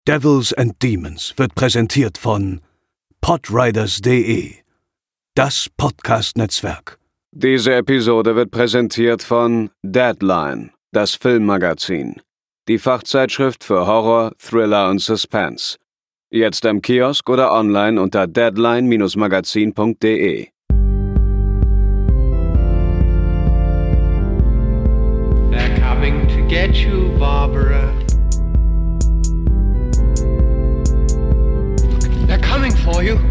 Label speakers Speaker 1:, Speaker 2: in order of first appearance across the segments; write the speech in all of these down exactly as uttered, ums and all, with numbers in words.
Speaker 1: Devils and Demons wird präsentiert von podriders punkt de, das Podcast-Netzwerk.
Speaker 2: Diese Episode wird präsentiert von Deadline, das Filmmagazin, die Fachzeitschrift für Horror, Thriller und Suspense. Jetzt im Kiosk oder online unter deadline Bindestrich magazin punkt de.
Speaker 3: They're coming to get you, Barbara. They're coming for you.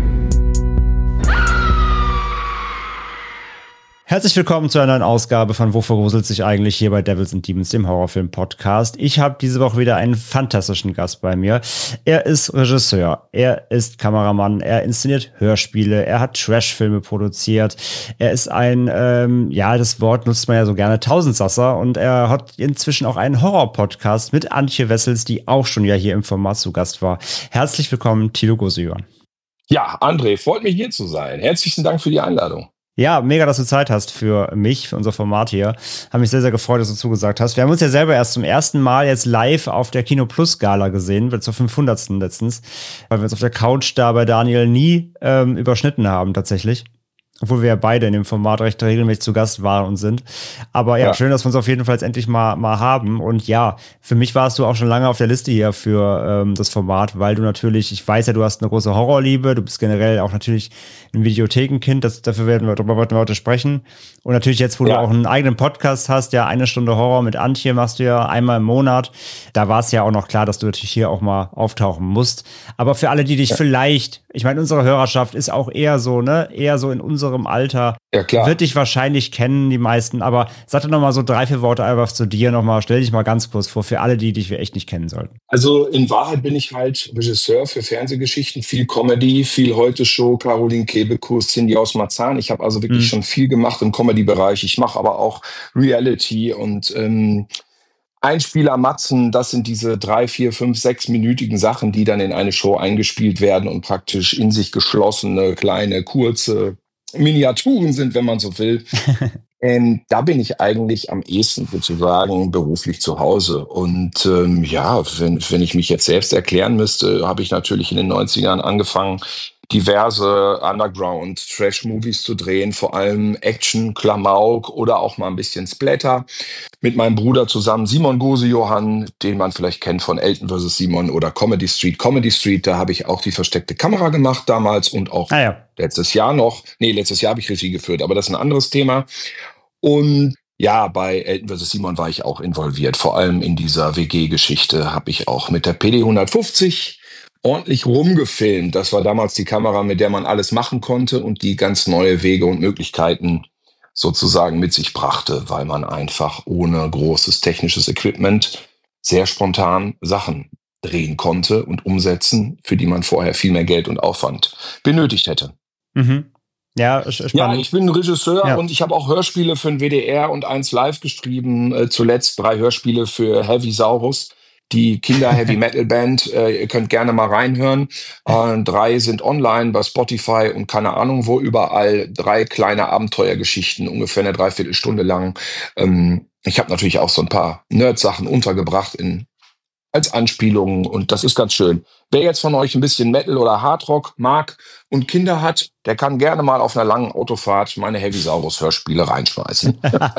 Speaker 4: Herzlich willkommen zu einer neuen Ausgabe von Wo vergruselt sich eigentlich hier bei Devils and Demons, dem Horrorfilm-Podcast. Ich habe diese Woche wieder einen fantastischen Gast bei mir. Er ist Regisseur, er ist Kameramann, er inszeniert Hörspiele, er hat Trashfilme produziert, er ist ein, ähm, ja, das Wort nutzt man ja so gerne, Tausendsasser, und er hat inzwischen auch einen Horror-Podcast mit Antje Wessels, die auch schon ja hier im Format zu Gast war. Herzlich willkommen, Thilo Gosejohann.
Speaker 5: Ja, André, freut mich hier zu sein. Herzlichen Dank für die Einladung.
Speaker 4: Ja, mega, dass du Zeit hast für mich, für unser Format hier. Hab mich sehr, sehr gefreut, dass du zugesagt hast. Wir haben uns ja selber erst zum ersten Mal jetzt live auf der Kino Plus Gala gesehen, zur fünfhundertsten letztens, weil wir uns auf der Couch da bei Daniel nie ähm, überschnitten haben tatsächlich. Obwohl wir ja beide in dem Format recht regelmäßig zu Gast waren und sind. Aber ja, ja, schön, dass wir uns auf jeden Fall jetzt endlich mal, mal haben. Und ja, für mich warst du auch schon lange auf der Liste hier für ähm, das Format, weil du natürlich, ich weiß ja, du hast eine große Horrorliebe, du bist generell auch natürlich ein Videothekenkind, das, dafür werden wir, darüber wollten wir heute sprechen. Und natürlich jetzt, wo ja. du auch einen eigenen Podcast hast, ja, eine Stunde Horror mit Antje machst du ja einmal im Monat. Da war es ja auch noch klar, dass du natürlich hier auch mal auftauchen musst. Aber für alle, die dich ja. vielleicht, ich meine, unsere Hörerschaft ist auch eher so, ne, eher so in unserem Alter,
Speaker 5: ja, klar.
Speaker 4: Wird dich wahrscheinlich kennen, die meisten, aber sag doch noch mal so drei, vier Worte einfach zu dir nochmal, stell dich mal ganz kurz vor, für alle, die dich echt nicht kennen sollten.
Speaker 5: Also in Wahrheit bin ich halt Regisseur für Fernsehgeschichten, viel Comedy, viel Heute-Show, Caroline Kebekus, Cindy aus Marzahn. Ich habe also wirklich mhm. schon viel gemacht im Comedy-Bereich. Ich mache aber auch Reality und ähm, Einspieler, Matzen, das sind diese drei, vier, fünf, sechsminütigen Sachen, die dann in eine Show eingespielt werden und praktisch in sich geschlossene, kleine, kurze Miniaturen sind, wenn man so will. Und da bin ich eigentlich am ehesten sozusagen beruflich zu Hause. Und ähm, ja, wenn, wenn ich mich jetzt selbst erklären müsste, habe ich natürlich in den neunzigern angefangen, diverse Underground-Trash-Movies zu drehen, vor allem Action, Klamauk oder auch mal ein bisschen Splatter. Mit meinem Bruder zusammen, Simon Gosejohann, den man vielleicht kennt von Elton versus. Simon oder Comedy Street. Comedy Street, da habe ich auch die versteckte Kamera gemacht damals und auch
Speaker 4: ah, ja.
Speaker 5: letztes Jahr noch. Nee, letztes Jahr habe ich Regie geführt, aber das ist ein anderes Thema. Und ja, bei Elton versus. Simon war ich auch involviert. Vor allem in dieser W G-Geschichte habe ich auch mit der P D hundertfünfzig ordentlich rumgefilmt. Das war damals die Kamera, mit der man alles machen konnte und die ganz neue Wege und Möglichkeiten sozusagen mit sich brachte, weil man einfach ohne großes technisches Equipment sehr spontan Sachen drehen konnte und umsetzen, für die man vorher viel mehr Geld und Aufwand benötigt hätte.
Speaker 4: Mhm. Ja, spannend.
Speaker 5: Ja, ich bin Regisseur ja. und ich habe auch Hörspiele für den W D R und eins live geschrieben. Äh, zuletzt drei Hörspiele für Heavy Saurus, die Kinder-Heavy-Metal-Band. Äh, ihr könnt gerne mal reinhören. Äh, drei sind online bei Spotify und keine Ahnung wo überall. Drei kleine Abenteuergeschichten, ungefähr eine Dreiviertelstunde lang. Ähm, ich habe natürlich auch so ein paar Nerd-Sachen untergebracht in als Anspielungen und das ist ganz schön. Wer jetzt von euch ein bisschen Metal oder Hardrock mag und Kinder hat, der kann gerne mal auf einer langen Autofahrt meine Heavy Saurus Hörspiele reinschmeißen.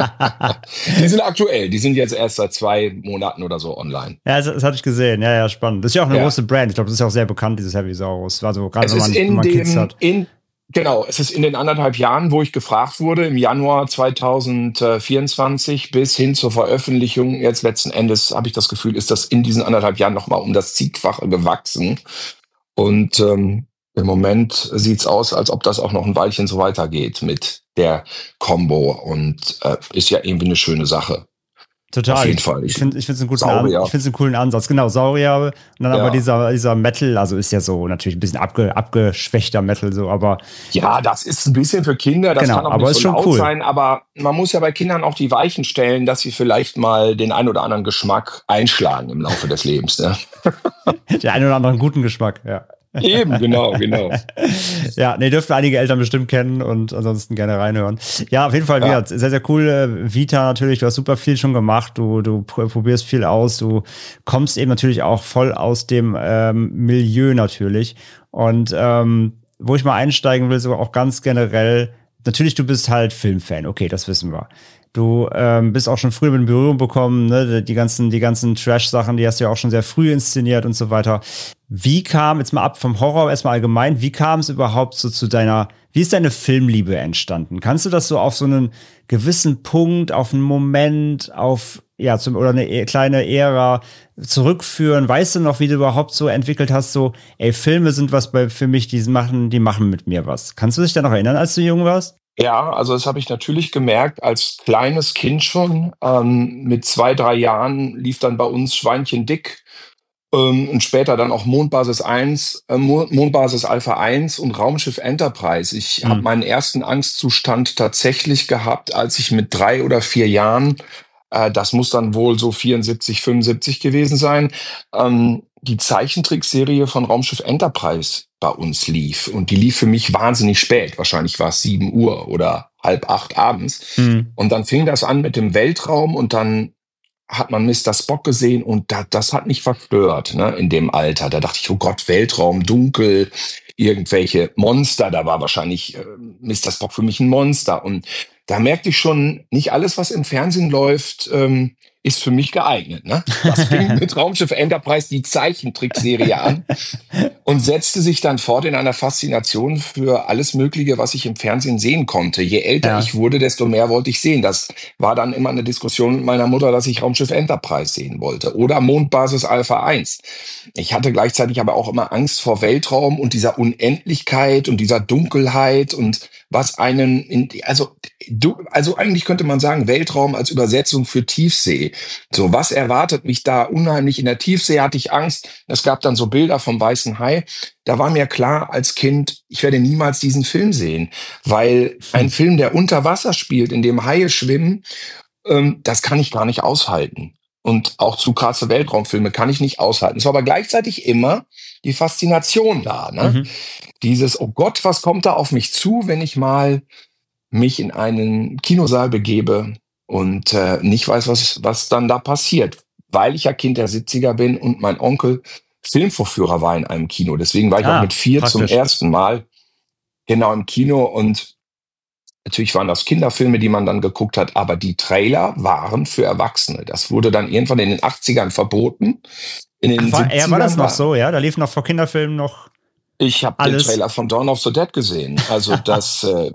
Speaker 5: Die sind aktuell, die sind jetzt erst seit zwei Monaten oder so online.
Speaker 4: Ja, das, das hatte ich gesehen. Ja, ja, spannend. Das ist ja auch eine ja. große Brand. Ich glaube, das ist ja auch sehr bekannt, dieses Heavy Saurus. Also gerade wenn man, wenn man Kids hat.
Speaker 5: In Genau, es ist in den anderthalb Jahren, wo ich gefragt wurde, im Januar zweitausendvierundzwanzig bis hin zur Veröffentlichung, jetzt letzten Endes habe ich das Gefühl, ist das in diesen anderthalb Jahren nochmal um das Zigfache gewachsen. Und ähm, im Moment sieht's aus, als ob das auch noch ein Weilchen so weitergeht mit der Combo und äh, ist ja irgendwie eine schöne Sache.
Speaker 4: Total.
Speaker 5: Auf jeden Fall.
Speaker 4: Ich finde ich finde es einen guten An- ich finde es einen coolen Ansatz. Genau, Saurier und dann ja. aber dieser dieser Metal, also ist ja so natürlich ein bisschen abge, abgeschwächter Metal so, aber
Speaker 5: ja, das ist ein bisschen für Kinder, das
Speaker 4: genau,
Speaker 5: kann auch
Speaker 4: aber
Speaker 5: nicht so laut
Speaker 4: cool.
Speaker 5: sein, aber man muss ja bei Kindern auch die Weichen stellen, dass sie vielleicht mal den ein oder anderen Geschmack einschlagen im Laufe des Lebens, ne?
Speaker 4: Der ein oder anderen guten Geschmack, ja.
Speaker 5: Eben, genau, genau.
Speaker 4: Ja, nee, dürften einige Eltern bestimmt kennen und ansonsten gerne reinhören. Ja, auf jeden Fall, ja. Sehr, sehr cool. Vita natürlich, du hast super viel schon gemacht, du, du probierst viel aus, du kommst eben natürlich auch voll aus dem ähm, Milieu natürlich. Und ähm, wo ich mal einsteigen will, so auch ganz generell, natürlich, du bist halt Filmfan, okay, das wissen wir. Du ähm, bist auch schon früh mit in Berührung bekommen, ne? Die ganzen, die ganzen Trash-Sachen, die hast du ja auch schon sehr früh inszeniert und so weiter. Wie kam, jetzt mal ab vom Horror erstmal allgemein, wie kam es überhaupt so zu deiner, wie ist deine Filmliebe entstanden? Kannst du das so auf so einen gewissen Punkt, auf einen Moment, auf, ja, zum, oder eine kleine Ära zurückführen? Weißt du noch, wie du überhaupt so entwickelt hast, so, ey, Filme sind was bei, für mich, die machen, die machen mit mir was. Kannst du dich da noch erinnern, als du jung warst?
Speaker 5: Ja, also das habe ich natürlich gemerkt als kleines Kind schon. Ähm, mit zwei, drei Jahren lief dann bei uns Schweinchen Dick ähm, und später dann auch Mondbasis eins, äh, Mondbasis Alpha eins und Raumschiff Enterprise. Ich mhm. habe meinen ersten Angstzustand tatsächlich gehabt, als ich mit drei oder vier Jahren, äh, das muss dann wohl so vierundsiebzig, fünfundsiebzig gewesen sein, ähm, die Zeichentrickserie von Raumschiff Enterprise bei uns lief. Und die lief für mich wahnsinnig spät. Wahrscheinlich war es sieben Uhr oder halb acht abends. Mhm. Und dann fing das an mit dem Weltraum und dann hat man Mister Spock gesehen und da, das hat mich verstört, ne, in dem Alter. Da dachte ich, oh Gott, Weltraum, dunkel, irgendwelche Monster. Da war wahrscheinlich äh, Mister Spock für mich ein Monster. Und da merkte ich schon, nicht alles, was im Fernsehen läuft, ähm, ist für mich geeignet. Ne? Das fing mit Raumschiff Enterprise die Zeichentrickserie an und setzte sich dann fort in einer Faszination für alles Mögliche, was ich im Fernsehen sehen konnte. Je älter ja. ich wurde, desto mehr wollte ich sehen. Das war dann immer eine Diskussion mit meiner Mutter, dass ich Raumschiff Enterprise sehen wollte oder Mondbasis Alpha eins. Ich hatte gleichzeitig aber auch immer Angst vor Weltraum und dieser Unendlichkeit und dieser Dunkelheit und was einen, in, also, du, also eigentlich könnte man sagen, Weltraum als Übersetzung für Tiefsee. So, was erwartet mich da unheimlich? In der Tiefsee hatte ich Angst. Es gab dann so Bilder vom Weißen Hai. Da war mir klar als Kind, ich werde niemals diesen Film sehen, weil ein Film, der unter Wasser spielt, in dem Haie schwimmen, ähm, das kann ich gar nicht aushalten. Und auch zu krasse Weltraumfilme kann ich nicht aushalten. Es war aber gleichzeitig immer die Faszination da, ne? Mhm. Dieses, oh Gott, was kommt da auf mich zu, wenn ich mal mich in einen Kinosaal begebe und äh, nicht weiß, was, was dann da passiert. Weil ich ja Kind der siebziger bin und mein Onkel Filmvorführer war in einem Kino. Deswegen war ich ah, auch mit vier praktisch. zum ersten Mal genau im Kino. Und natürlich waren das Kinderfilme, die man dann geguckt hat, aber die Trailer waren für Erwachsene. Das wurde dann irgendwann in den achtzigern verboten. In den
Speaker 4: Ach, war, ja, war das noch so, ja? Da lief noch vor Kinderfilmen noch
Speaker 5: Ich habe den Trailer von Dawn of the Dead gesehen. Also das, äh,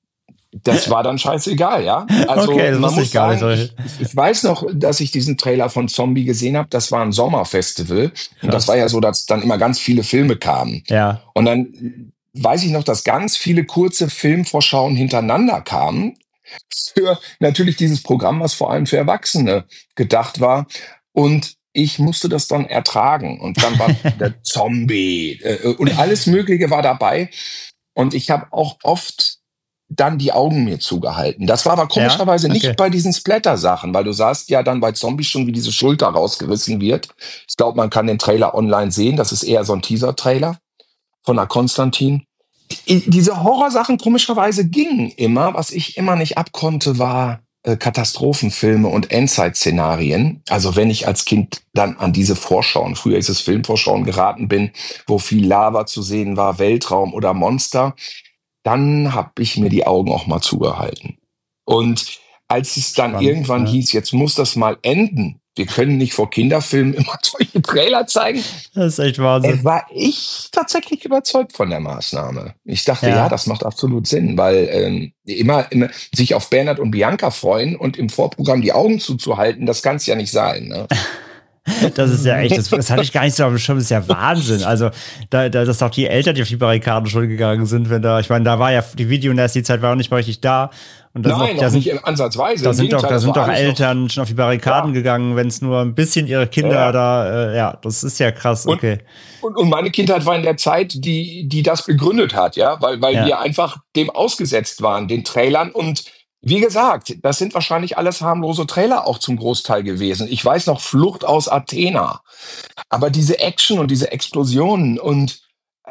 Speaker 5: das war dann scheißegal, ja. Also
Speaker 4: okay, das
Speaker 5: man muss
Speaker 4: ich gar
Speaker 5: sagen,
Speaker 4: nicht.
Speaker 5: Ich, ich weiß noch, dass ich diesen Trailer von Zombie gesehen habe. Das war ein Sommerfestival. Krass. Und das war ja so, dass dann immer ganz viele Filme kamen.
Speaker 4: Ja.
Speaker 5: Und dann weiß ich noch, dass ganz viele kurze Filmvorschauen hintereinander kamen. Für natürlich dieses Programm, was vor allem für Erwachsene gedacht war. Und ich musste das dann ertragen. Und dann war der Zombie äh, und alles Mögliche war dabei. Und ich habe auch oft dann die Augen mir zugehalten. Das war aber komischerweise ja? okay. nicht bei diesen Splatter-Sachen, weil du sahst ja dann bei Zombies schon, wie diese Schulter rausgerissen wird. Ich glaube, man kann den Trailer online sehen. Das ist eher so ein Teaser-Trailer von der Konstantin. Diese Horrorsachen komischerweise gingen immer. Was ich immer nicht abkonnte, war Katastrophenfilme und Endzeit-Szenarien. Also wenn ich als Kind dann an diese Vorschauen, früher ist es Filmvorschauen geraten bin, wo viel Lava zu sehen war, Weltraum oder Monster, dann habe ich mir die Augen auch mal zugehalten. Und als es dann Spannend, irgendwann ja. hieß, jetzt muss das mal enden, wir können nicht vor Kinderfilmen immer solche Trailer zeigen.
Speaker 4: Das ist echt Wahnsinn.
Speaker 5: War ich tatsächlich überzeugt von der Maßnahme. Ich dachte, ja, ja das macht absolut Sinn, weil ähm, immer, immer sich auf Bernhard und Bianca freuen und im Vorprogramm die Augen zuzuhalten, das kann es ja nicht sein. Ne?
Speaker 4: Das ist ja echt, das, das hatte ich gar nicht so auf dem Schirm, das ist ja Wahnsinn. Also, da, da, dass auch die Eltern, die auf die Barrikaden schon gegangen sind, wenn da, ich meine, da war ja, die Videonest-Zeit war auch nicht mal richtig da. Und da
Speaker 5: Nein,
Speaker 4: sind, da
Speaker 5: auch
Speaker 4: sind,
Speaker 5: nicht ansatzweise.
Speaker 4: Da sind doch, da sind doch Eltern schon auf die Barrikaden ja. gegangen, wenn es nur ein bisschen ihre Kinder ja. da, äh, ja, das ist ja krass, okay.
Speaker 5: Und, und, und meine Kindheit war in der Zeit, die, die das begründet hat, ja, weil, weil ja. wir einfach dem ausgesetzt waren, den Trailern. Und wie gesagt, das sind wahrscheinlich alles harmlose Trailer auch zum Großteil gewesen. Ich weiß noch Flucht aus Athena. Aber diese Action und diese Explosionen und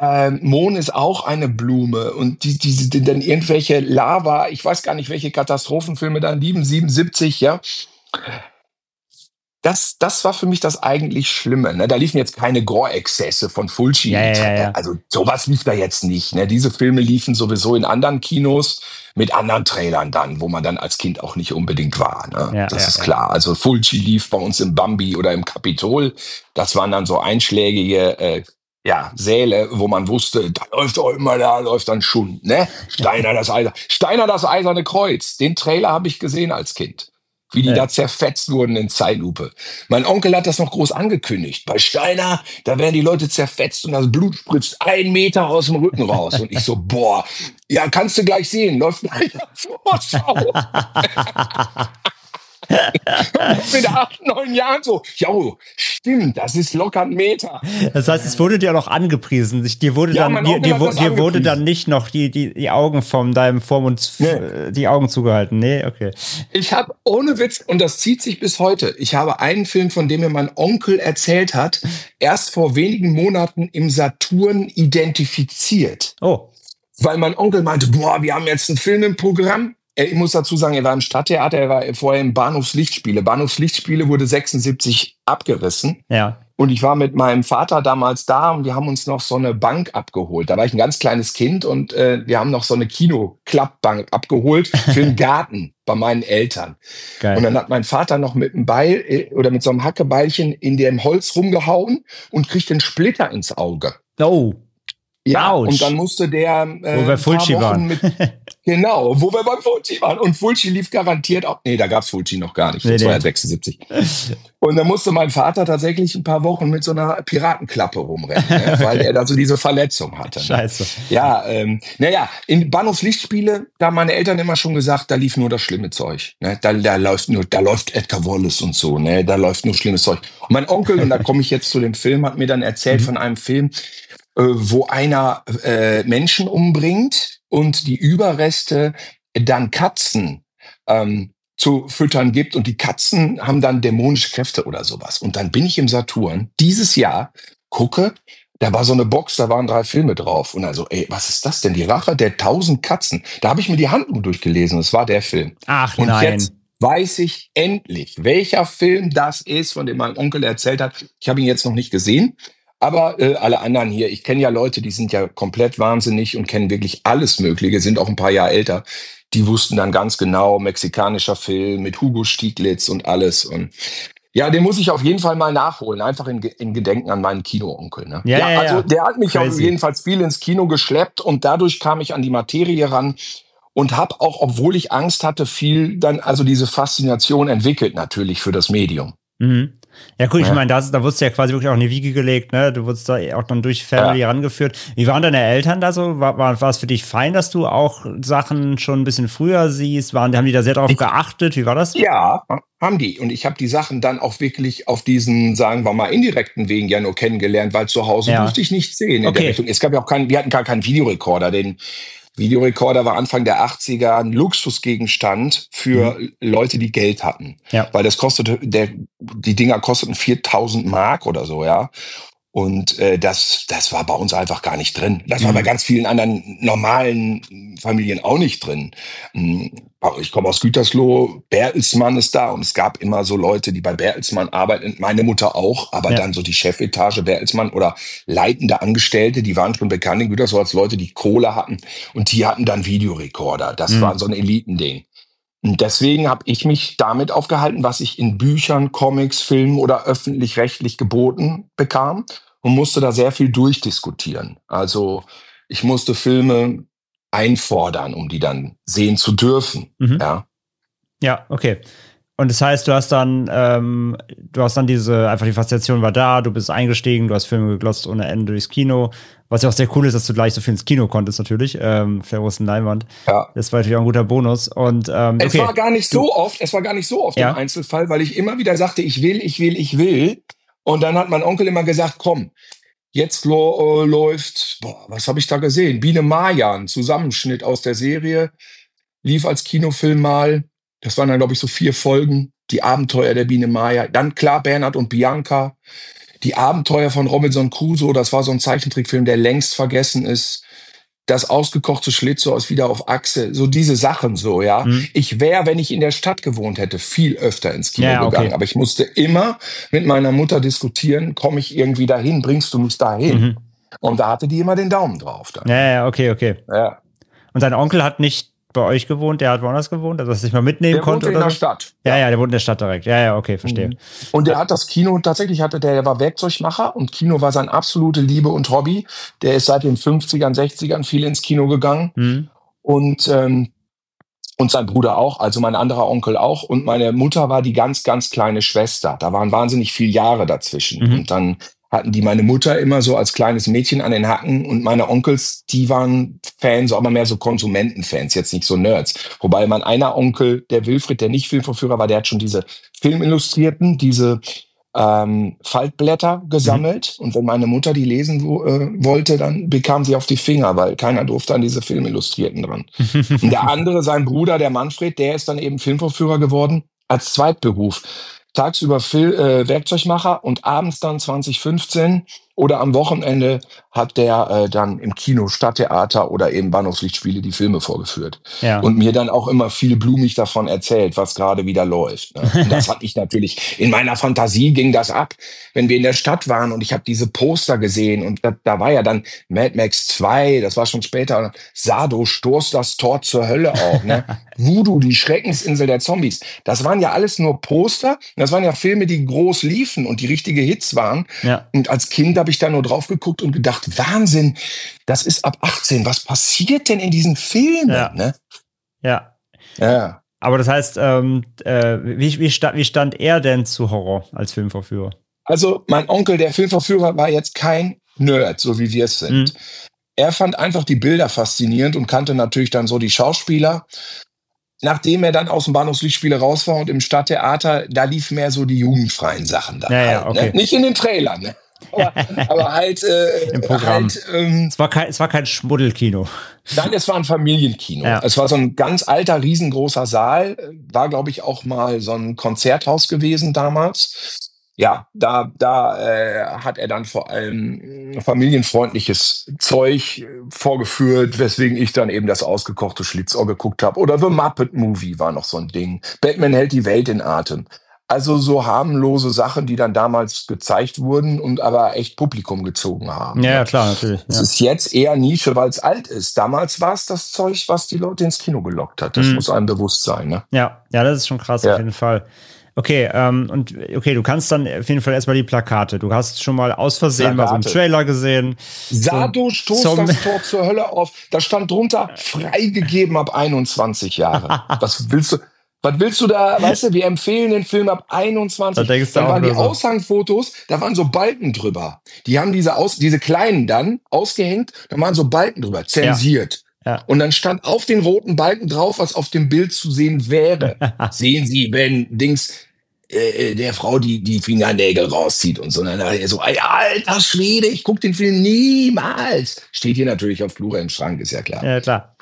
Speaker 5: äh, Mohn ist auch eine Blume und die, diese, die, dann irgendwelche Lava, ich weiß gar nicht, welche Katastrophenfilme dann lieben, siebenundsiebzig, ja. Das, das war für mich das eigentlich Schlimme. Ne? Da liefen jetzt keine Gore-Exzesse von Fulci.
Speaker 4: Ja, ja, ja.
Speaker 5: Also sowas lief da jetzt nicht. Ne? Diese Filme liefen sowieso in anderen Kinos mit anderen Trailern dann, wo man dann als Kind auch nicht unbedingt war. Ne?
Speaker 4: Ja,
Speaker 5: das
Speaker 4: ja,
Speaker 5: ist
Speaker 4: ja.
Speaker 5: klar. Also Fulci lief bei uns im Bambi oder im Kapitol. Das waren dann so einschlägige äh, ja, Säle, wo man wusste, da läuft auch immer, da läuft dann Schund. Ne? Steiner, das Eiser, Steiner, das Eiserne Kreuz. Den Trailer habe ich gesehen als Kind. Wie die
Speaker 4: Ja.
Speaker 5: da zerfetzt wurden in Zeitlupe. Mein Onkel hat das noch groß angekündigt. Bei Steiner, da werden die Leute zerfetzt und das Blut spritzt einen Meter aus dem Rücken raus. Und ich so, boah, ja, kannst du gleich sehen. Läuft leider Vorschau. Mit acht, neun Jahren so, ja, stimmt, das ist locker ein Meter.
Speaker 4: Das heißt, es wurde dir auch noch angepriesen. Sich- Dir wurde
Speaker 5: Ja,
Speaker 4: dann,
Speaker 5: mein
Speaker 4: dir,
Speaker 5: Onkel
Speaker 4: dir,
Speaker 5: hat
Speaker 4: wo-
Speaker 5: das
Speaker 4: dir wurde
Speaker 5: angepriesen.
Speaker 4: dann nicht noch die, die, die Augen von deinem Vormund,
Speaker 5: Nee.
Speaker 4: äh, die Augen zugehalten. Nee, okay.
Speaker 5: Ich habe ohne Witz, und das zieht sich bis heute, ich habe einen Film, von dem mir mein Onkel erzählt hat, erst vor wenigen Monaten im Saturn identifiziert.
Speaker 4: Oh,
Speaker 5: Weil mein Onkel meinte, boah, wir haben jetzt einen Film im Programm. Er- Ich muss dazu sagen, er war im Stadttheater, er war vorher im Bahnhofslichtspiele. Bahnhofslichtspiele wurde sechsundsiebzig abgerissen.
Speaker 4: ja.
Speaker 5: Und ich war mit meinem Vater damals da und wir haben uns noch so eine Bank abgeholt. Da war ich ein ganz kleines Kind und äh, wir haben noch so eine Kino-Klappbank abgeholt für den Garten bei meinen Eltern.
Speaker 4: Geil.
Speaker 5: Und dann hat mein Vater noch mit einem Beil äh, oder mit so einem Hackebeilchen in dem Holz rumgehauen und kriegt den Splitter ins Auge.
Speaker 4: Oh,
Speaker 5: Ja,
Speaker 4: Autsch.
Speaker 5: und dann musste der äh,
Speaker 4: wo wir
Speaker 5: ein paar
Speaker 4: Fulci
Speaker 5: Wochen
Speaker 4: waren.
Speaker 5: mit, genau, wo wir beim Fulci waren. Und Fulci lief garantiert auch. Nee, da gab's Fulci noch gar nicht.
Speaker 4: Nee,
Speaker 5: Das war
Speaker 4: nee.
Speaker 5: ja sechsundsiebzig. Und dann musste mein Vater tatsächlich ein paar Wochen mit so einer Piratenklappe rumrennen, ne, weil er da so diese Verletzung hatte. Ne?
Speaker 4: Scheiße.
Speaker 5: Ja, ähm, naja, in Bahnhofslichtspiele, da haben meine Eltern immer schon gesagt, da lief nur das schlimme Zeug. Ne? Da, da läuft nur, da läuft Edgar Wallace und so, ne? Da läuft nur schlimmes Zeug. Und mein Onkel, und da komme ich jetzt zu dem Film, hat mir dann erzählt von einem Film, äh, wo einer äh, Menschen umbringt und die Überreste dann Katzen ähm, zu füttern gibt und die Katzen haben dann dämonische Kräfte oder sowas. Und dann bin ich im Saturn dieses Jahr, gucke, da war so eine Box, da waren drei Filme drauf. Und also, ey, was ist das denn? Die Rache der tausend Katzen. Da habe ich mir die Handlung durchgelesen. Das war der Film.
Speaker 4: Ach
Speaker 5: Und
Speaker 4: nein.
Speaker 5: jetzt weiß ich endlich, welcher Film das ist, von dem mein Onkel erzählt hat. Ich habe ihn jetzt noch nicht gesehen. Aber äh, alle anderen hier, ich kenne ja Leute, die sind ja komplett wahnsinnig und kennen wirklich alles Mögliche, sind auch ein paar Jahre älter. Die wussten dann ganz genau, mexikanischer Film mit Hugo Stieglitz und alles. Und ja, den muss ich auf jeden Fall mal nachholen, einfach in, Ge- in Gedenken an meinen Kino-Onkel. Ne?
Speaker 4: Ja, ja,
Speaker 5: also
Speaker 4: ja.
Speaker 5: der hat mich auf
Speaker 4: Crazy.
Speaker 5: jedenfalls viel ins Kino geschleppt und dadurch kam ich an die Materie ran und habe auch, obwohl ich Angst hatte, viel dann also diese Faszination entwickelt natürlich für das Medium.
Speaker 4: Mhm. Ja, cool, ich
Speaker 5: Ja.
Speaker 4: meine, da, da wurdest du ja quasi wirklich auch in die Wiege gelegt, ne? Du wurdest da auch dann durch Family
Speaker 5: Ja.
Speaker 4: herangeführt. Wie waren deine Eltern da so? War, war, war es für dich fein, dass du auch Sachen schon ein bisschen früher siehst? Waren, haben die da sehr darauf geachtet? Wie war das?
Speaker 5: Ja, haben die. Und ich habe die Sachen dann auch wirklich auf diesen, sagen wir mal, indirekten Wegen ja nur kennengelernt, weil zu Hause
Speaker 4: Ja.
Speaker 5: durfte ich nicht sehen in
Speaker 4: Okay.
Speaker 5: der Richtung. Es gab ja auch keinen, wir hatten gar keinen Videorekorder. Den Videorekorder war Anfang der achtziger ein Luxusgegenstand für Leute, die Geld hatten.
Speaker 4: Ja.
Speaker 5: Weil das kostete, der, die Dinger kosteten viertausend Mark oder so, ja. Und äh, das, das war bei uns einfach gar nicht drin. Das war
Speaker 4: Mhm.
Speaker 5: bei ganz vielen anderen normalen Familien auch nicht drin. Mm, Ich komme aus Gütersloh, Bertelsmann ist da und es gab immer so Leute, die bei Bertelsmann arbeiten, meine Mutter auch, aber
Speaker 4: Ja.
Speaker 5: dann so die Chefetage Bertelsmann oder leitende Angestellte, die waren schon bekannt in Gütersloh als Leute, die Kohle hatten und die hatten dann Videorekorder. Das
Speaker 4: Mhm.
Speaker 5: war so ein Elitending. Und deswegen habe ich mich damit aufgehalten, was ich in Büchern, Comics, Filmen oder öffentlich-rechtlich geboten bekam und musste da sehr viel durchdiskutieren. Also ich musste Filme einfordern, um die dann sehen zu dürfen.
Speaker 4: Mhm.
Speaker 5: Ja.
Speaker 4: Ja, okay. Und das heißt, du hast dann, ähm, du hast dann diese, einfach die Faszination war da, du bist eingestiegen, du hast Filme geglotzt ohne Ende durchs Kino. Was ja auch sehr cool ist, dass du gleich so viel ins Kino konntest, natürlich, ähm, auf der großen Leinwand.
Speaker 5: Ja.
Speaker 4: Das war natürlich auch ein guter Bonus. Und, ähm,
Speaker 5: Es
Speaker 4: okay.
Speaker 5: war gar nicht so oft, es war gar nicht so oft
Speaker 4: Ja.
Speaker 5: im Einzelfall, weil ich immer wieder sagte, ich will, ich will, ich will. Und dann hat mein Onkel immer gesagt, komm, jetzt lo- äh, läuft, boah, was habe ich da gesehen? Biene Maya, ein Zusammenschnitt aus der Serie, lief als Kinofilm mal. Das waren dann, glaube ich, so vier Folgen. Die Abenteuer der Biene Maya. Dann klar, Bernhard und Bianca. Die Abenteuer von Robinson Crusoe, das war so ein Zeichentrickfilm, der längst vergessen ist. Das ausgekochte Schlitzohr ist wieder auf Achse. So diese Sachen so, ja. Mhm. Ich wäre, wenn ich in der Stadt gewohnt hätte, viel öfter ins Kino ja, gegangen. Okay. Aber ich musste immer mit meiner Mutter diskutieren, komme ich irgendwie dahin, bringst du mich dahin? Mhm. Und da hatte die immer den Daumen drauf. Dann.
Speaker 4: Ja, ja, okay, okay.
Speaker 5: Ja.
Speaker 4: Und dein Onkel hat nicht bei euch gewohnt, der hat woanders gewohnt, also dass er sich mal mitnehmen
Speaker 5: der
Speaker 4: konnte?
Speaker 5: Der wohnte in der
Speaker 4: so?
Speaker 5: Stadt.
Speaker 4: Ja, ja, der wohnt in der Stadt direkt. Ja, ja, okay, verstehe.
Speaker 5: Mhm. Und der hat das Kino, tatsächlich hatte der, der war Werkzeugmacher und Kino war seine absolute Liebe und Hobby. Der ist seit den fünfzigern, sechzigern viel ins Kino gegangen. Mhm. Und, ähm, und sein Bruder auch, also mein anderer Onkel auch. Und meine Mutter war die ganz, ganz kleine Schwester. Da waren wahnsinnig viele Jahre dazwischen. Mhm. Und dann hatten die meine Mutter immer so als kleines Mädchen an den Hacken und meine Onkels, die waren Fans, aber mehr so Konsumentenfans, jetzt nicht so Nerds. Wobei mein einer Onkel, der Wilfried, der nicht Filmvorführer war, der hat schon diese Filmillustrierten, diese ähm, Faltblätter gesammelt. Mhm. Und wenn meine Mutter die lesen wo, äh, wollte, dann bekam sie auf die Finger, weil keiner durfte an diese Filmillustrierten dran. Und der andere, sein Bruder, der Manfred, der ist dann eben Filmvorführer geworden als Zweitberuf. Tagsüber Fil- äh, Werkzeugmacher und abends dann zwanzig fünfzehn oder am Wochenende hat der äh, dann im Kino, Stadttheater oder eben Bahnhofslichtspiele die Filme vorgeführt. Ja. Und mir dann auch immer viel blumig davon erzählt, was gerade wieder läuft. Ne? Und das hat ich natürlich, in meiner Fantasie ging das ab, wenn wir in der Stadt waren und ich habe diese Poster gesehen und da, da war ja dann Mad Max zwei, das war schon später, Sado, stoß das Tor zur Hölle auf, ne? Voodoo, die Schreckensinsel der Zombies. Das waren ja alles nur Poster, das waren ja Filme, die groß liefen und die richtige Hits waren. Ja. Und als Kind habe ich da nur drauf geguckt und gedacht, Wahnsinn, das ist ab achtzehn. Was passiert denn in diesen Filmen?
Speaker 4: Ja.
Speaker 5: Ne?
Speaker 4: Ja.
Speaker 5: Ja.
Speaker 4: Aber das heißt, ähm, äh, wie, wie, stand, wie stand er denn zu Horror als Filmvorführer?
Speaker 5: Also mein Onkel, der Filmvorführer, war jetzt kein Nerd, so wie wir es sind. Mhm. Er fand einfach die Bilder faszinierend und kannte natürlich dann so die Schauspieler. Nachdem er dann aus dem Bahnhofslichtspiele raus war und im Stadttheater, da lief mehr so die jugendfreien Sachen da.
Speaker 4: Ja,
Speaker 5: halt,
Speaker 4: ja, okay.
Speaker 5: Ne? Nicht in den Trailern, ne? aber, aber halt äh,
Speaker 4: im Programm.
Speaker 5: Halt, ähm,
Speaker 4: es, war kein, es war kein Schmuddelkino.
Speaker 5: Nein, es war ein Familienkino. Ja. Es war so ein ganz alter, riesengroßer Saal. War, glaube ich, auch mal so ein Konzerthaus gewesen damals. Ja, da, da äh, hat er dann vor allem familienfreundliches Zeug vorgeführt, weswegen ich dann eben das ausgekochte Schlitzohr geguckt habe. Oder The Muppet Movie war noch so ein Ding. Batman hält die Welt in Atem. Also so harmlose Sachen, die dann damals gezeigt wurden und aber echt Publikum gezogen haben.
Speaker 4: Ja, ja klar, natürlich.
Speaker 5: Es
Speaker 4: ja.
Speaker 5: ist jetzt eher Nische, weil es alt ist. Damals war es das Zeug, was die Leute ins Kino gelockt hat. Das mhm. muss einem bewusst sein. Ne?
Speaker 4: Ja, ja, das ist schon krass ja. auf jeden Fall. Okay, ähm, und okay, du kannst dann auf jeden Fall erstmal die Plakate. Du hast schon mal aus Versehen Plakate. mal so einen Trailer gesehen.
Speaker 5: Sado stoßt Zom- das Tor zur Hölle auf. Da stand drunter, freigegeben ab einundzwanzig Jahre. Was willst du, was willst du da, weißt du, wir empfehlen den Film ab einundzwanzig. Da dann waren die so. Aushangfotos, da waren so Balken drüber. Die haben diese, aus, diese kleinen dann ausgehängt, da waren so Balken drüber, zensiert. Ja. Ja. Und dann stand auf den roten Balken drauf, was auf dem Bild zu sehen wäre. Sehen Sie, wenn Dings äh, der Frau die die Fingernägel rauszieht und so. Und dann dachte ich so, alter Schwede, ich guck den Film niemals. Steht hier natürlich auf Flura im Schrank, ist ja klar.
Speaker 4: Ja, klar.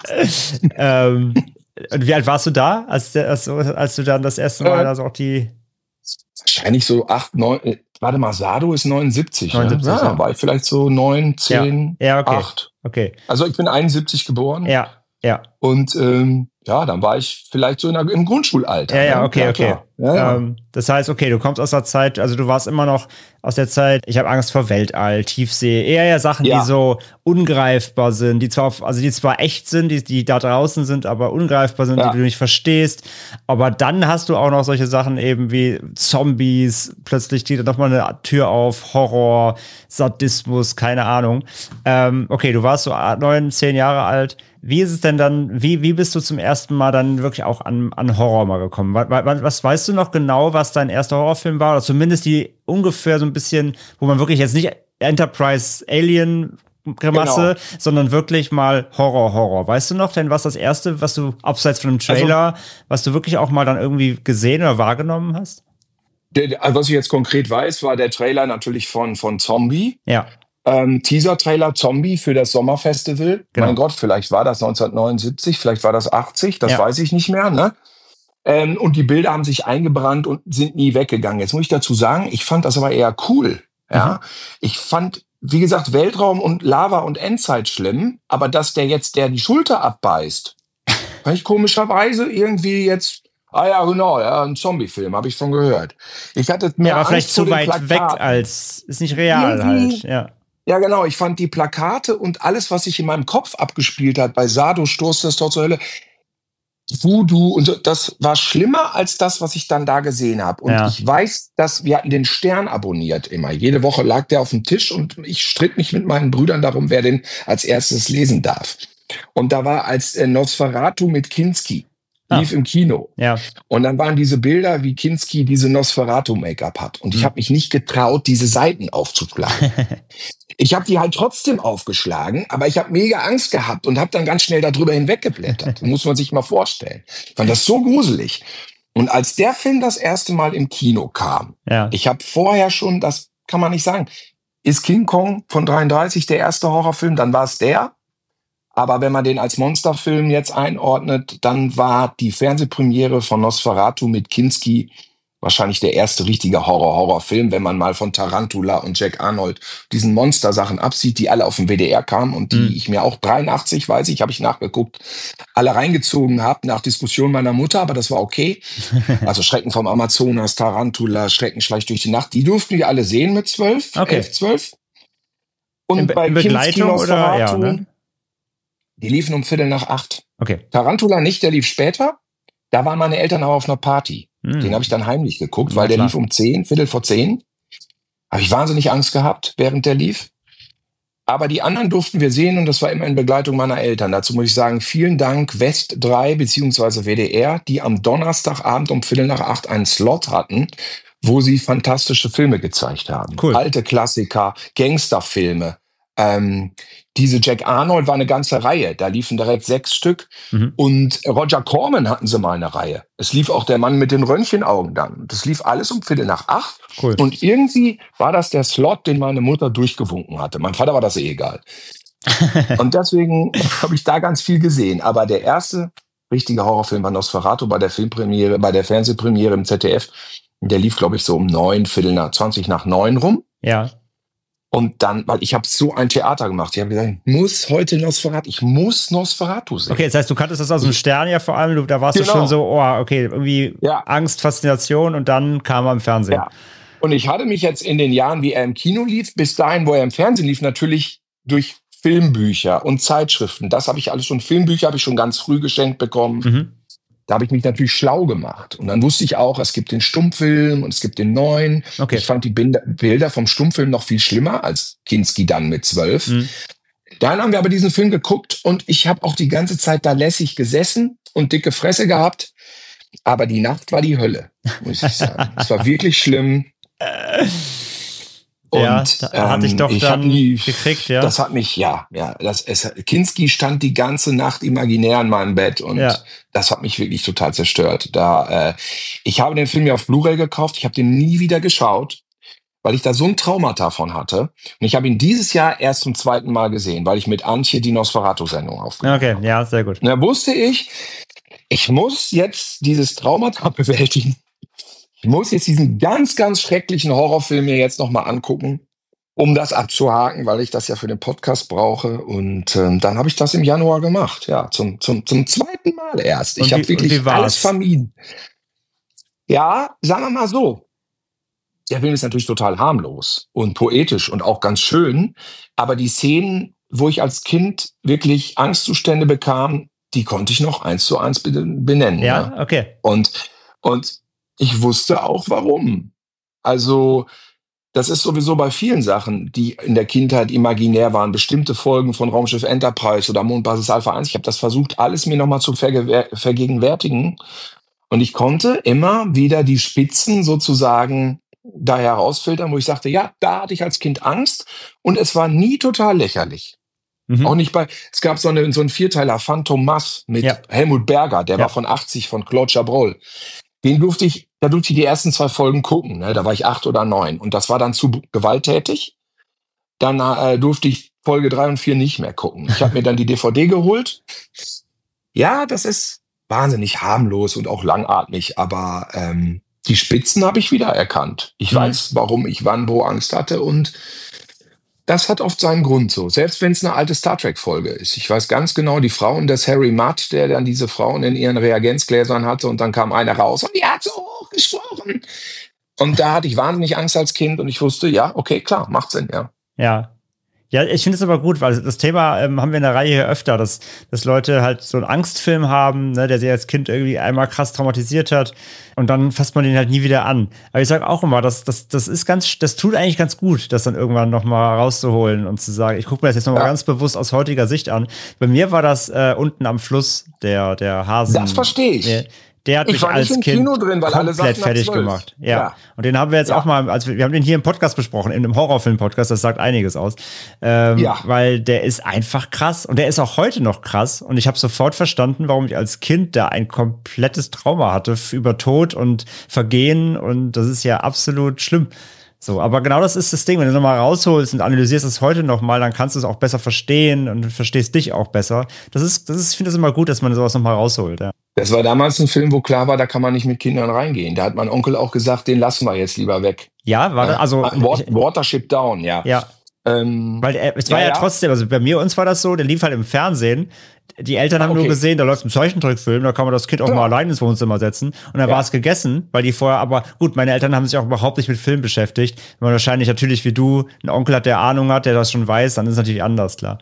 Speaker 4: ähm, und wie alt warst du da, als, als, als du dann das erste Mal äh, also auch die...
Speaker 5: Wahrscheinlich so acht, neun... Äh, warte mal, Sado ist neunundsiebzig. neunundsiebzig ne? Ja,
Speaker 4: ja.
Speaker 5: War ich vielleicht so neun, zehn,
Speaker 4: ja. Ja, okay.
Speaker 5: acht.
Speaker 4: Okay.
Speaker 5: Also ich bin einundsiebzig geboren.
Speaker 4: Ja, ja.
Speaker 5: Und ähm, ja, dann war ich vielleicht so in der, im Grundschulalter.
Speaker 4: Ja, ja, okay,
Speaker 5: ja,
Speaker 4: okay.
Speaker 5: Ja, ja.
Speaker 4: Ähm, das heißt, okay, du kommst aus der Zeit, also du warst immer noch aus der Zeit, ich habe Angst vor Weltall, Tiefsee, eher ja Sachen, ja. die so ungreifbar sind, die zwar, auf, also die zwar echt sind, die, die da draußen sind, aber ungreifbar sind, ja. die du nicht verstehst. Aber dann hast du auch noch solche Sachen eben wie Zombies, plötzlich geht da nochmal eine Tür auf, Horror, Sadismus, keine Ahnung. Ähm, okay, du warst so neun, zehn Jahre alt. Wie ist es denn dann, wie, wie bist du zum ersten Mal dann wirklich auch an, an Horror mal gekommen? Was, was, was weißt du noch genau, was dein erster Horrorfilm war? Oder zumindest die ungefähr so ein bisschen, wo man wirklich jetzt nicht Enterprise Alien Grimasse, genau. sondern wirklich mal Horror, Horror. Weißt du noch denn, was das erste, was du abseits von einem Trailer, also, was du wirklich auch mal dann irgendwie gesehen oder wahrgenommen hast?
Speaker 5: Der, was ich jetzt konkret weiß, war der Trailer natürlich von, von Zombie.
Speaker 4: Ja.
Speaker 5: Ähm, Teaser-Trailer Zombie für das Sommerfestival. Genau. Mein Gott, vielleicht war das neunzehnhundertneunundsiebzig, vielleicht war das achtzig, das ja. weiß ich nicht mehr. Ne? Ähm, und die Bilder haben sich eingebrannt und sind nie weggegangen. Jetzt muss ich dazu sagen, ich fand das aber eher cool. Ja,
Speaker 4: Mhm.
Speaker 5: ich fand, wie gesagt, Weltraum und Lava und Endzeit schlimm, aber dass der jetzt, der die Schulter abbeißt, fand ich komischerweise irgendwie jetzt, ah ja, genau, ja, ein Zombie-Film, habe ich von gehört. Ich hatte mehr
Speaker 4: Ja, aber
Speaker 5: Angst
Speaker 4: vielleicht
Speaker 5: vor
Speaker 4: zu
Speaker 5: den
Speaker 4: weit
Speaker 5: Plakaten.
Speaker 4: weg als, ist nicht real
Speaker 5: Irgendwie-
Speaker 4: halt, ja.
Speaker 5: Ja, genau, ich fand die Plakate und alles, was sich in meinem Kopf abgespielt hat, bei Sado stoßt das Tor zur Hölle, Voodoo und so, das war schlimmer als das, was ich dann da gesehen habe. Und
Speaker 4: Ja.
Speaker 5: ich weiß, dass wir hatten den Stern abonniert immer. Jede Woche lag der auf dem Tisch und ich stritt mich mit meinen Brüdern darum, wer den als erstes lesen darf. Und da war als äh, Nosferatu mit Kinski,
Speaker 4: Ah.
Speaker 5: lief im Kino.
Speaker 4: Ja.
Speaker 5: Und dann waren diese Bilder, wie Kinski diese Nosferatu-Make-up hat. Und ich
Speaker 4: Hm.
Speaker 5: habe mich nicht getraut, diese Seiten aufzuschlagen. Ich habe die halt trotzdem aufgeschlagen, aber ich habe mega Angst gehabt und habe dann ganz schnell darüber hinweggeblättert. Muss man sich mal vorstellen. Ich fand das so gruselig. Und als der Film das erste Mal im Kino kam,
Speaker 4: Ja.
Speaker 5: ich habe vorher schon, das kann man nicht sagen, ist King Kong von dreiunddreißig der erste Horrorfilm, dann war es der. Aber wenn man den als Monsterfilm jetzt einordnet, dann war die Fernsehpremiere von Nosferatu mit Kinski wahrscheinlich der erste richtige Horror-Horrorfilm, wenn man mal von Tarantula und Jack Arnold diesen Monstersachen absieht, die alle auf dem W D R kamen und die
Speaker 4: Mhm.
Speaker 5: ich mir auch dreiundachtzig, weiß ich, habe ich nachgeguckt, alle reingezogen habe nach Diskussion meiner Mutter, aber das war okay. Also Schrecken vom Amazonas, Tarantula, Schrecken schleicht durch die Nacht, die durften wir alle sehen mit zwölf,
Speaker 4: Okay.
Speaker 5: elf, zwölf. Und
Speaker 4: In, Be-
Speaker 5: bei
Speaker 4: in
Speaker 5: Kinski
Speaker 4: Begleitung oder? Ja,
Speaker 5: Nosferatu,
Speaker 4: ne?
Speaker 5: die liefen um Viertel nach acht.
Speaker 4: Okay.
Speaker 5: Tarantula nicht, der lief später. Da waren meine Eltern aber auf einer Party.
Speaker 4: Hm.
Speaker 5: Den habe ich dann heimlich geguckt,
Speaker 4: Ja,
Speaker 5: weil der
Speaker 4: klar.
Speaker 5: lief um zehn, Viertel vor zehn. Habe ich wahnsinnig Angst gehabt, während der lief. Aber die anderen durften wir sehen und das war immer in Begleitung meiner Eltern. Dazu muss ich sagen, vielen Dank West drei beziehungsweise W D R, die am Donnerstagabend um Viertel nach acht einen Slot hatten, wo sie fantastische Filme gezeigt haben.
Speaker 4: Cool.
Speaker 5: Alte Klassiker, Gangsterfilme. Ähm, diese Jack Arnold war eine ganze Reihe. Da liefen direkt sechs Stück.
Speaker 4: Mhm.
Speaker 5: Und Roger Corman hatten sie mal eine Reihe. Es lief auch der Mann mit den Röntgenaugen dann. Das lief alles um Viertel nach acht.
Speaker 4: Cool.
Speaker 5: Und irgendwie war das der Slot, den meine Mutter durchgewunken hatte. Mein Vater war das eh egal. Und deswegen habe ich da ganz viel gesehen. Aber der erste richtige Horrorfilm war Nosferatu bei der Filmpremiere, bei der Fernsehpremiere im Z D F. Der lief, glaube ich, so um neun, Viertel nach zwanzig nach neun rum.
Speaker 4: Ja.
Speaker 5: Und dann, weil ich habe so ein Theater gemacht. Ich habe gesagt, ich muss heute Nosferatu, ich muss Nosferatu sehen.
Speaker 4: Okay, das heißt, du kanntest das aus dem Stern ja vor allem, du, da warst
Speaker 5: Genau.
Speaker 4: du schon so, oh, okay, irgendwie
Speaker 5: Ja.
Speaker 4: Angst, Faszination und dann kam er im Fernsehen.
Speaker 5: Ja. Und ich hatte mich jetzt in den Jahren, wie er im Kino lief, bis dahin, wo er im Fernsehen lief, natürlich durch Filmbücher und Zeitschriften. Das habe ich alles schon, Filmbücher habe ich schon ganz früh geschenkt bekommen.
Speaker 4: Mhm.
Speaker 5: Da habe ich mich natürlich schlau gemacht. Und dann wusste ich auch, es gibt den Stummfilm und es gibt den neuen.
Speaker 4: Okay.
Speaker 5: Ich fand die Bilder, Bilder vom Stummfilm noch viel schlimmer als Kinski dann mit zwölf.
Speaker 4: Mhm.
Speaker 5: Dann haben wir aber diesen Film geguckt und ich habe auch die ganze Zeit da lässig gesessen und dicke Fresse gehabt. Aber die Nacht war die Hölle, muss ich sagen. Es war wirklich schlimm. Und,
Speaker 4: Ja, da hatte ich doch
Speaker 5: hab
Speaker 4: dann
Speaker 5: nie-
Speaker 4: gekriegt, ja.
Speaker 5: Das hat mich, ja, ja, das, es, Kinski stand die ganze Nacht imaginär in meinem Bett und
Speaker 4: Ja.
Speaker 5: das hat mich wirklich total zerstört. Da, äh, ich habe den Film ja auf Blu-ray gekauft, ich habe den nie wieder geschaut, weil ich da so ein Traumata von hatte. Und ich habe ihn dieses Jahr erst zum zweiten Mal gesehen, weil ich mit Antje die Nosferatu-Sendung aufgenommen
Speaker 4: Okay, ja, sehr gut.
Speaker 5: und da wusste ich, ich muss jetzt dieses Traumata bewältigen. Ich muss jetzt diesen ganz, ganz schrecklichen Horrorfilm mir jetzt nochmal angucken, um das abzuhaken, weil ich das ja für den Podcast brauche. Und ähm, dann habe ich das im Januar gemacht. Ja, zum, zum, zum zweiten Mal erst.
Speaker 4: Und
Speaker 5: Ich
Speaker 4: wie-
Speaker 5: habe
Speaker 4: und
Speaker 5: wirklich
Speaker 4: wie war's?
Speaker 5: alles vermieden. Ja, sagen wir mal so. Der Film ist natürlich total harmlos und poetisch und auch ganz schön. Aber die Szenen, wo ich als Kind wirklich Angstzustände bekam, die konnte ich noch eins zu eins be- benennen.
Speaker 4: Ja, okay.
Speaker 5: Und, und ich wusste auch warum. Also, das ist sowieso bei vielen Sachen, die in der Kindheit imaginär waren. Bestimmte Folgen von Raumschiff Enterprise oder Mondbasis Alpha eins. Ich habe das versucht, alles mir nochmal zu vergewer- vergegenwärtigen. Und ich konnte immer wieder die Spitzen sozusagen da herausfiltern, wo ich sagte, ja, da hatte ich als Kind Angst. Und es war nie total lächerlich.
Speaker 4: Mhm.
Speaker 5: Auch nicht bei, es gab so, eine, so einen Vierteiler, Phantomas mit
Speaker 4: Ja.
Speaker 5: Helmut Berger, der
Speaker 4: Ja.
Speaker 5: war von achtzig, von Claude Chabrol. Den durfte ich, da durfte ich die ersten zwei Folgen gucken, ne? Da war ich acht oder neun. Und das war dann zu gewalttätig. Dann äh, durfte ich Folge drei und vier nicht mehr gucken. Ich habe mir dann die D V D geholt. Ja, das ist wahnsinnig harmlos und auch langatmig, aber ähm, die Spitzen habe ich wiedererkannt. Ich mhm. weiß, warum ich wann wo Angst hatte und das hat oft seinen Grund so. Selbst wenn es eine alte Star Trek-Folge ist. Ich weiß ganz genau, die Frauen des Harry Mudd, der dann diese Frauen in ihren Reagenzgläsern hatte und dann kam einer raus und die hat so hoch gesprochen. Und da hatte ich wahnsinnig Angst als Kind und ich wusste, ja, okay, klar, macht Sinn, ja.
Speaker 4: Ja. Ja, ich finde es aber gut, weil das Thema ähm, haben wir in der Reihe hier öfter, dass, dass Leute halt so einen Angstfilm haben, ne, der sie als Kind irgendwie einmal krass traumatisiert hat und dann fasst man den halt nie wieder an. Aber ich sage auch immer, das, das, das ist ganz, das tut eigentlich ganz gut, das dann irgendwann nochmal rauszuholen und zu sagen, ich gucke mir das jetzt nochmal ja. ganz bewusst aus heutiger Sicht an. Bei mir war das äh, unten am Fluss, der, der Hasen.
Speaker 5: Das verstehe ich.
Speaker 4: Der, Der hat
Speaker 5: ich
Speaker 4: mich
Speaker 5: war
Speaker 4: als
Speaker 5: nicht im
Speaker 4: Kind
Speaker 5: Kino drin, weil alle
Speaker 4: komplett
Speaker 5: sagten,
Speaker 4: fertig
Speaker 5: ab zwölf.
Speaker 4: gemacht. Ja.
Speaker 5: Ja.
Speaker 4: Und den haben wir jetzt
Speaker 5: Ja.
Speaker 4: auch mal, als wir, wir haben den hier im Podcast besprochen, in einem Horrorfilm-Podcast, das sagt einiges aus. Ähm,
Speaker 5: Ja.
Speaker 4: Weil der ist einfach krass und der ist auch heute noch krass. Und ich habe sofort verstanden, warum ich als Kind da ein komplettes Trauma hatte über Tod und Vergehen. Und das ist ja absolut schlimm. So, aber genau das ist das Ding. Wenn du nochmal rausholst und analysierst es heute nochmal, dann kannst du es auch besser verstehen und verstehst dich auch besser. Das ist, das ist, ich finde es immer gut, dass man sowas nochmal rausholt, ja.
Speaker 5: Das war damals ein Film, wo klar war, da kann man nicht mit Kindern reingehen. Da hat mein Onkel auch gesagt, den lassen wir jetzt lieber weg.
Speaker 4: Ja, war das, also.
Speaker 5: Water, Watership Down, ja.
Speaker 4: Ja.
Speaker 5: Ähm,
Speaker 4: Weil äh, es war ja,
Speaker 5: ja,
Speaker 4: ja trotzdem, also bei mir uns war das so, der lief halt im Fernsehen. Die Eltern haben
Speaker 5: okay.
Speaker 4: nur gesehen, da läuft ein Zeichentrickfilm, da kann man das Kind auch
Speaker 5: Ja.
Speaker 4: mal allein ins Wohnzimmer setzen. Und dann
Speaker 5: Ja.
Speaker 4: war es gegessen, weil die vorher, aber gut, meine Eltern haben sich auch überhaupt nicht mit Film beschäftigt. Wenn man wahrscheinlich natürlich wie du einen Onkel hat, der Ahnung hat, der das schon weiß, dann ist es natürlich anders, klar.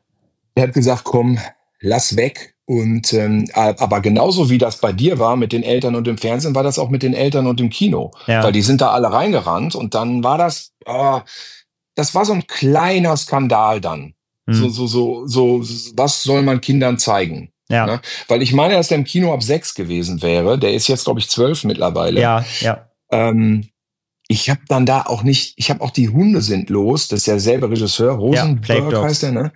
Speaker 5: Er hat gesagt, komm, lass weg. Und ähm, aber genauso wie das bei dir war mit den Eltern und dem Fernsehen, war das auch mit den Eltern und dem Kino.
Speaker 4: Ja.
Speaker 5: Weil die sind da alle reingerannt und dann war das, oh, das war so ein kleiner Skandal dann.
Speaker 4: Hm.
Speaker 5: So, so, so, so, was soll man Kindern zeigen?
Speaker 4: Ja.
Speaker 5: Ne? Weil ich meine, dass der im Kino ab sechs gewesen wäre. Der ist jetzt, glaube ich, zwölf mittlerweile.
Speaker 4: Ja, ja.
Speaker 5: Ähm, ich habe dann da auch nicht, ich habe auch die Hunde sind los. Das ist ja derselbe Regisseur, Rosenberg
Speaker 4: ja,
Speaker 5: heißt der, ne?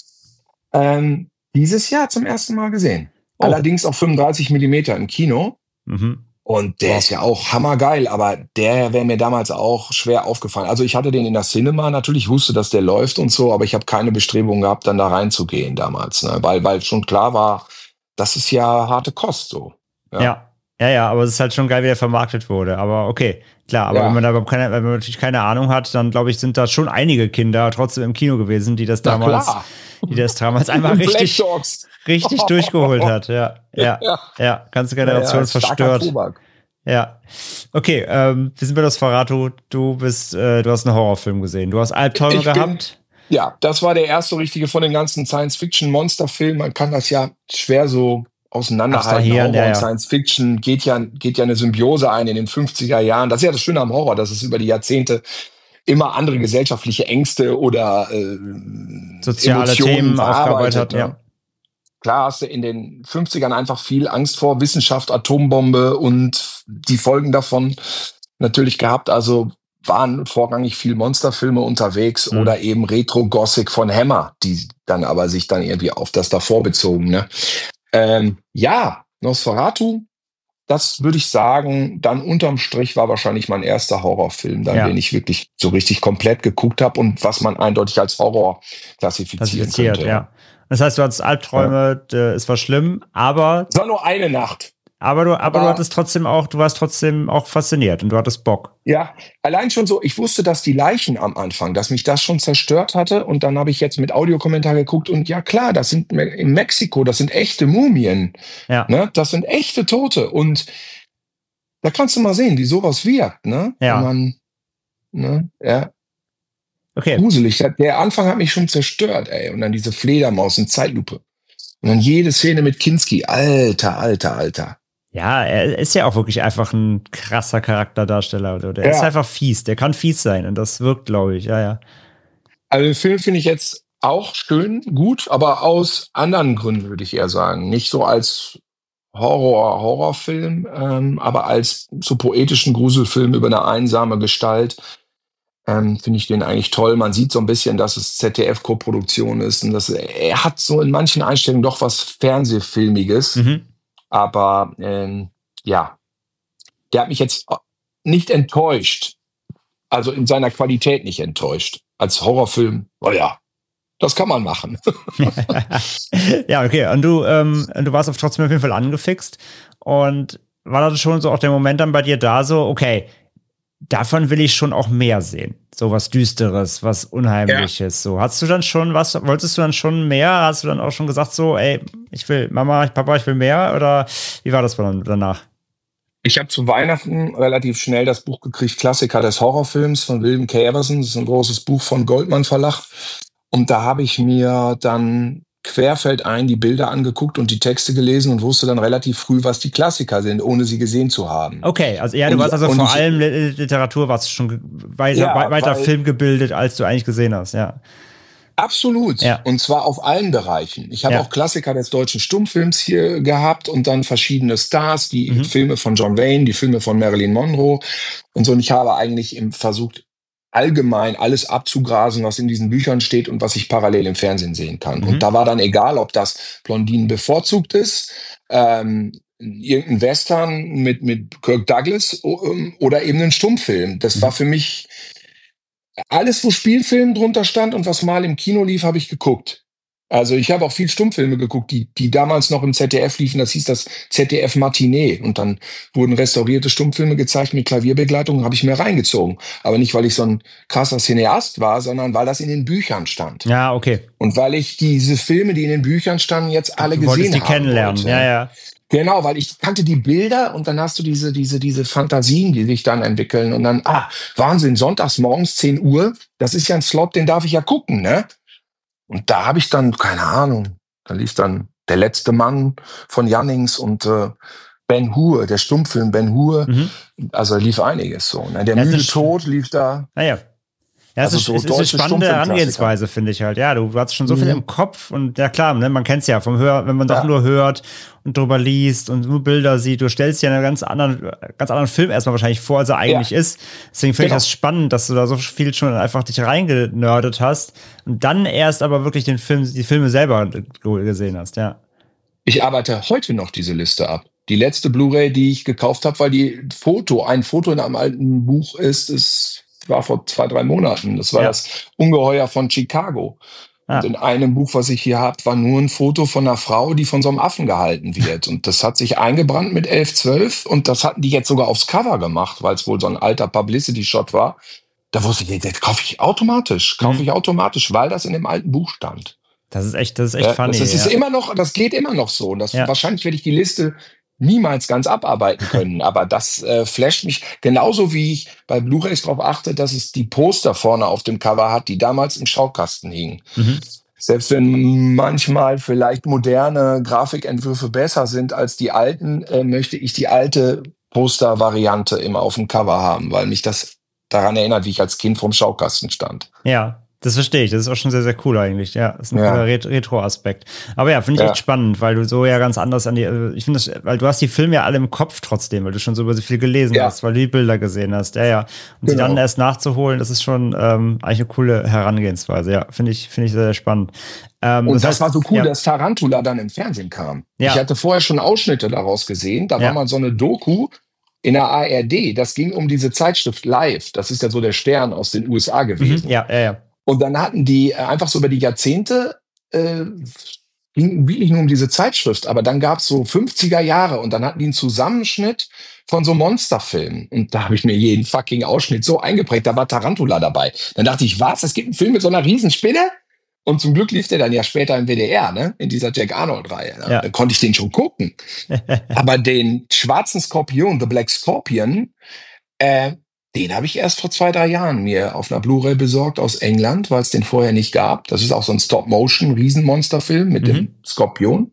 Speaker 5: Ähm, dieses Jahr zum ersten Mal gesehen.
Speaker 4: Oh.
Speaker 5: Allerdings auf fünfunddreißig Millimeter im Kino.
Speaker 4: Mhm.
Speaker 5: Und der ist ja auch hammergeil, aber der wäre mir damals auch schwer aufgefallen. Also ich hatte den in der Cinema, natürlich wusste, dass der läuft und so, aber ich habe keine Bestrebung gehabt, dann da reinzugehen damals, ne? Weil, weil schon klar war, das ist ja harte Kost so. Ja.
Speaker 4: ja. Ja, ja, aber es ist halt schon geil, wie der vermarktet wurde. Aber okay, klar. Aber
Speaker 5: Ja.
Speaker 4: wenn man da keine, wenn man natürlich keine Ahnung hat, dann glaube ich, sind da schon einige Kinder trotzdem im Kino gewesen, die das
Speaker 5: Na
Speaker 4: damals,
Speaker 5: klar.
Speaker 4: die das damals einfach
Speaker 5: Black
Speaker 4: richtig,
Speaker 5: Dogs.
Speaker 4: richtig durchgeholt hat. Ja, ja,
Speaker 5: Ja.
Speaker 4: ja, ganze Generation
Speaker 5: Ja, ja, starker
Speaker 4: verstört.
Speaker 5: Tobak.
Speaker 4: Ja. Okay, ähm, wir sind bei Nosferatu. Du bist, äh, du hast einen Horrorfilm gesehen. Du hast Albträume
Speaker 5: Ich bin-
Speaker 4: gehabt.
Speaker 5: Ja, das war der erste richtige von den ganzen Science-Fiction-Monster-Filmen. Man kann das ja schwer so auseinanderhalten.
Speaker 4: Abstrahieren,
Speaker 5: Horror
Speaker 4: ja,
Speaker 5: und
Speaker 4: ja.
Speaker 5: Science-Fiction geht ja, geht ja eine Symbiose ein in den fünfziger Jahren. Das ist ja das Schöne am Horror, dass es über die Jahrzehnte immer andere gesellschaftliche Ängste oder äh,
Speaker 4: Soziale
Speaker 5: Emotionen
Speaker 4: Themen aufgearbeitet hat,
Speaker 5: ne?
Speaker 4: ja.
Speaker 5: Klar hast du in den fünfzigern einfach viel Angst vor Wissenschaft, Atombombe und die Folgen davon natürlich gehabt. Also waren vorrangig viel Monsterfilme unterwegs
Speaker 4: Mhm.
Speaker 5: oder eben Retro-Gothic von Hammer, die dann aber sich dann irgendwie auf das davor bezogen. Ne? Ähm, ja, Nosferatu, das würde ich sagen, dann unterm Strich war wahrscheinlich mein erster Horrorfilm, dann
Speaker 4: Ja.
Speaker 5: den ich wirklich so richtig komplett geguckt habe und was man eindeutig als Horror klassifizieren
Speaker 4: Klassifiziert,
Speaker 5: könnte.
Speaker 4: ja. Das heißt, du hattest Albträume, äh, es war schlimm, aber,
Speaker 5: Es war nur eine Nacht.
Speaker 4: aber du, aber du
Speaker 5: Aber-
Speaker 4: hattest trotzdem auch, du warst trotzdem auch fasziniert und du hattest Bock.
Speaker 5: Ja, allein schon so, ich wusste, dass die Leichen am Anfang, dass mich das schon zerstört hatte und dann habe ich jetzt mit Audiokommentar geguckt und ja klar, das sind Me- in Mexiko, das sind echte Mumien,
Speaker 4: Ja.
Speaker 5: ne? Das sind echte Tote und da kannst du mal sehen, wie sowas wirkt, ne?
Speaker 4: Ja.
Speaker 5: Wenn man, ne? Ja,
Speaker 4: Okay.
Speaker 5: gruselig. Der- Der Anfang hat mich schon zerstört, ey. Und dann diese Fledermaus in Zeitlupe. Und dann jede Szene mit Kinski. Alter, alter, alter.
Speaker 4: Ja, er ist ja auch wirklich einfach ein krasser Charakterdarsteller. oder? Der
Speaker 5: Ja.
Speaker 4: ist einfach fies. Der kann fies sein und das wirkt, glaube ich. Ja, ja.
Speaker 5: Also den Film finde ich jetzt auch schön, gut, aber aus anderen Gründen würde ich eher sagen. Nicht so als Horror, Horrorfilm, ähm, aber als so poetischen Gruselfilm über eine einsame Gestalt. Ähm, finde ich den eigentlich toll. Man sieht so ein bisschen, dass es Z D F-Koproduktion ist und dass er hat so in manchen Einstellungen doch was Fernsehfilmiges.
Speaker 4: Mhm.
Speaker 5: Aber ähm, ja, der hat mich jetzt nicht enttäuscht. Also in seiner Qualität nicht enttäuscht. Als Horrorfilm, oh ja, das kann man machen.
Speaker 4: Ja, okay. Und du, ähm, du warst auf trotzdem auf jeden Fall angefixt. Und war das schon so auch der Moment dann bei dir da so, okay, davon will ich schon auch mehr sehen. So was Düsteres, was Unheimliches. Ja. So, hast du dann schon was, wolltest du dann schon mehr? Hast du dann auch schon gesagt so, ey, ich will, Mama, Papa, ich will mehr? Oder wie war das dann danach?
Speaker 5: Ich habe zu Weihnachten relativ schnell das Buch gekriegt, Klassiker des Horrorfilms von William K. Everson. Das ist ein großes Buch von Goldman Verlag. Und da habe ich mir dann querfeldein die Bilder angeguckt und die Texte gelesen und wusste dann relativ früh, was die Klassiker sind, ohne sie gesehen zu haben.
Speaker 4: Okay, also ja, du
Speaker 5: und,
Speaker 4: warst also vor
Speaker 5: ich,
Speaker 4: allem Literatur, warst du schon weiter,
Speaker 5: ja,
Speaker 4: weiter
Speaker 5: weil,
Speaker 4: Film gebildet, als du eigentlich gesehen hast, ja.
Speaker 5: Absolut. Ja. Und zwar auf allen Bereichen. Ich habe ja. auch Klassiker des deutschen Stummfilms hier gehabt und dann verschiedene Stars, die mhm. Filme von John Wayne, die Filme von Marilyn Monroe und so. Und ich habe eigentlich im versucht, allgemein alles abzugrasen, was in diesen Büchern steht und was ich parallel im Fernsehen sehen kann. Mhm. Und da war dann egal, ob das Blondinen bevorzugt ist, ähm, irgendein Western mit, mit Kirk Douglas oder eben ein Stummfilm. Das mhm. war für mich alles, wo Spielfilm drunter stand und was mal im Kino lief, habe ich geguckt. Also ich habe auch viel Stummfilme geguckt, die die damals noch im Z D F liefen. Das hieß das Z D F Matinee. Und dann wurden restaurierte Stummfilme gezeigt mit Klavierbegleitung, habe ich mir reingezogen. Aber nicht, weil ich so ein krasser Cineast war, sondern weil das in den Büchern stand.
Speaker 4: Ja, okay.
Speaker 5: Und weil ich diese Filme, die in den Büchern standen, jetzt alle
Speaker 4: du
Speaker 5: gesehen habe.
Speaker 4: Die kennenlernen, wollte. ja, ja.
Speaker 5: Genau, weil ich kannte die Bilder und dann hast du diese, diese, diese Fantasien, die sich dann entwickeln. Und dann, ah, Wahnsinn, sonntags morgens zehn Uhr, das ist ja ein Slot, den darf ich ja gucken, ne? Und da habe ich dann, keine Ahnung, da lief dann Der letzte Mann von Jannings und äh, Ben Hur, der Stummfilm Ben Hur. Mhm. Also lief einiges so. Ne? Der ja, müde Tod lief da.
Speaker 4: Ah, ja. Ja, es also ist, so ist eine spannende Herangehensweise, finde ich halt. Ja, du hast schon so viel mhm. im Kopf und ja klar, ne, man kennt es ja vom Hör, wenn man doch ja. nur hört und drüber liest und nur Bilder sieht, du stellst dir einen ganz anderen, ganz anderen Film erstmal wahrscheinlich vor, als er eigentlich ja. ist. Deswegen finde genau. ich das spannend, dass du da so viel schon einfach dich reingenördet hast und dann erst aber wirklich den Film, die Filme selber gesehen hast, ja.
Speaker 5: Ich arbeite heute noch diese Liste ab. Die letzte Blu-ray, die ich gekauft habe, weil die Foto, ein Foto in einem alten Buch ist, ist war vor zwei, drei Monaten. Das war ja. das Ungeheuer von Chicago. Ah. Und in einem Buch, was ich hier habe, war nur ein Foto von einer Frau, die von so einem Affen gehalten wird. Und das hat sich eingebrannt mit elf, zwölf. Und das hatten die jetzt sogar aufs Cover gemacht, weil es wohl so ein alter Publicity-Shot war. Da wusste ich, das kaufe ich automatisch. Kaufe mhm. ich automatisch, weil das in dem alten Buch stand.
Speaker 4: Das ist echt, das ist echt ja, funny.
Speaker 5: Das ist,
Speaker 4: ja.
Speaker 5: ist immer noch, das geht immer noch so. Und das, ja. wahrscheinlich werde ich die Liste niemals ganz abarbeiten können, aber das äh, flasht mich genauso, wie ich bei Blu-rays darauf achte, dass es die Poster vorne auf dem Cover hat, die damals im Schaukasten hingen. Mhm. Selbst wenn manchmal vielleicht moderne Grafikentwürfe besser sind als die alten, äh, möchte ich die alte Poster-Variante immer auf dem Cover haben, weil mich das daran erinnert, wie ich als Kind vorm Schaukasten stand.
Speaker 4: Ja. Das verstehe ich. Das ist auch schon sehr, sehr cool eigentlich. Ja, das ist ein ja. cooler Ret- Retro-Aspekt. Aber ja, finde ich ja. echt spannend, weil du so ja ganz anders an die, ich finde das, weil du hast die Filme ja alle im Kopf trotzdem, weil du schon so über so viel gelesen ja. hast, weil du die Bilder gesehen hast. Ja, ja. Und genau. sie dann erst nachzuholen, das ist schon ähm, eigentlich eine coole Herangehensweise. Ja, finde ich, finde ich sehr, sehr spannend. Ähm,
Speaker 5: Und das,
Speaker 4: das heißt,
Speaker 5: war so cool,
Speaker 4: ja.
Speaker 5: dass Tarantula dann im Fernsehen kam.
Speaker 4: Ja.
Speaker 5: Ich hatte vorher schon Ausschnitte daraus gesehen. Da ja. war mal so eine Doku in der A R D. Das ging um diese Zeitschrift Live. Das ist ja so der Stern aus den U S A gewesen.
Speaker 4: Mhm. Ja, ja, ja.
Speaker 5: Und dann hatten die einfach so über die Jahrzehnte, äh, ging wirklich nur um diese Zeitschrift, aber dann gab's so fünfziger Jahre und dann hatten die einen Zusammenschnitt von so Monsterfilmen. Und da habe ich mir jeden fucking Ausschnitt so eingeprägt, da war Tarantula dabei. Dann dachte ich, was, es gibt einen Film mit so einer Riesenspinne? Und zum Glück lief der dann ja später im W D R, ne, in dieser Jack Arnold-Reihe. Ne? Ja. Da konnte ich den schon gucken. Aber den schwarzen Skorpion, The Black Scorpion, äh, den habe ich erst vor zwei, drei Jahren mir auf einer Blu-ray besorgt aus England, weil es den vorher nicht gab. Das ist auch so ein Stop-Motion-Riesenmonsterfilm mit mhm. dem Skorpion.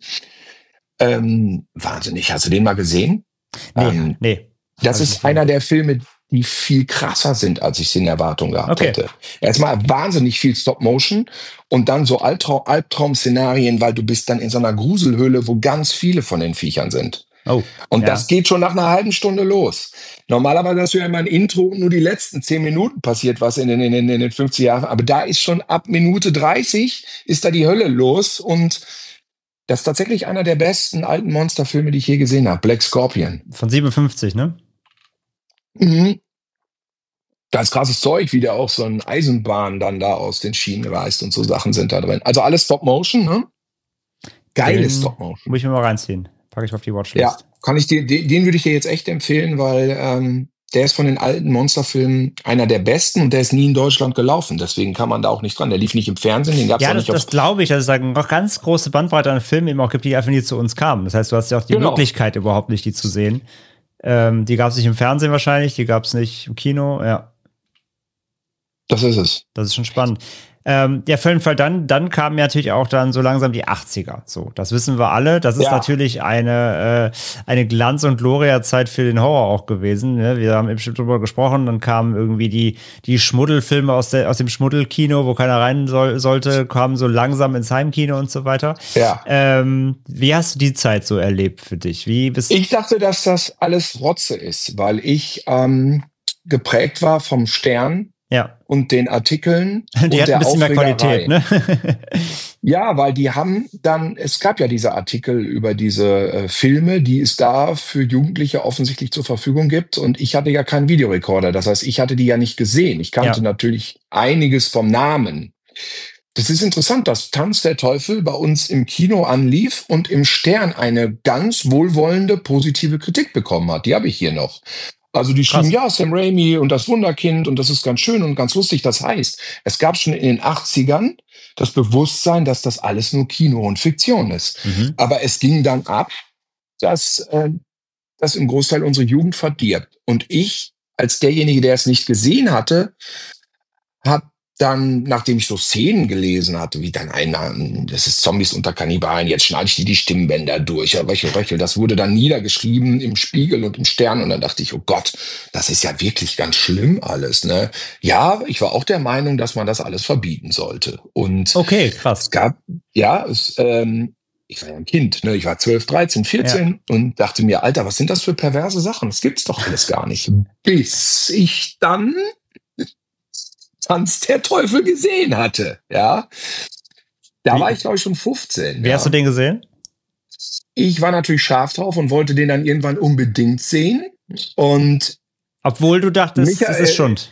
Speaker 5: Ähm, wahnsinnig. Hast du den mal gesehen?
Speaker 4: Nee,
Speaker 5: ähm,
Speaker 4: nee.
Speaker 5: Das ist einer der Filme, die viel krasser sind, als ich sie in Erwartung gehabt
Speaker 4: okay.
Speaker 5: hätte. Erstmal wahnsinnig viel Stop-Motion und dann so Albtraum- Albtraum-Szenarien, weil du bist dann in so einer Gruselhöhle, wo ganz viele von den Viechern sind.
Speaker 4: Oh,
Speaker 5: und
Speaker 4: ja.
Speaker 5: das geht schon nach einer halben Stunde los. Normalerweise hast du ja immer ein Intro und nur die letzten zehn Minuten passiert was in den, in den, in den fünfzig Jahren. Aber da ist schon ab Minute dreißig ist da die Hölle los. Und das ist tatsächlich einer der besten alten Monsterfilme, die ich je gesehen habe. Black Scorpion.
Speaker 4: Von siebenundfünfzig, ne?
Speaker 5: Mhm. Ganz krasses Zeug, wie der auch so eine Eisenbahn dann da aus den Schienen reißt und so Sachen sind da drin. Also alles Stop-Motion, ne? Geiles Stop-Motion.
Speaker 4: Muss ich mir mal reinziehen. Packe ich auf die Watchlist.
Speaker 5: Ja. Kann ich dir, den, den würde ich dir jetzt echt empfehlen, weil ähm, der ist von den alten Monsterfilmen einer der besten und der ist nie in Deutschland gelaufen. Deswegen kann man da auch nicht dran. Der lief nicht im Fernsehen, den gab es
Speaker 4: Ja,
Speaker 5: auch
Speaker 4: das,
Speaker 5: nicht
Speaker 4: das
Speaker 5: auf...
Speaker 4: glaube ich, dass es da noch ganz große Bandbreite an Filmen eben auch gibt, die einfach nie zu uns kamen. Das heißt, du hast ja auch die
Speaker 5: Genau.
Speaker 4: Möglichkeit überhaupt nicht, die zu sehen. Ähm, die gab es nicht im Fernsehen wahrscheinlich, die gab es nicht im Kino, ja.
Speaker 5: Das ist es.
Speaker 4: Das ist schon spannend. Ähm, ja, auf jeden Fall, dann, dann kamen ja natürlich auch dann so langsam die achtziger. So, das wissen wir alle. Das ist
Speaker 5: Ja.
Speaker 4: natürlich eine, äh, eine Glanz- und Gloria-Zeit für den Horror auch gewesen. Ne? Wir haben eben schon drüber gesprochen. Dann kamen irgendwie die, die Schmuddelfilme aus, der, aus dem Schmuddelkino, wo keiner rein soll, sollte, kamen so langsam ins Heimkino und so weiter.
Speaker 5: Ja.
Speaker 4: Ähm, wie hast du die Zeit so erlebt für dich? Wie bist
Speaker 5: Ich dachte, dass das alles Rotze ist, weil ich ähm, geprägt war vom Stern
Speaker 4: ja.
Speaker 5: und den Artikeln
Speaker 4: Die
Speaker 5: und
Speaker 4: hat
Speaker 5: der
Speaker 4: ein bisschen mehr
Speaker 5: Aufregerei.
Speaker 4: Qualität, ne?
Speaker 5: Ja, weil die haben dann, es gab ja diese Artikel über diese äh, Filme, die es da für Jugendliche offensichtlich zur Verfügung gibt. Und ich hatte ja keinen Videorekorder. Das heißt, ich hatte die ja nicht gesehen. Ich kannte
Speaker 4: Ja.
Speaker 5: natürlich einiges vom Namen. Das ist interessant, dass Tanz der Teufel bei uns im Kino anlief und im Stern eine ganz wohlwollende, positive Kritik bekommen hat. Die habe ich hier noch. Also die schrieben, ja, Sam Raimi und das Wunderkind und das ist ganz schön und ganz lustig. Das heißt, es gab schon in den achtzigern das Bewusstsein, dass das alles nur Kino und Fiktion ist.
Speaker 4: Mhm.
Speaker 5: Aber es ging dann ab, dass äh, das im Großteil unsere Jugend verdirbt. Und ich, als derjenige, der es nicht gesehen hatte, hat dann, nachdem ich so Szenen gelesen hatte, wie dann einer, das ist Zombies unter Kannibalen, jetzt schneide ich dir die Stimmbänder durch, ja, röchel, röchel, das wurde dann niedergeschrieben im Spiegel und im Stern und dann dachte ich, oh Gott, das ist ja wirklich ganz schlimm alles, ne? Ja, ich war auch der Meinung, dass man das alles verbieten sollte. Und
Speaker 4: Okay, krass.
Speaker 5: es gab, ja, es, ähm, ich war ja ein Kind, ne? Ich war zwölf, dreizehn, vierzehn und dachte mir, Alter, was sind das für perverse Sachen? Das gibt's doch alles gar nicht. Bis ich dann Tanz der Teufel gesehen hatte, ja. Da
Speaker 4: Wie?
Speaker 5: war ich, glaube ich, schon fünfzehn.
Speaker 4: Wie
Speaker 5: ja.
Speaker 4: hast du den gesehen?
Speaker 5: Ich war natürlich scharf drauf und wollte den dann irgendwann unbedingt sehen. Und
Speaker 4: Obwohl du dachtest,
Speaker 5: Michael-
Speaker 4: es ist Schund.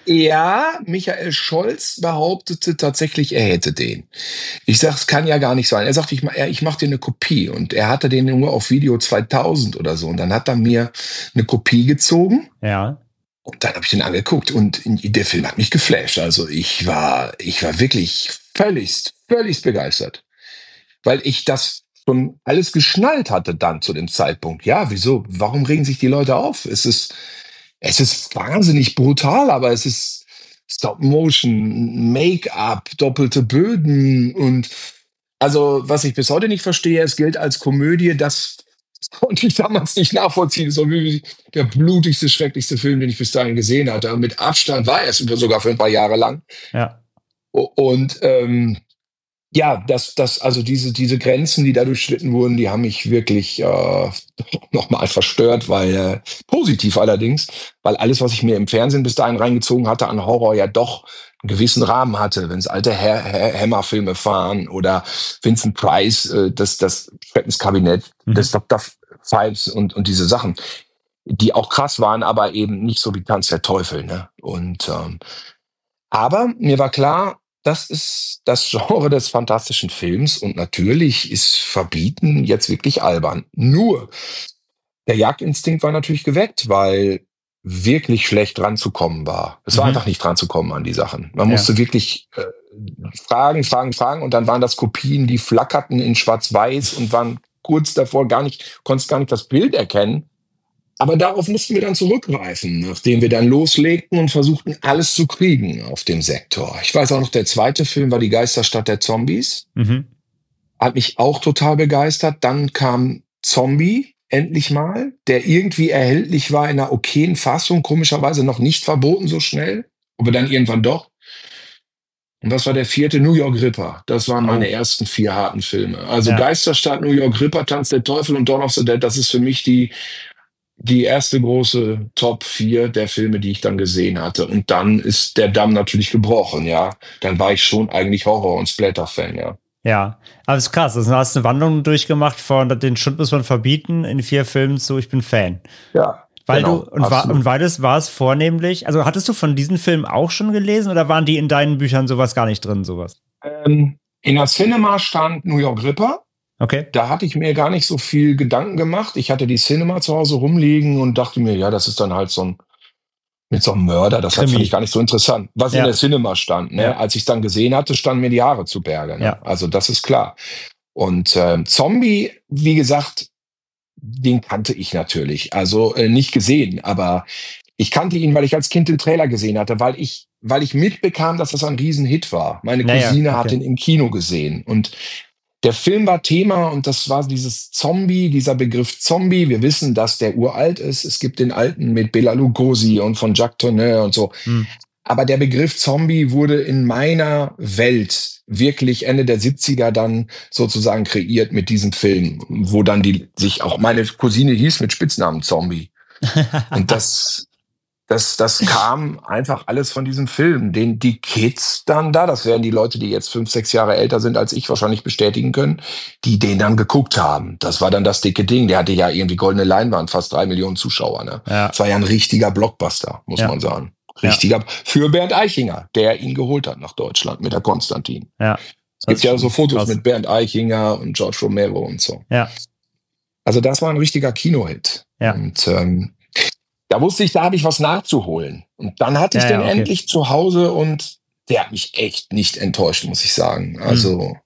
Speaker 5: ja, Michael Scholz behauptete tatsächlich, er hätte den. Ich sag, es kann ja gar nicht sein. Er sagte, ich, ma- er- ich mache dir eine Kopie. Und er hatte den nur auf Video zweitausend oder so. Und dann hat er mir eine Kopie gezogen.
Speaker 4: Ja.
Speaker 5: Und dann habe ich den angeguckt und der Film hat mich geflasht. Also ich war, ich war wirklich völligst, völligst begeistert. Weil ich das schon alles geschnallt hatte dann zu dem Zeitpunkt. Ja, wieso? Warum regen sich die Leute auf? Es ist, es ist wahnsinnig brutal, aber es ist Stop-Motion, Make-up, doppelte Böden und also, was ich bis heute nicht verstehe, es gilt als Komödie, das konnte ich damals nicht nachvollziehen. So wie der blutigste, schrecklichste Film, den ich bis dahin gesehen hatte. Und mit Abstand war er es sogar für ein paar Jahre lang.
Speaker 4: Ja.
Speaker 5: Und ähm, ja, das, das, also diese, diese Grenzen, die da durchschritten wurden, die haben mich wirklich äh, nochmal verstört, weil äh, positiv allerdings, weil alles, was ich mir im Fernsehen bis dahin reingezogen hatte an Horror, ja doch einen gewissen Rahmen hatte. Wenn es alte Ha- Ha- Hammer-Filme fahren oder Vincent Price, äh, das, das Schreckenskabinett,
Speaker 4: Mhm.
Speaker 5: das Doktor Phibes und, und diese Sachen, die auch krass waren, aber eben nicht so wie Tanz der Teufel. Ne? Und ähm, aber mir war klar, das ist das Genre des fantastischen Films und natürlich ist Verbieten jetzt wirklich albern. Nur, der Jagdinstinkt war natürlich geweckt, weil wirklich schlecht ranzukommen war. Es war
Speaker 4: Mhm.
Speaker 5: einfach nicht ranzukommen an die Sachen. Man
Speaker 4: Ja.
Speaker 5: musste wirklich äh, fragen, fragen, fragen und dann waren das Kopien, die flackerten in Schwarz-Weiß und waren kurz davor gar nicht, konntest gar nicht das Bild erkennen. Aber darauf mussten wir dann zurückgreifen, nachdem wir dann loslegten und versuchten, alles zu kriegen auf dem Sektor. Ich weiß auch noch, der zweite Film war Die Geisterstadt der Zombies.
Speaker 4: Mhm.
Speaker 5: Hat mich auch total begeistert. Dann kam Zombie, endlich mal, der irgendwie erhältlich war in einer okayen Fassung, komischerweise noch nicht verboten so schnell, aber dann irgendwann doch. Und was war der vierte? New York Ripper. Das waren meine
Speaker 4: Oh.
Speaker 5: ersten vier harten Filme. Also
Speaker 4: Ja.
Speaker 5: Geisterstadt, New York Ripper, Tanz der Teufel und Dawn of the Dead, das ist für mich die die erste große Top vier der Filme, die ich dann gesehen hatte. Und dann ist der Damm natürlich gebrochen, ja. Dann war ich schon eigentlich Horror- und Splatter-Fan, ja.
Speaker 4: Ja, aber es ist krass. Also, du hast eine Wandlung durchgemacht von den Schund muss man verbieten in vier Filmen zu ich bin Fan.
Speaker 5: Ja.
Speaker 4: Weil
Speaker 5: genau,
Speaker 4: du, und, war,
Speaker 5: absolut.
Speaker 4: und weil das war es vornehmlich, also hattest du von diesen Filmen auch schon gelesen oder waren die in deinen Büchern sowas gar nicht drin, sowas?
Speaker 5: Ähm, in der Cinema stand New York Ripper.
Speaker 4: Okay.
Speaker 5: Da hatte ich mir gar nicht so viel Gedanken gemacht. Ich hatte die Cinema zu Hause rumliegen und dachte mir, ja, das ist dann halt so ein mit so einem Mörder. Das fand ich gar nicht so interessant, was ja. in der Cinema stand. Ne? Ja. Als ich es dann gesehen hatte, standen mir die Haare zu Berge. Ne? Ja. Also das ist klar. Und äh, Zombie, wie gesagt, den kannte ich natürlich. Also äh, nicht gesehen, aber ich kannte ihn, weil ich als Kind den Trailer gesehen hatte, weil ich, weil ich mitbekam, dass das ein Riesenhit war. Meine Cousine naja, okay. hat ihn im Kino gesehen und der Film war Thema und das war dieses Zombie, dieser Begriff Zombie. Wir wissen, dass der uralt ist. Es gibt den alten mit Bela Lugosi und von Jacques Tourneur und so. Hm. Aber der Begriff Zombie wurde in meiner Welt wirklich Ende der siebziger dann sozusagen kreiert mit diesem Film, wo dann die sich auch meine Cousine hieß mit Spitznamen Zombie. Und das Das, das kam einfach alles von diesem Film, den die Kids dann da, das werden die Leute, die jetzt fünf, sechs Jahre älter sind als ich, wahrscheinlich bestätigen können, die den dann geguckt haben. Das war dann das dicke Ding. Der hatte ja irgendwie goldene Leinwand, fast drei Millionen Zuschauer. Ne? Ja. Das war ja ein richtiger Blockbuster, muss ja. man sagen. Richtiger, ja. für Bernd Eichinger, der ihn geholt hat nach Deutschland mit der Konstantin. Ja. Es gibt ja so Fotos krass. Mit Bernd Eichinger und George Romero und so. Ja. Also das war ein richtiger Kinohit. Ja. Und ähm, da wusste ich, da habe ich was nachzuholen. Und dann hatte ich ja, den ja, okay. endlich zu Hause und der hat mich echt nicht enttäuscht, muss ich sagen. Also. Mhm.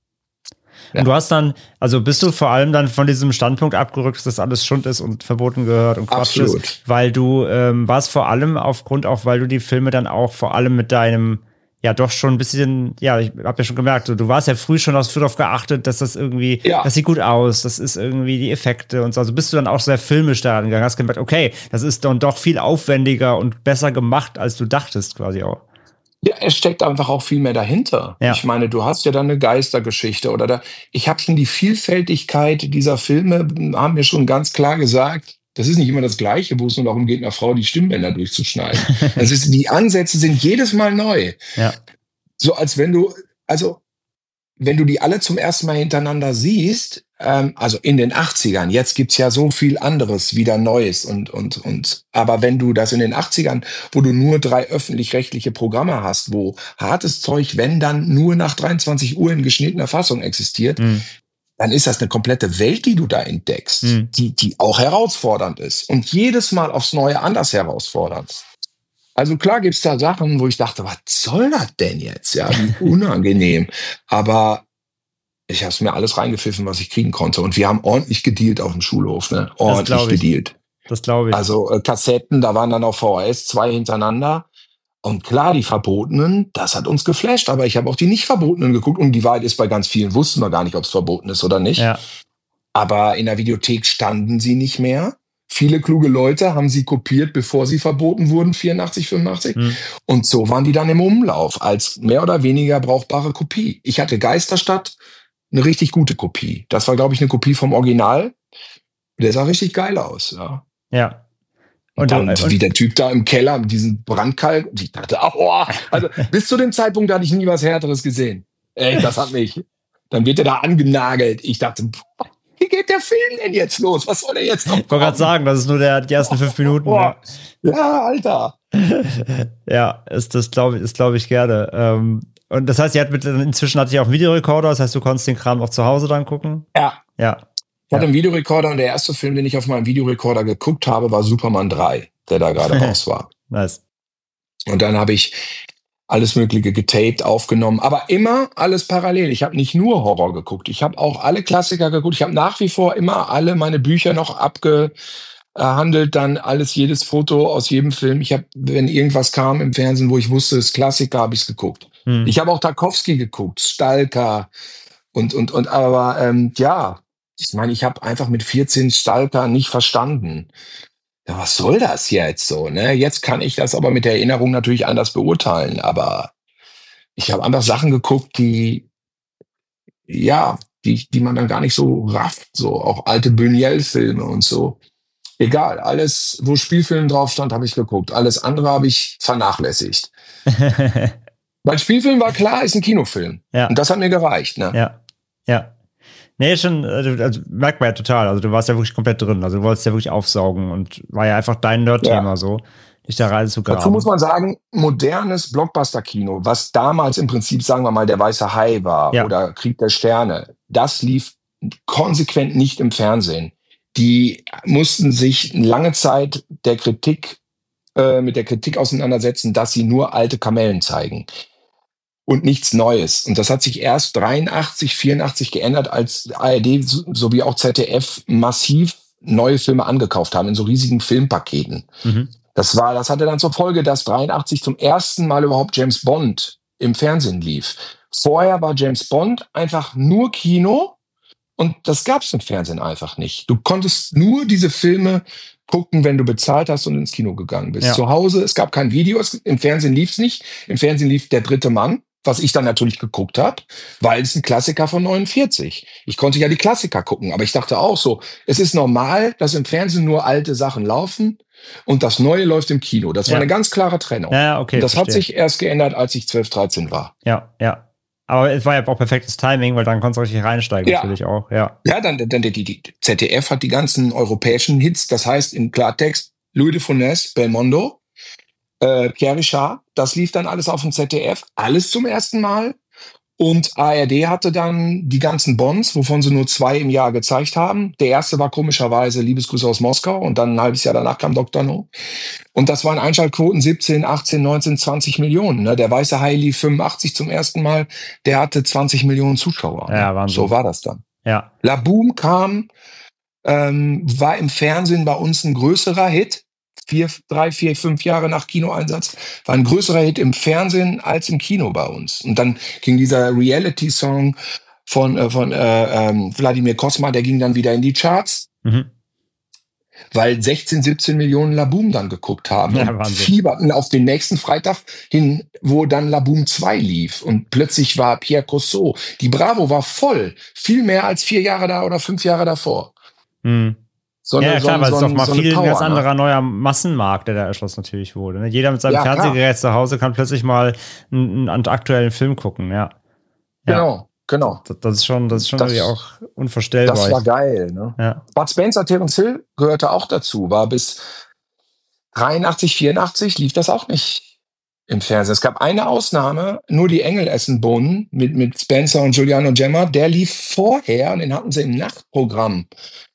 Speaker 5: Ja.
Speaker 4: Und du hast dann, also bist du vor allem dann von diesem Standpunkt abgerückt, dass das alles Schund ist und verboten gehört und Quatsch Absolut. Ist, weil du ähm, warst vor allem aufgrund auch, weil du die Filme dann auch vor allem mit deinem ja doch schon ein bisschen, ja, ich habe ja schon gemerkt, du, du warst ja früh schon darauf geachtet, dass das irgendwie, ja. das sieht gut aus, das ist irgendwie die Effekte und so. Also bist du dann auch sehr filmisch da angegangen, hast gemerkt, okay, das ist dann doch viel aufwendiger und besser gemacht, als du dachtest quasi auch.
Speaker 5: Ja, es steckt einfach auch viel mehr dahinter. Ja. Ich meine, du hast ja dann eine Geistergeschichte oder da, ich habe schon die Vielfältigkeit dieser Filme, haben mir schon ganz klar gesagt, das ist nicht immer das Gleiche, wo es nur darum geht, einer Frau die Stimmbänder durchzuschneiden. Das ist, die Ansätze sind jedes Mal neu. Ja. So als wenn du, also wenn du die alle zum ersten Mal hintereinander siehst, ähm, also in den achtzigern, jetzt gibt's ja so viel anderes, wieder Neues und, und, und, aber wenn du das in den achtzigern, wo du nur drei öffentlich-rechtliche Programme hast, wo hartes Zeug, wenn dann nur nach dreiundzwanzig Uhr in geschnittener Fassung existiert, mhm. dann ist das eine komplette Welt, die du da entdeckst, mhm. die, die auch herausfordernd ist und jedes Mal aufs Neue anders herausfordernd. Also klar gibt's da Sachen, wo ich dachte, was soll das denn jetzt? Ja, wie unangenehm. Aber ich habe es mir alles reingepfiffen, was ich kriegen konnte. Und wir haben ordentlich gedealt auf dem Schulhof, ne? Ordentlich gedealt.
Speaker 4: Das glaube ich.
Speaker 5: Also äh, Kassetten, da waren dann auf V H S zwei hintereinander. Und klar, die Verbotenen, das hat uns geflasht. Aber ich habe auch die nicht Verbotenen geguckt. Und die Wahrheit ist, bei ganz vielen wussten wir gar nicht, ob es verboten ist oder nicht. Ja. Aber in der Videothek standen sie nicht mehr. Viele kluge Leute haben sie kopiert, bevor sie verboten wurden, vierundachtzig, fünfundachtzig. Hm. Und so waren die dann im Umlauf als mehr oder weniger brauchbare Kopie. Ich hatte Geisterstadt, eine richtig gute Kopie. Das war, glaube ich, eine Kopie vom Original. Der sah richtig geil aus. Ja.
Speaker 4: Ja.
Speaker 5: Und, und, und wie der Typ da im Keller mit diesem Brandkalk. Und ich dachte, oh, also bis zu dem Zeitpunkt hatte ich nie was Härteres gesehen. Ey, das hat mich. Dann wird er da angenagelt. Ich dachte, boah, wie geht der Film denn jetzt los? Was soll er jetzt noch?
Speaker 4: Ich wollte gerade sagen, das ist nur der, die ersten fünf Minuten.
Speaker 5: Boah. Ja, Alter.
Speaker 4: Ja, ist, das glaube ich, ist, glaube ich, gerne. Ähm, und das heißt, ihr hat mit, inzwischen hatte ich auch einen Videorekorder, das heißt, du konntest den Kram auch zu Hause dann gucken?
Speaker 5: Ja.
Speaker 4: Ja.
Speaker 5: Ich hatte einen Videorekorder und der erste Film, den ich auf meinem Videorekorder geguckt habe, war Superman drei, der da gerade raus war.
Speaker 4: Nice.
Speaker 5: Und dann habe ich alles Mögliche getaped, aufgenommen, aber immer alles parallel. Ich habe nicht nur Horror geguckt, ich habe auch alle Klassiker geguckt. Ich habe nach wie vor immer alle meine Bücher noch abgehandelt, dann alles, jedes Foto aus jedem Film. Ich habe, wenn irgendwas kam im Fernsehen, wo ich wusste, es ist Klassiker, habe ich es geguckt. Hm. Ich habe auch Tarkovsky geguckt, Stalker und, und, und, aber ähm, ja, ich meine, ich habe einfach mit vierzehn Stalker nicht verstanden. Ja, was soll das jetzt so, ne? Jetzt kann ich das aber mit der Erinnerung natürlich anders beurteilen, aber ich habe einfach Sachen geguckt, die, ja, die, die man dann gar nicht so rafft, so auch alte Buñuel-Filme und so. Egal, alles, wo Spielfilm drauf stand, habe ich geguckt. Alles andere habe ich vernachlässigt. Mein Spielfilm war klar, ist ein Kinofilm. Ja. Und das hat mir gereicht, ne?
Speaker 4: Ja, ja. Nee, schon, also, also merkt man ja total. Also du warst ja wirklich komplett drin. Also du wolltest ja wirklich aufsaugen und war ja einfach dein Nerd-Thema ja. so, dich da rein zu graben.
Speaker 5: Dazu muss man sagen, modernes Blockbuster-Kino, was damals im Prinzip, sagen wir mal, der Weiße Hai war ja. oder Krieg der Sterne, das lief konsequent nicht im Fernsehen. Die mussten sich lange Zeit der Kritik, äh, mit der Kritik auseinandersetzen, dass sie nur alte Kamellen zeigen und nichts Neues. Und das hat sich erst dreiundachtzig, vierundachtzig geändert, als A R D sowie auch Z D F massiv neue Filme angekauft haben in so riesigen Filmpaketen. Mhm. Das war, das hatte dann zur Folge, dass dreiundachtzig zum ersten Mal überhaupt James Bond im Fernsehen lief. Vorher war James Bond einfach nur Kino und das gab es im Fernsehen einfach nicht. Du konntest nur diese Filme gucken, wenn du bezahlt hast und ins Kino gegangen bist. Ja. Zu Hause, es gab kein Video, es, im Fernsehen lief es nicht. Im Fernsehen lief Der dritte Mann, was ich dann natürlich geguckt habe, weil es ein Klassiker von neunundvierzig. Ich konnte ja die Klassiker gucken, aber ich dachte auch so, es ist normal, dass im Fernsehen nur alte Sachen laufen und das Neue läuft im Kino. Das war ja eine ganz klare Trennung.
Speaker 4: Ja, okay,
Speaker 5: und das
Speaker 4: verstehe.
Speaker 5: Hat sich erst geändert, als ich zwölf, dreizehn war.
Speaker 4: Ja, ja. Aber es war ja auch perfektes Timing, weil dann konntest du richtig reinsteigen,
Speaker 5: ja.
Speaker 4: natürlich auch. Ja,
Speaker 5: ja dann, dann die, die Z D F hat die ganzen europäischen Hits, das heißt im Klartext Louis de Funès, Belmondo, äh, Pierre Richard, das lief dann alles auf dem Z D F, alles zum ersten Mal. Und A R D hatte dann die ganzen Bonds, wovon sie nur zwei im Jahr gezeigt haben. Der erste war komischerweise Liebesgrüße aus Moskau und dann ein halbes Jahr danach kam Doktor No. Und das waren Einschaltquoten siebzehn, achtzehn, neunzehn, zwanzig Millionen. Ne? Der Weiße Hai lief fünfundachtzig zum ersten Mal, der hatte zwanzig Millionen Zuschauer. Ne?
Speaker 4: Ja, Wahnsinn.
Speaker 5: So war das dann.
Speaker 4: Ja.
Speaker 5: La Boom kam, ähm, war im Fernsehen bei uns ein größerer Hit. Vier, drei, vier, fünf Jahre nach Kinoeinsatz, war ein größerer Hit im Fernsehen als im Kino bei uns. Und dann ging dieser Reality-Song von, äh, von äh, ähm, Wladimir Kosma, der ging dann wieder in die Charts, mhm. weil sechzehn, siebzehn Millionen La Boom dann geguckt haben
Speaker 4: ja,
Speaker 5: und fieberten auf den nächsten Freitag hin, wo dann La Boom zwei lief. Und plötzlich war Pierre Cossot, die Bravo war voll, viel mehr als vier Jahre da oder fünf Jahre davor.
Speaker 4: Mhm.
Speaker 5: So eine,
Speaker 4: ja, klar,
Speaker 5: so,
Speaker 4: weil es
Speaker 5: so
Speaker 4: doch mal
Speaker 5: so
Speaker 4: viel
Speaker 5: Power,
Speaker 4: ein ganz
Speaker 5: ne?
Speaker 4: anderer neuer Massenmarkt, der da erschlossen natürlich wurde. Ne? Jeder mit seinem
Speaker 5: ja,
Speaker 4: Fernsehgerät zu Hause kann plötzlich mal einen, einen aktuellen Film gucken, ja.
Speaker 5: Genau,
Speaker 4: ja.
Speaker 5: genau.
Speaker 4: Das, das ist schon, das ist schon
Speaker 5: das,
Speaker 4: irgendwie auch unvorstellbar.
Speaker 5: Das war geil, ne?
Speaker 4: Ja.
Speaker 5: Bud Spencer, Terence Hill gehörte auch dazu, war bis dreiundachtzig, vierundachtzig lief das auch nicht im Fernsehen. Es gab eine Ausnahme, nur die Engel essen Bohnen mit, mit Spencer und Giuliano Gemma, der lief vorher und den hatten sie im Nachtprogramm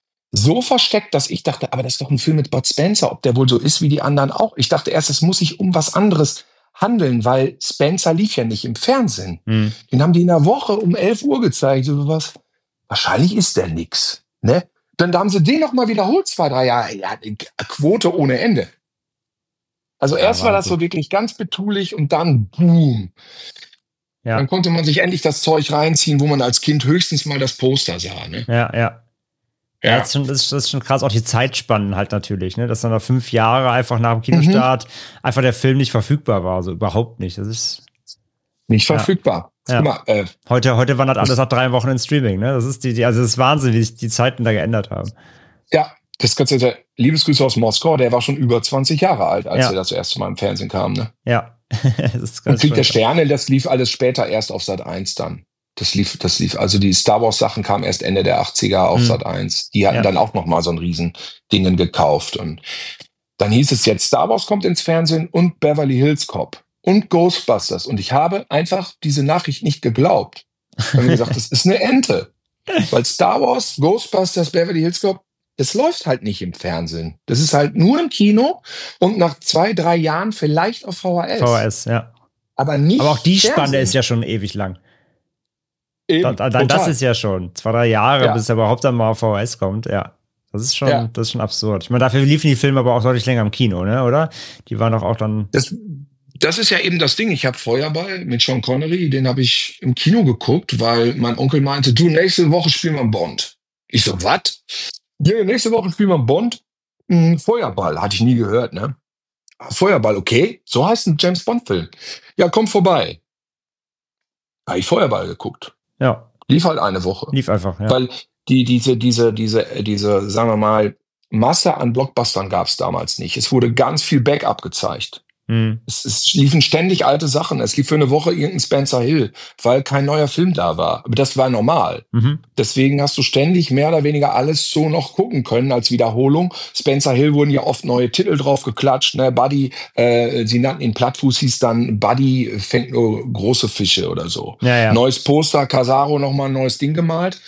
Speaker 5: so versteckt, dass ich dachte, aber das ist doch ein Film mit Bud Spencer, ob der wohl so ist wie die anderen auch. Ich dachte erst, es muss sich um was anderes handeln, weil Spencer lief ja nicht im Fernsehen. Mhm. Den haben die in der Woche um elf Uhr gezeigt. So was. Wahrscheinlich ist der nix. Ne? Dann haben sie den noch mal wiederholt, zwei, drei Jahre. Ja, Quote ohne Ende. Also ja, erst war das so wirklich ganz betulich und dann boom. Ja. Dann konnte man sich endlich das Zeug reinziehen, wo man als Kind höchstens mal das Poster sah. Ne?
Speaker 4: Ja, ja. Ja, ja das, ist schon, das, ist, das ist schon krass, auch die Zeitspannen halt natürlich, ne? Dass dann da fünf Jahre einfach nach dem Kinostart mhm. einfach der Film nicht verfügbar war, also überhaupt nicht. Das ist
Speaker 5: nicht
Speaker 4: ja.
Speaker 5: verfügbar.
Speaker 4: Ja. Mal, äh, heute, heute wandert alles nach drei Wochen in Streaming, ne? Das ist die, die also das ist Wahnsinn, wie sich die Zeiten da geändert haben.
Speaker 5: Ja, das ganze der Liebesgrüße aus Moskau, der war schon über zwanzig Jahre alt, als
Speaker 4: ja.
Speaker 5: er das erste Mal im Fernsehen kam, ne?
Speaker 4: Ja. Das ist
Speaker 5: ganz Und Krieg der Sterne, das lief alles später erst auf Sat eins dann. Das lief, das lief, also die Star Wars Sachen kamen erst Ende der achtziger auf hm. Sat eins. Die hatten ja. dann auch noch mal so ein riesen Dingen gekauft. Und dann hieß es jetzt, Star Wars kommt ins Fernsehen und Beverly Hills Cop und Ghostbusters. Und ich habe einfach diese Nachricht nicht geglaubt. Ich habe mir gesagt, das ist eine Ente. Weil Star Wars, Ghostbusters, Beverly Hills Cop, das läuft halt nicht im Fernsehen. Das ist halt nur im Kino und nach zwei, drei Jahren vielleicht auf V H S.
Speaker 4: V H S, ja.
Speaker 5: Aber nicht
Speaker 4: Aber auch die
Speaker 5: Fernsehen.
Speaker 4: Spanne ist ja schon ewig lang.
Speaker 5: Eben,
Speaker 4: da, da, das ist ja schon zwei, drei Jahre, ja. bis er überhaupt dann mal auf V H S kommt, ja. Das ist schon, ja. das ist schon absurd. Ich meine, dafür liefen die Filme aber auch deutlich länger im Kino, ne, oder? Die waren doch auch dann.
Speaker 5: Das, das ist ja eben das Ding. Ich habe Feuerball mit Sean Connery, den habe ich im Kino geguckt, weil mein Onkel meinte, du, nächste Woche spielen wir Bond. Ich so, was? Ja, nächste Woche spielen wir Bond. Hm, Feuerball, hatte ich nie gehört, ne? Feuerball, okay. So heißt ein James Bond-Film. Ja, komm vorbei. Habe ich Feuerball geguckt.
Speaker 4: Ja.
Speaker 5: Lief halt eine Woche.
Speaker 4: Lief einfach, ja.
Speaker 5: Weil die, diese, diese, diese, diese, sagen wir mal, Masse an Blockbustern gab es damals nicht. Es wurde ganz viel Backup gezeigt. Hm. Es, es liefen ständig alte Sachen. Es lief für eine Woche irgendein Spencer Hill, weil kein neuer Film da war. Aber das war normal. Mhm. Deswegen hast du ständig mehr oder weniger alles so noch gucken können als Wiederholung. Spencer Hill wurden ja oft neue Titel drauf geklatscht. Ne? Buddy, äh, sie nannten ihn Plattfuß, hieß dann Buddy fängt nur große Fische oder so.
Speaker 4: Ja, ja.
Speaker 5: Neues Poster, Casaro nochmal ein neues Ding gemalt.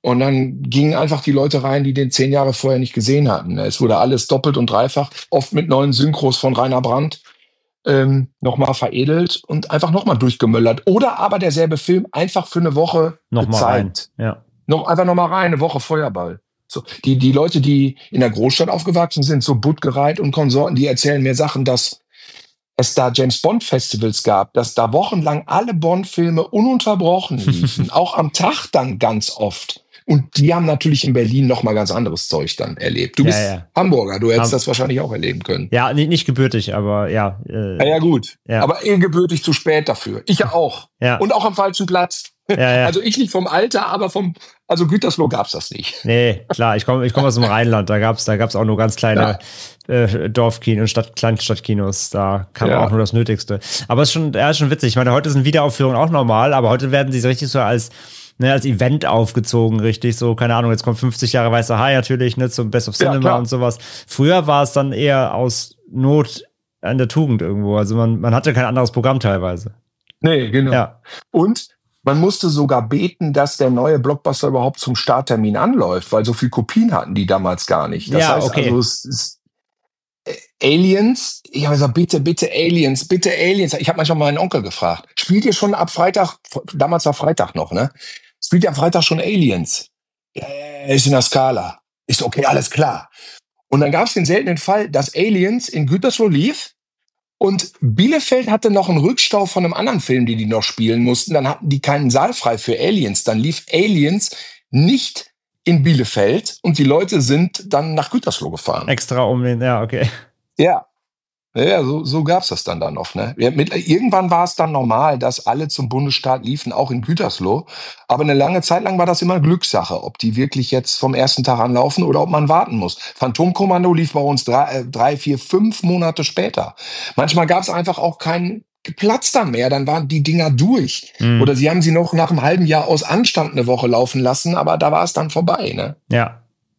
Speaker 5: Und dann gingen einfach die Leute rein, die den zehn Jahre vorher nicht gesehen hatten. Es wurde alles doppelt und dreifach, oft mit neuen Synchros von Rainer Brandt, ähm, nochmal veredelt und einfach nochmal durchgemöllert. Oder aber derselbe Film einfach für eine Woche
Speaker 4: Nochmal rein.
Speaker 5: gezeigt.
Speaker 4: Ja.
Speaker 5: Noch, einfach nochmal rein, eine Woche Feuerball. So, die, die Leute, die in der Großstadt aufgewachsen sind, so Buttgereit und Konsorten, die erzählen mir Sachen, dass es da James-Bond-Festivals gab, dass da wochenlang alle Bond-Filme ununterbrochen liefen, auch am Tag dann ganz oft. Und die haben natürlich in Berlin noch mal ganz anderes Zeug dann erlebt. Du
Speaker 4: Ja,
Speaker 5: bist
Speaker 4: ja.
Speaker 5: Hamburger, du hättest
Speaker 4: Ham-
Speaker 5: das wahrscheinlich auch erleben können.
Speaker 4: Ja, nicht, nicht gebürtig, aber ja. Äh,
Speaker 5: Ja, ja gut,
Speaker 4: Ja.
Speaker 5: aber eh gebürtig zu spät dafür. Ich ja auch.
Speaker 4: Ja.
Speaker 5: Und auch am falschen Platz.
Speaker 4: Ja, ja.
Speaker 5: Also ich nicht vom Alter, aber vom, also Gütersloh gab's das nicht.
Speaker 4: Nee, klar, ich komme ich komm aus dem Rheinland, da gab's da gab's auch nur ganz kleine äh, Dorfkinos, Stadt, Kleinstadtkinos, da kam
Speaker 5: Ja.
Speaker 4: auch nur das Nötigste. Aber es ist schon, ja, ist schon witzig. Ich meine, heute sind Wiederaufführungen auch normal, aber heute werden sie so richtig so als, ne, als Event aufgezogen, richtig, so, keine Ahnung, jetzt kommt fünfzig Jahre Weißer Hai natürlich, ne, zum Best of
Speaker 5: Ja,
Speaker 4: Cinema
Speaker 5: klar.
Speaker 4: und sowas. Früher war es dann eher aus Not an der Tugend irgendwo, also man, man hatte kein anderes Programm teilweise.
Speaker 5: Nee, genau.
Speaker 4: Ja,
Speaker 5: Und man musste sogar beten, dass der neue Blockbuster überhaupt zum Starttermin anläuft, weil so viel Kopien hatten die damals gar nicht. Das
Speaker 4: Ja,
Speaker 5: heißt
Speaker 4: okay.
Speaker 5: also, es ist äh, Aliens, ich habe gesagt, bitte, bitte Aliens, bitte Aliens. Ich habe manchmal meinen Onkel gefragt, spielt ihr schon ab Freitag, damals war Freitag noch, ne? Spielt ihr am Freitag schon Aliens? Ja, ja, ja, ist in der Skala. Ist okay, alles klar. Und dann gab es den seltenen Fall, dass Aliens in Gütersloh lief und Bielefeld hatte noch einen Rückstau von einem anderen Film, den die noch spielen mussten. Dann hatten die keinen Saal frei für Aliens. Dann lief Aliens nicht in Bielefeld und die Leute sind dann nach Gütersloh gefahren.
Speaker 4: extra um den, ja, okay.
Speaker 5: Ja, ja, so, so gab's das dann dann noch. Ne? Ja, mit, irgendwann war es dann normal, dass alle zum Bundesstaat liefen, auch in Gütersloh. Aber eine lange Zeit lang war das immer Glückssache, ob die wirklich jetzt vom ersten Tag an laufen oder ob man warten muss. Phantomkommando lief bei uns drei, äh, drei vier, fünf Monate später. Manchmal gab's einfach auch keinen Platz dann mehr, dann waren die Dinger durch.
Speaker 4: Mhm.
Speaker 5: Oder sie haben sie noch nach einem halben Jahr aus Anstand eine Woche laufen lassen, aber da war es dann vorbei. Ne?
Speaker 4: Ja.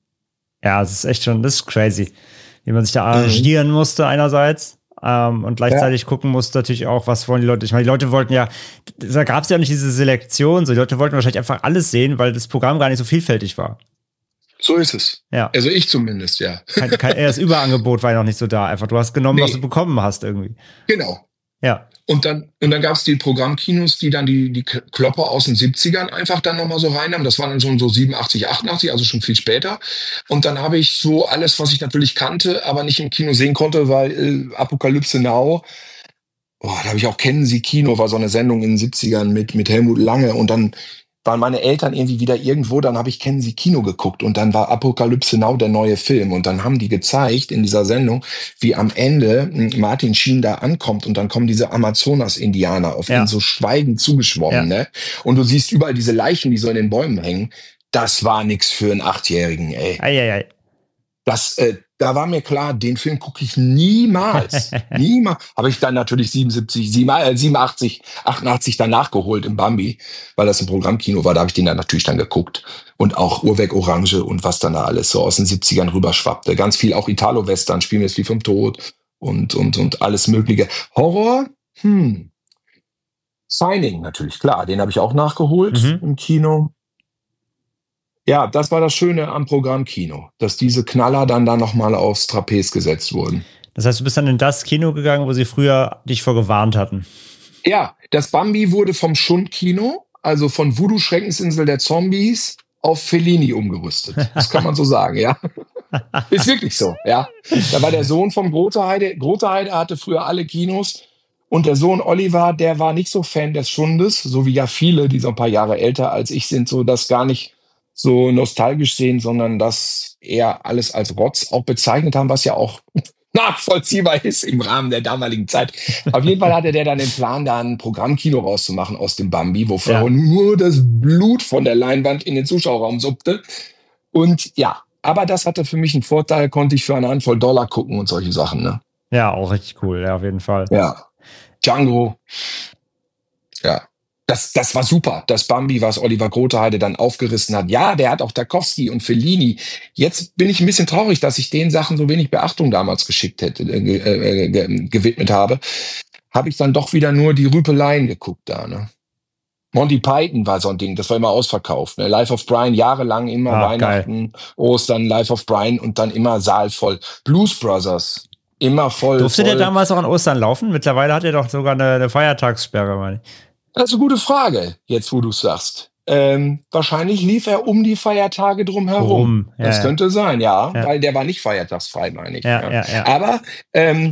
Speaker 4: Ja, es ist echt schon, das ist crazy, wie man sich da arrangieren musste einerseits ähm, und gleichzeitig gucken musste natürlich auch, was wollen die Leute. Ich meine, die Leute wollten ja, da gab es ja nicht diese Selektion, so die Leute wollten wahrscheinlich einfach alles sehen, weil das Programm gar nicht so vielfältig war.
Speaker 5: So ist es.
Speaker 4: Ja,
Speaker 5: Also ich zumindest, ja.
Speaker 4: kein, kein, das Überangebot war ja noch nicht so da. Einfach, du hast genommen,
Speaker 5: Nee.
Speaker 4: was du bekommen hast irgendwie.
Speaker 5: Genau.
Speaker 4: Ja,
Speaker 5: Und dann, und dann gab's die Programmkinos, die dann die, die Klopper aus den siebzigern einfach dann nochmal so rein haben. Das waren dann schon so siebenundachtzig, achtundachtzig, also schon viel später. Und dann habe ich so alles, was ich natürlich kannte, aber nicht im Kino sehen konnte, weil äh, Apokalypse Now, oh, da habe ich auch Kennen Sie Kino, war so eine Sendung in den siebzigern mit, mit Helmut Lange. Und dann waren meine Eltern irgendwie wieder irgendwo, dann habe ich Kennen Sie Kino geguckt und dann war Apokalypse Now der neue Film und dann haben die gezeigt in dieser Sendung, wie am Ende Martin Sheen da ankommt und dann kommen diese Amazonas-Indianer auf
Speaker 4: Ja.
Speaker 5: ihn so schweigend zugeschwommen,
Speaker 4: Ja.
Speaker 5: ne? Und du siehst überall diese Leichen, die so in den Bäumen hängen. Das war nix für einen Achtjährigen, ey.
Speaker 4: eieiei.
Speaker 5: Das, äh, da war mir klar, den Film gucke ich niemals. niemals. Habe ich dann natürlich siebenundsiebzig, siebenundachtzig, achtundachtzig dann nachgeholt im Bambi, weil das ein Programmkino war. Da habe ich den dann natürlich dann geguckt. Und auch Urweg Orange und was dann da alles so aus den siebzigern rüberschwappte. Ganz viel auch Italo-Western, Spiel mir das Lied vom Tod und, und, und alles Mögliche. Horror? Hm. Signing natürlich, klar. Den habe ich auch nachgeholt
Speaker 4: Mhm.
Speaker 5: im Kino. Ja, das war das Schöne am Programmkino, dass diese Knaller dann da nochmal aufs Trapez gesetzt wurden.
Speaker 4: Das heißt, du bist dann in das Kino gegangen, wo sie früher dich vor gewarnt hatten.
Speaker 5: Ja, das Bambi wurde vom Schundkino, also von Voodoo Schreckensinsel der Zombies, auf Fellini umgerüstet. Das kann man so sagen, ja. Ist wirklich so, ja. Da war der Sohn vom Groteheide. Groteheide hatte früher alle Kinos. Und der Sohn Oliver, der war nicht so Fan des Schundes, so wie ja viele, die so ein paar Jahre älter als ich sind, so das gar nicht so nostalgisch sehen, sondern das eher alles als Rotz auch bezeichnet haben, was ja auch nachvollziehbar ist im Rahmen der damaligen Zeit. Auf jeden Fall hatte der dann den Plan, da ein Programmkino rauszumachen aus dem Bambi, wo vorher
Speaker 4: Ja.
Speaker 5: nur das Blut von der Leinwand in den Zuschauerraum suppte. Und ja, aber das hatte für mich einen Vorteil, konnte ich für eine Handvoll Dollar gucken und solche Sachen, ne?
Speaker 4: Ja, auch richtig cool, ja, auf jeden Fall.
Speaker 5: Ja. Django. Ja. Das, das war super. Das Bambi, was Oliver Groteheide dann aufgerissen hat. Ja, der hat auch Tarkovsky und Fellini. Jetzt bin ich ein bisschen traurig, dass ich den Sachen so wenig Beachtung damals geschickt hätte, äh, äh, ge- gewidmet habe. Habe ich dann doch wieder nur die Rüpeleien geguckt da, ne? Monty Python war so ein Ding, das war immer ausverkauft. Ne? Life of Brian, jahrelang immer
Speaker 4: Ah,
Speaker 5: Weihnachten, Ostern, Life of Brian und dann immer Saal voll. Blues Brothers, immer voll.
Speaker 4: Durfte
Speaker 5: voll.
Speaker 4: der damals auch an Ostern laufen? Mittlerweile hat er doch sogar eine, eine Feiertagssperre, meine ich.
Speaker 5: Das ist eine gute Frage, jetzt wo du es sagst. Ähm, wahrscheinlich lief er um die Feiertage drum herum.
Speaker 4: Rum, ja,
Speaker 5: das
Speaker 4: ja.
Speaker 5: könnte sein, ja,
Speaker 4: Ja.
Speaker 5: weil der war nicht feiertagsfrei, meine ich.
Speaker 4: Ja, ja, ja.
Speaker 5: Aber ähm,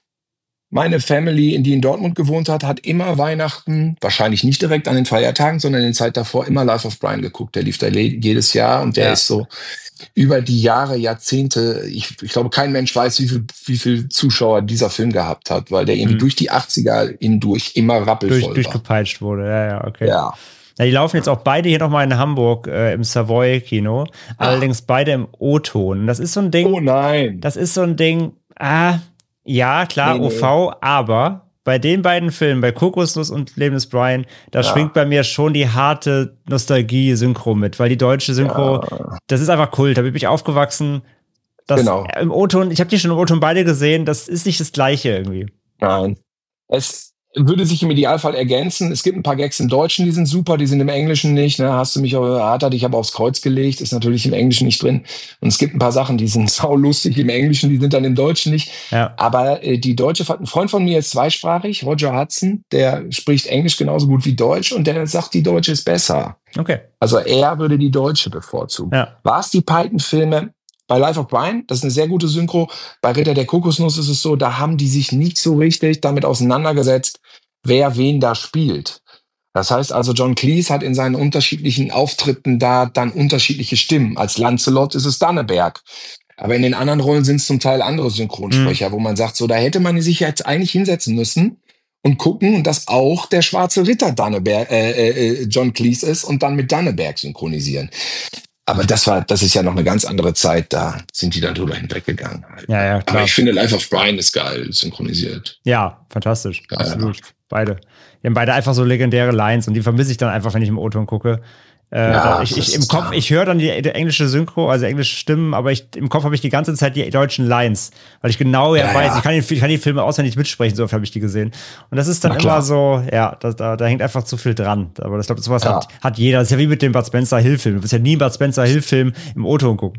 Speaker 5: meine Family, die in Dortmund gewohnt hat, hat immer Weihnachten, wahrscheinlich nicht direkt an den Feiertagen, sondern in der Zeit davor immer Life of Brian geguckt. Der lief da le- jedes Jahr und der
Speaker 4: Ja.
Speaker 5: ist so über die Jahre, Jahrzehnte, ich, ich glaube, kein Mensch weiß, wie viel, wie viel Zuschauer dieser Film gehabt hat, weil der irgendwie
Speaker 4: Mhm.
Speaker 5: durch die achtziger hindurch immer rappelvoll
Speaker 4: Durch,
Speaker 5: war.
Speaker 4: durchgepeitscht wurde, ja, ja, okay.
Speaker 5: Ja.
Speaker 4: Ja, die laufen jetzt auch beide hier nochmal in Hamburg äh, im Savoy-Kino. Allerdings beide im O-Ton. Das ist so ein Ding.
Speaker 5: Oh nein.
Speaker 4: Das ist so ein Ding, ah, ja, klar,
Speaker 5: Nee, nee.
Speaker 4: O V, aber bei den beiden Filmen, bei Kokosnuss und Leben des Brian, da
Speaker 5: Ja.
Speaker 4: schwingt bei mir schon die harte Nostalgie-Synchro mit, weil die deutsche Synchro,
Speaker 5: Ja.
Speaker 4: das ist einfach Kult, da bin ich aufgewachsen. Das,
Speaker 5: Genau.
Speaker 4: Im O-Ton, ich habe die schon im O-Ton beide gesehen, das ist nicht das Gleiche irgendwie.
Speaker 5: Nein. Es würde sich im Idealfall ergänzen. Es gibt ein paar Gags im Deutschen, die sind super, die sind im Englischen nicht. Ne? Hast du mich aber hart, hat dich aber aufs Kreuz gelegt, ist natürlich im Englischen nicht drin. Und es gibt ein paar Sachen, die sind saulustig im Englischen, die sind dann im Deutschen nicht.
Speaker 4: Ja.
Speaker 5: Aber äh, die deutsche, ein Freund von mir ist zweisprachig, Roger Hudson, der spricht Englisch genauso gut wie Deutsch und der sagt, die deutsche ist besser.
Speaker 4: Okay.
Speaker 5: Also er würde die deutsche bevorzugen.
Speaker 4: Ja.
Speaker 5: War es die Python-Filme? Bei Life of Brian, das ist eine sehr gute Synchro. Bei Ritter der Kokosnuss ist es so, da haben die sich nicht so richtig damit auseinandergesetzt, wer wen da spielt. Das heißt also, John Cleese hat in seinen unterschiedlichen Auftritten da dann unterschiedliche Stimmen. Als Lancelot ist es Danneberg. Aber in den anderen Rollen sind es zum Teil andere Synchronsprecher, mhm. wo man sagt, so, da hätte man sich jetzt eigentlich hinsetzen müssen und gucken, dass auch der schwarze Ritter Danneberg, äh, äh, John Cleese ist und dann mit Danneberg synchronisieren. Aber das war, das ist ja noch eine ganz andere Zeit, da sind die dann drüber hinweggegangen. Halt.
Speaker 4: Ja, ja, klar.
Speaker 5: Aber ich finde, Life of Brian ist geil synchronisiert.
Speaker 4: Ja, fantastisch.
Speaker 5: Geil,
Speaker 4: absolut. Beide. Die haben beide einfach so legendäre Lines und die vermisse ich dann einfach, wenn ich im O-Ton gucke. Äh,
Speaker 5: Ja,
Speaker 4: da, ich, ich,
Speaker 5: das
Speaker 4: Im
Speaker 5: ist
Speaker 4: Kopf,
Speaker 5: klar.
Speaker 4: ich höre dann die, die englische Synchro, also englische Stimmen, aber ich, im Kopf habe ich die ganze Zeit die deutschen Lines, weil ich genau ja,
Speaker 5: Ja,
Speaker 4: weiß,
Speaker 5: ja.
Speaker 4: Ich, kann die, ich kann die Filme auswendig mitsprechen, so oft habe ich die gesehen. Und das ist dann
Speaker 5: Na
Speaker 4: immer
Speaker 5: klar.
Speaker 4: so, ja, da, da, da hängt einfach zu viel dran. Aber ich glaube, sowas
Speaker 5: Ja.
Speaker 4: hat, hat jeder. Das ist ja wie mit dem Bud Spencer Hill-Film. Du wirst ja nie einen Bud Spencer Hill-Film im O-Ton gucken.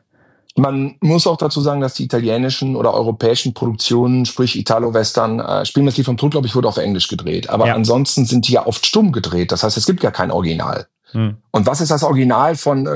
Speaker 5: Man muss auch dazu sagen, dass die italienischen oder europäischen Produktionen, sprich Italo-Western, äh, Spiel des Lied vom Tod, glaube ich, wurde auf Englisch gedreht. Aber
Speaker 4: Ja.
Speaker 5: ansonsten sind die ja oft stumm gedreht. Das heißt, es gibt ja kein Original.
Speaker 4: Hm.
Speaker 5: Und was ist das Original von,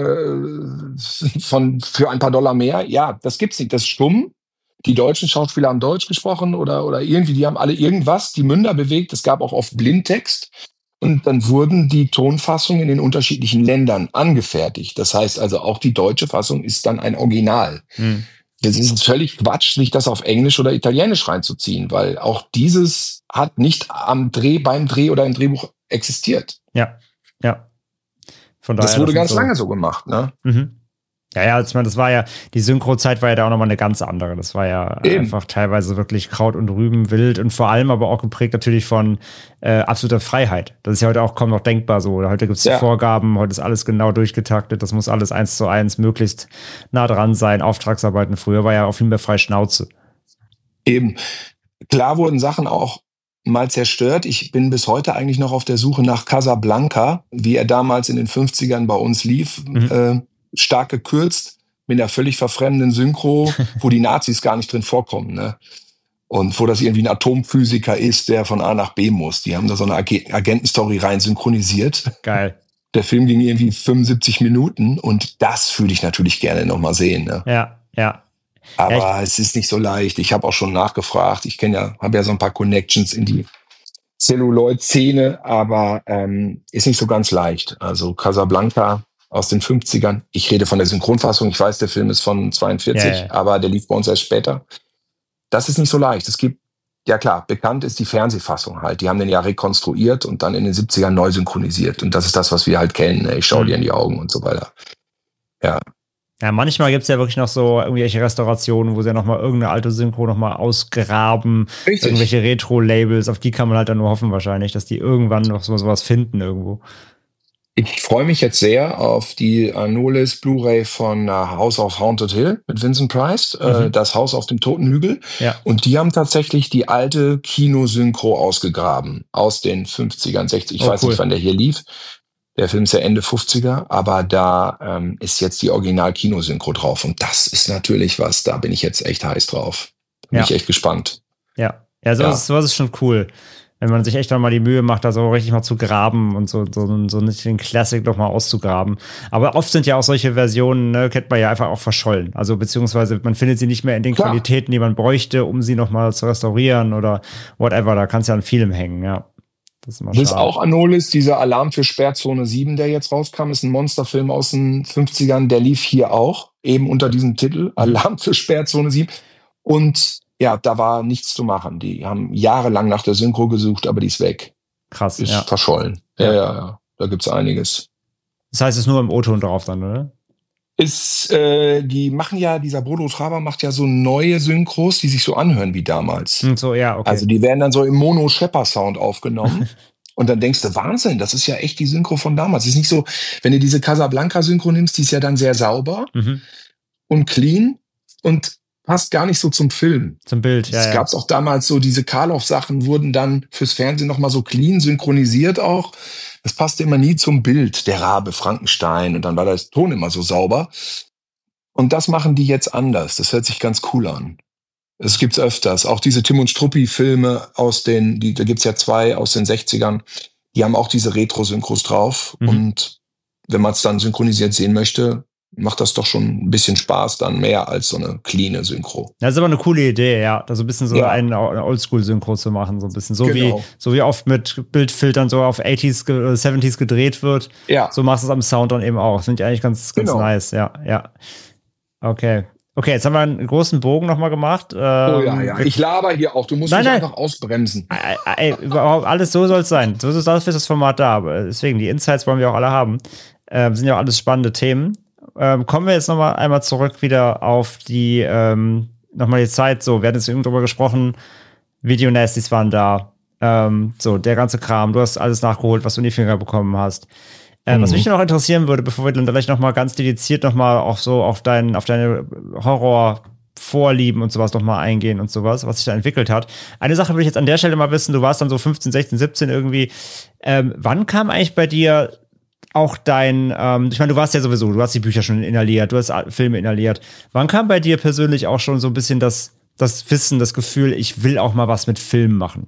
Speaker 5: äh, von für ein paar Dollar mehr? Ja, das gibt's nicht. Das ist stumm. Die deutschen Schauspieler haben Deutsch gesprochen oder, oder irgendwie, die haben alle irgendwas, die Münder bewegt. Es gab auch oft Blindtext. Und dann wurden die Tonfassungen in den unterschiedlichen Ländern angefertigt. Das heißt also, auch die deutsche Fassung ist dann ein Original.
Speaker 4: Hm.
Speaker 5: Das ist völlig Quatsch, sich das auf Englisch oder Italienisch reinzuziehen, weil auch dieses hat nicht am Dreh, beim Dreh oder im Drehbuch existiert.
Speaker 4: Ja, ja. Von daher,
Speaker 5: Das wurde
Speaker 4: sind
Speaker 5: ganz
Speaker 4: so,
Speaker 5: lange so gemacht, ne?
Speaker 4: Mhm. Ja, ja, ich meine, das war ja, die Synchro-Zeit war ja da auch nochmal eine ganz andere. Das war ja
Speaker 5: Eben.
Speaker 4: einfach teilweise wirklich Kraut und Rüben wild und vor allem aber auch geprägt natürlich von äh, absoluter Freiheit. Das ist ja heute auch kaum noch denkbar so. Heute gibt es
Speaker 5: Ja.
Speaker 4: Vorgaben, heute ist alles genau durchgetaktet, das muss alles eins zu eins möglichst nah dran sein. Auftragsarbeiten früher war ja auch viel mehr frei Schnauze.
Speaker 5: Eben. Klar wurden Sachen auch mal zerstört. Ich bin bis heute eigentlich noch auf der Suche nach Casablanca, wie er damals in den fünfzigern bei uns lief.
Speaker 4: Mhm.
Speaker 5: Äh, stark gekürzt, mit einer völlig verfremden Synchro, wo die Nazis gar nicht drin vorkommen, ne? Und wo das irgendwie ein Atomphysiker ist, der von A nach B muss. Die haben da so eine Ag- Agentenstory rein synchronisiert.
Speaker 4: Geil.
Speaker 5: Der Film ging irgendwie fünfundsiebzig Minuten und das würde ich natürlich gerne noch mal sehen, ne?
Speaker 4: Ja, ja.
Speaker 5: Aber
Speaker 4: Ja,
Speaker 5: es ist nicht so leicht. Ich habe auch schon nachgefragt. Ich kenne ja, habe ja so ein paar Connections in die Celluloid-Szene, aber ähm, ist nicht so ganz leicht. Also Casablanca aus den fünfzigern. Ich rede von der Synchronfassung. Ich weiß, der Film ist von zweiundvierzig,
Speaker 4: Ja, ja.
Speaker 5: aber der lief bei uns erst später. Das ist nicht so leicht. Es gibt, ja klar, bekannt ist die Fernsehfassung halt. Die haben den ja rekonstruiert und dann in den siebzigern neu synchronisiert. Und das ist das, was wir halt kennen. Ich schaue
Speaker 4: Mhm.
Speaker 5: dir in die Augen und so weiter.
Speaker 4: Ja, manchmal gibt es ja wirklich noch so irgendwelche Restaurationen, wo sie ja nochmal irgendeine alte Synchro nochmal ausgraben.
Speaker 5: Richtig.
Speaker 4: Irgendwelche Retro-Labels, auf die kann man halt dann nur hoffen wahrscheinlich, dass die irgendwann noch so sowas finden irgendwo.
Speaker 5: Ich freue mich jetzt sehr auf die Anolis Blu-ray von äh, House of Haunted Hill mit Vincent Price, mhm. äh, das Haus auf dem Toten Hügel.
Speaker 4: Ja.
Speaker 5: Und die haben tatsächlich die alte Kinosynchro ausgegraben aus den fünfzigern, sechzigern. Ich
Speaker 4: oh,
Speaker 5: weiß
Speaker 4: cool.
Speaker 5: nicht, wann der hier lief. Der Film ist ja Ende fünfziger, aber da ähm, ist jetzt die Original-Kinosynchro drauf. Und das ist natürlich was, da bin ich jetzt echt heiß drauf. Bin
Speaker 4: ja.
Speaker 5: ich echt gespannt.
Speaker 4: Ja, ja, sowas, ja. Ist, sowas ist schon cool. Wenn man sich echt mal die Mühe macht, da so richtig mal zu graben und so, so, so nicht den Classic noch mal auszugraben. Aber oft sind ja auch solche Versionen, ne, kennt man ja einfach auch verschollen. Also beziehungsweise man findet sie nicht mehr in den Klar. Qualitäten, die man bräuchte, um sie noch mal zu restaurieren oder whatever. Da kann es ja an vielem hängen, ja.
Speaker 5: Das ist, das ist auch Anolis, dieser Alarm für Sperrzone sieben, der jetzt rauskam, ist ein Monsterfilm aus den fünfzigern, der lief hier auch, eben unter diesem Titel, Alarm für Sperrzone sieben. Und ja, da war nichts zu machen. Die haben jahrelang nach der Synchro gesucht, aber die ist weg.
Speaker 4: Krass,
Speaker 5: ist
Speaker 4: ja.
Speaker 5: verschollen. Ja, ja, ja, ja. Da gibt's einiges.
Speaker 4: Das heißt, es ist nur im O-Ton drauf dann, oder?
Speaker 5: Ist, äh, die machen ja, dieser Bodo Traber macht ja so neue Synchros, die sich so anhören wie damals.
Speaker 4: Und so, ja, okay.
Speaker 5: Also die werden dann so im Mono-Shepper-Sound aufgenommen. Und dann denkst du, Wahnsinn, das ist ja echt die Synchro von damals. Es ist nicht so, wenn du diese Casablanca-Synchro nimmst, die ist ja dann sehr sauber
Speaker 4: mhm.
Speaker 5: und clean und passt gar nicht so zum Film.
Speaker 4: Zum Bild, ja.
Speaker 5: Es
Speaker 4: ja.
Speaker 5: gab's auch damals so, diese Karloff-Sachen wurden dann fürs Fernsehen nochmal so clean synchronisiert auch. Das passte immer nie zum Bild. Der Rabe, Frankenstein und dann war der Ton immer so sauber. Und das machen die jetzt anders. Das hört sich ganz cool an. Das gibt's öfters. Auch diese Tim und Struppi-Filme aus den, die, da gibt's ja zwei aus den sechzigern. Die haben auch diese Retro-Synchros drauf. Mhm. Und wenn man es dann synchronisiert sehen möchte, macht das doch schon ein bisschen Spaß, dann mehr als so eine cleane Synchro.
Speaker 4: Das ist aber eine coole Idee, ja. Da so ein bisschen so ja. eine, eine Oldschool-Synchro zu machen, so ein bisschen. So, genau. wie, so wie oft mit Bildfiltern so auf achtziger, siebziger gedreht wird.
Speaker 5: Ja.
Speaker 4: So machst du es am Sound dann eben auch. Finde ich eigentlich ganz, ganz
Speaker 5: genau.
Speaker 4: nice, ja, ja. Okay. Okay, jetzt haben wir einen großen Bogen nochmal gemacht. Ähm,
Speaker 5: oh ja, ja. Ich laber hier auch. Du musst
Speaker 4: nein,
Speaker 5: mich
Speaker 4: nein.
Speaker 5: einfach ausbremsen.
Speaker 4: Ey, überhaupt alles so soll es sein. So ist dafür das Format da. Aber deswegen, die Insights wollen wir auch alle haben. Ähm, sind ja auch alles spannende Themen. Ähm, kommen wir jetzt nochmal einmal zurück wieder auf die, ähm, nochmal die Zeit. So, wir hatten jetzt eben drüber gesprochen. Video-Nasties waren da. Ähm, so, der ganze Kram. Du hast alles nachgeholt, was du in die Finger bekommen hast. Äh, mhm. Was mich noch interessieren würde, bevor wir dann vielleicht nochmal ganz dediziert nochmal auch so auf, dein, auf deine Horror-Vorlieben und sowas nochmal eingehen und sowas, was sich da entwickelt hat. Eine Sache würde ich jetzt an der Stelle mal wissen. Du warst dann so fünfzehn, sechzehn, siebzehn irgendwie. Ähm, wann kam eigentlich bei dir auch dein, ähm, ich meine, du warst ja sowieso, du hast die Bücher schon inhaliert, du hast Filme inhaliert. Wann kam bei dir persönlich auch schon so ein bisschen das, das Wissen, das Gefühl, ich will auch mal was mit Filmen machen?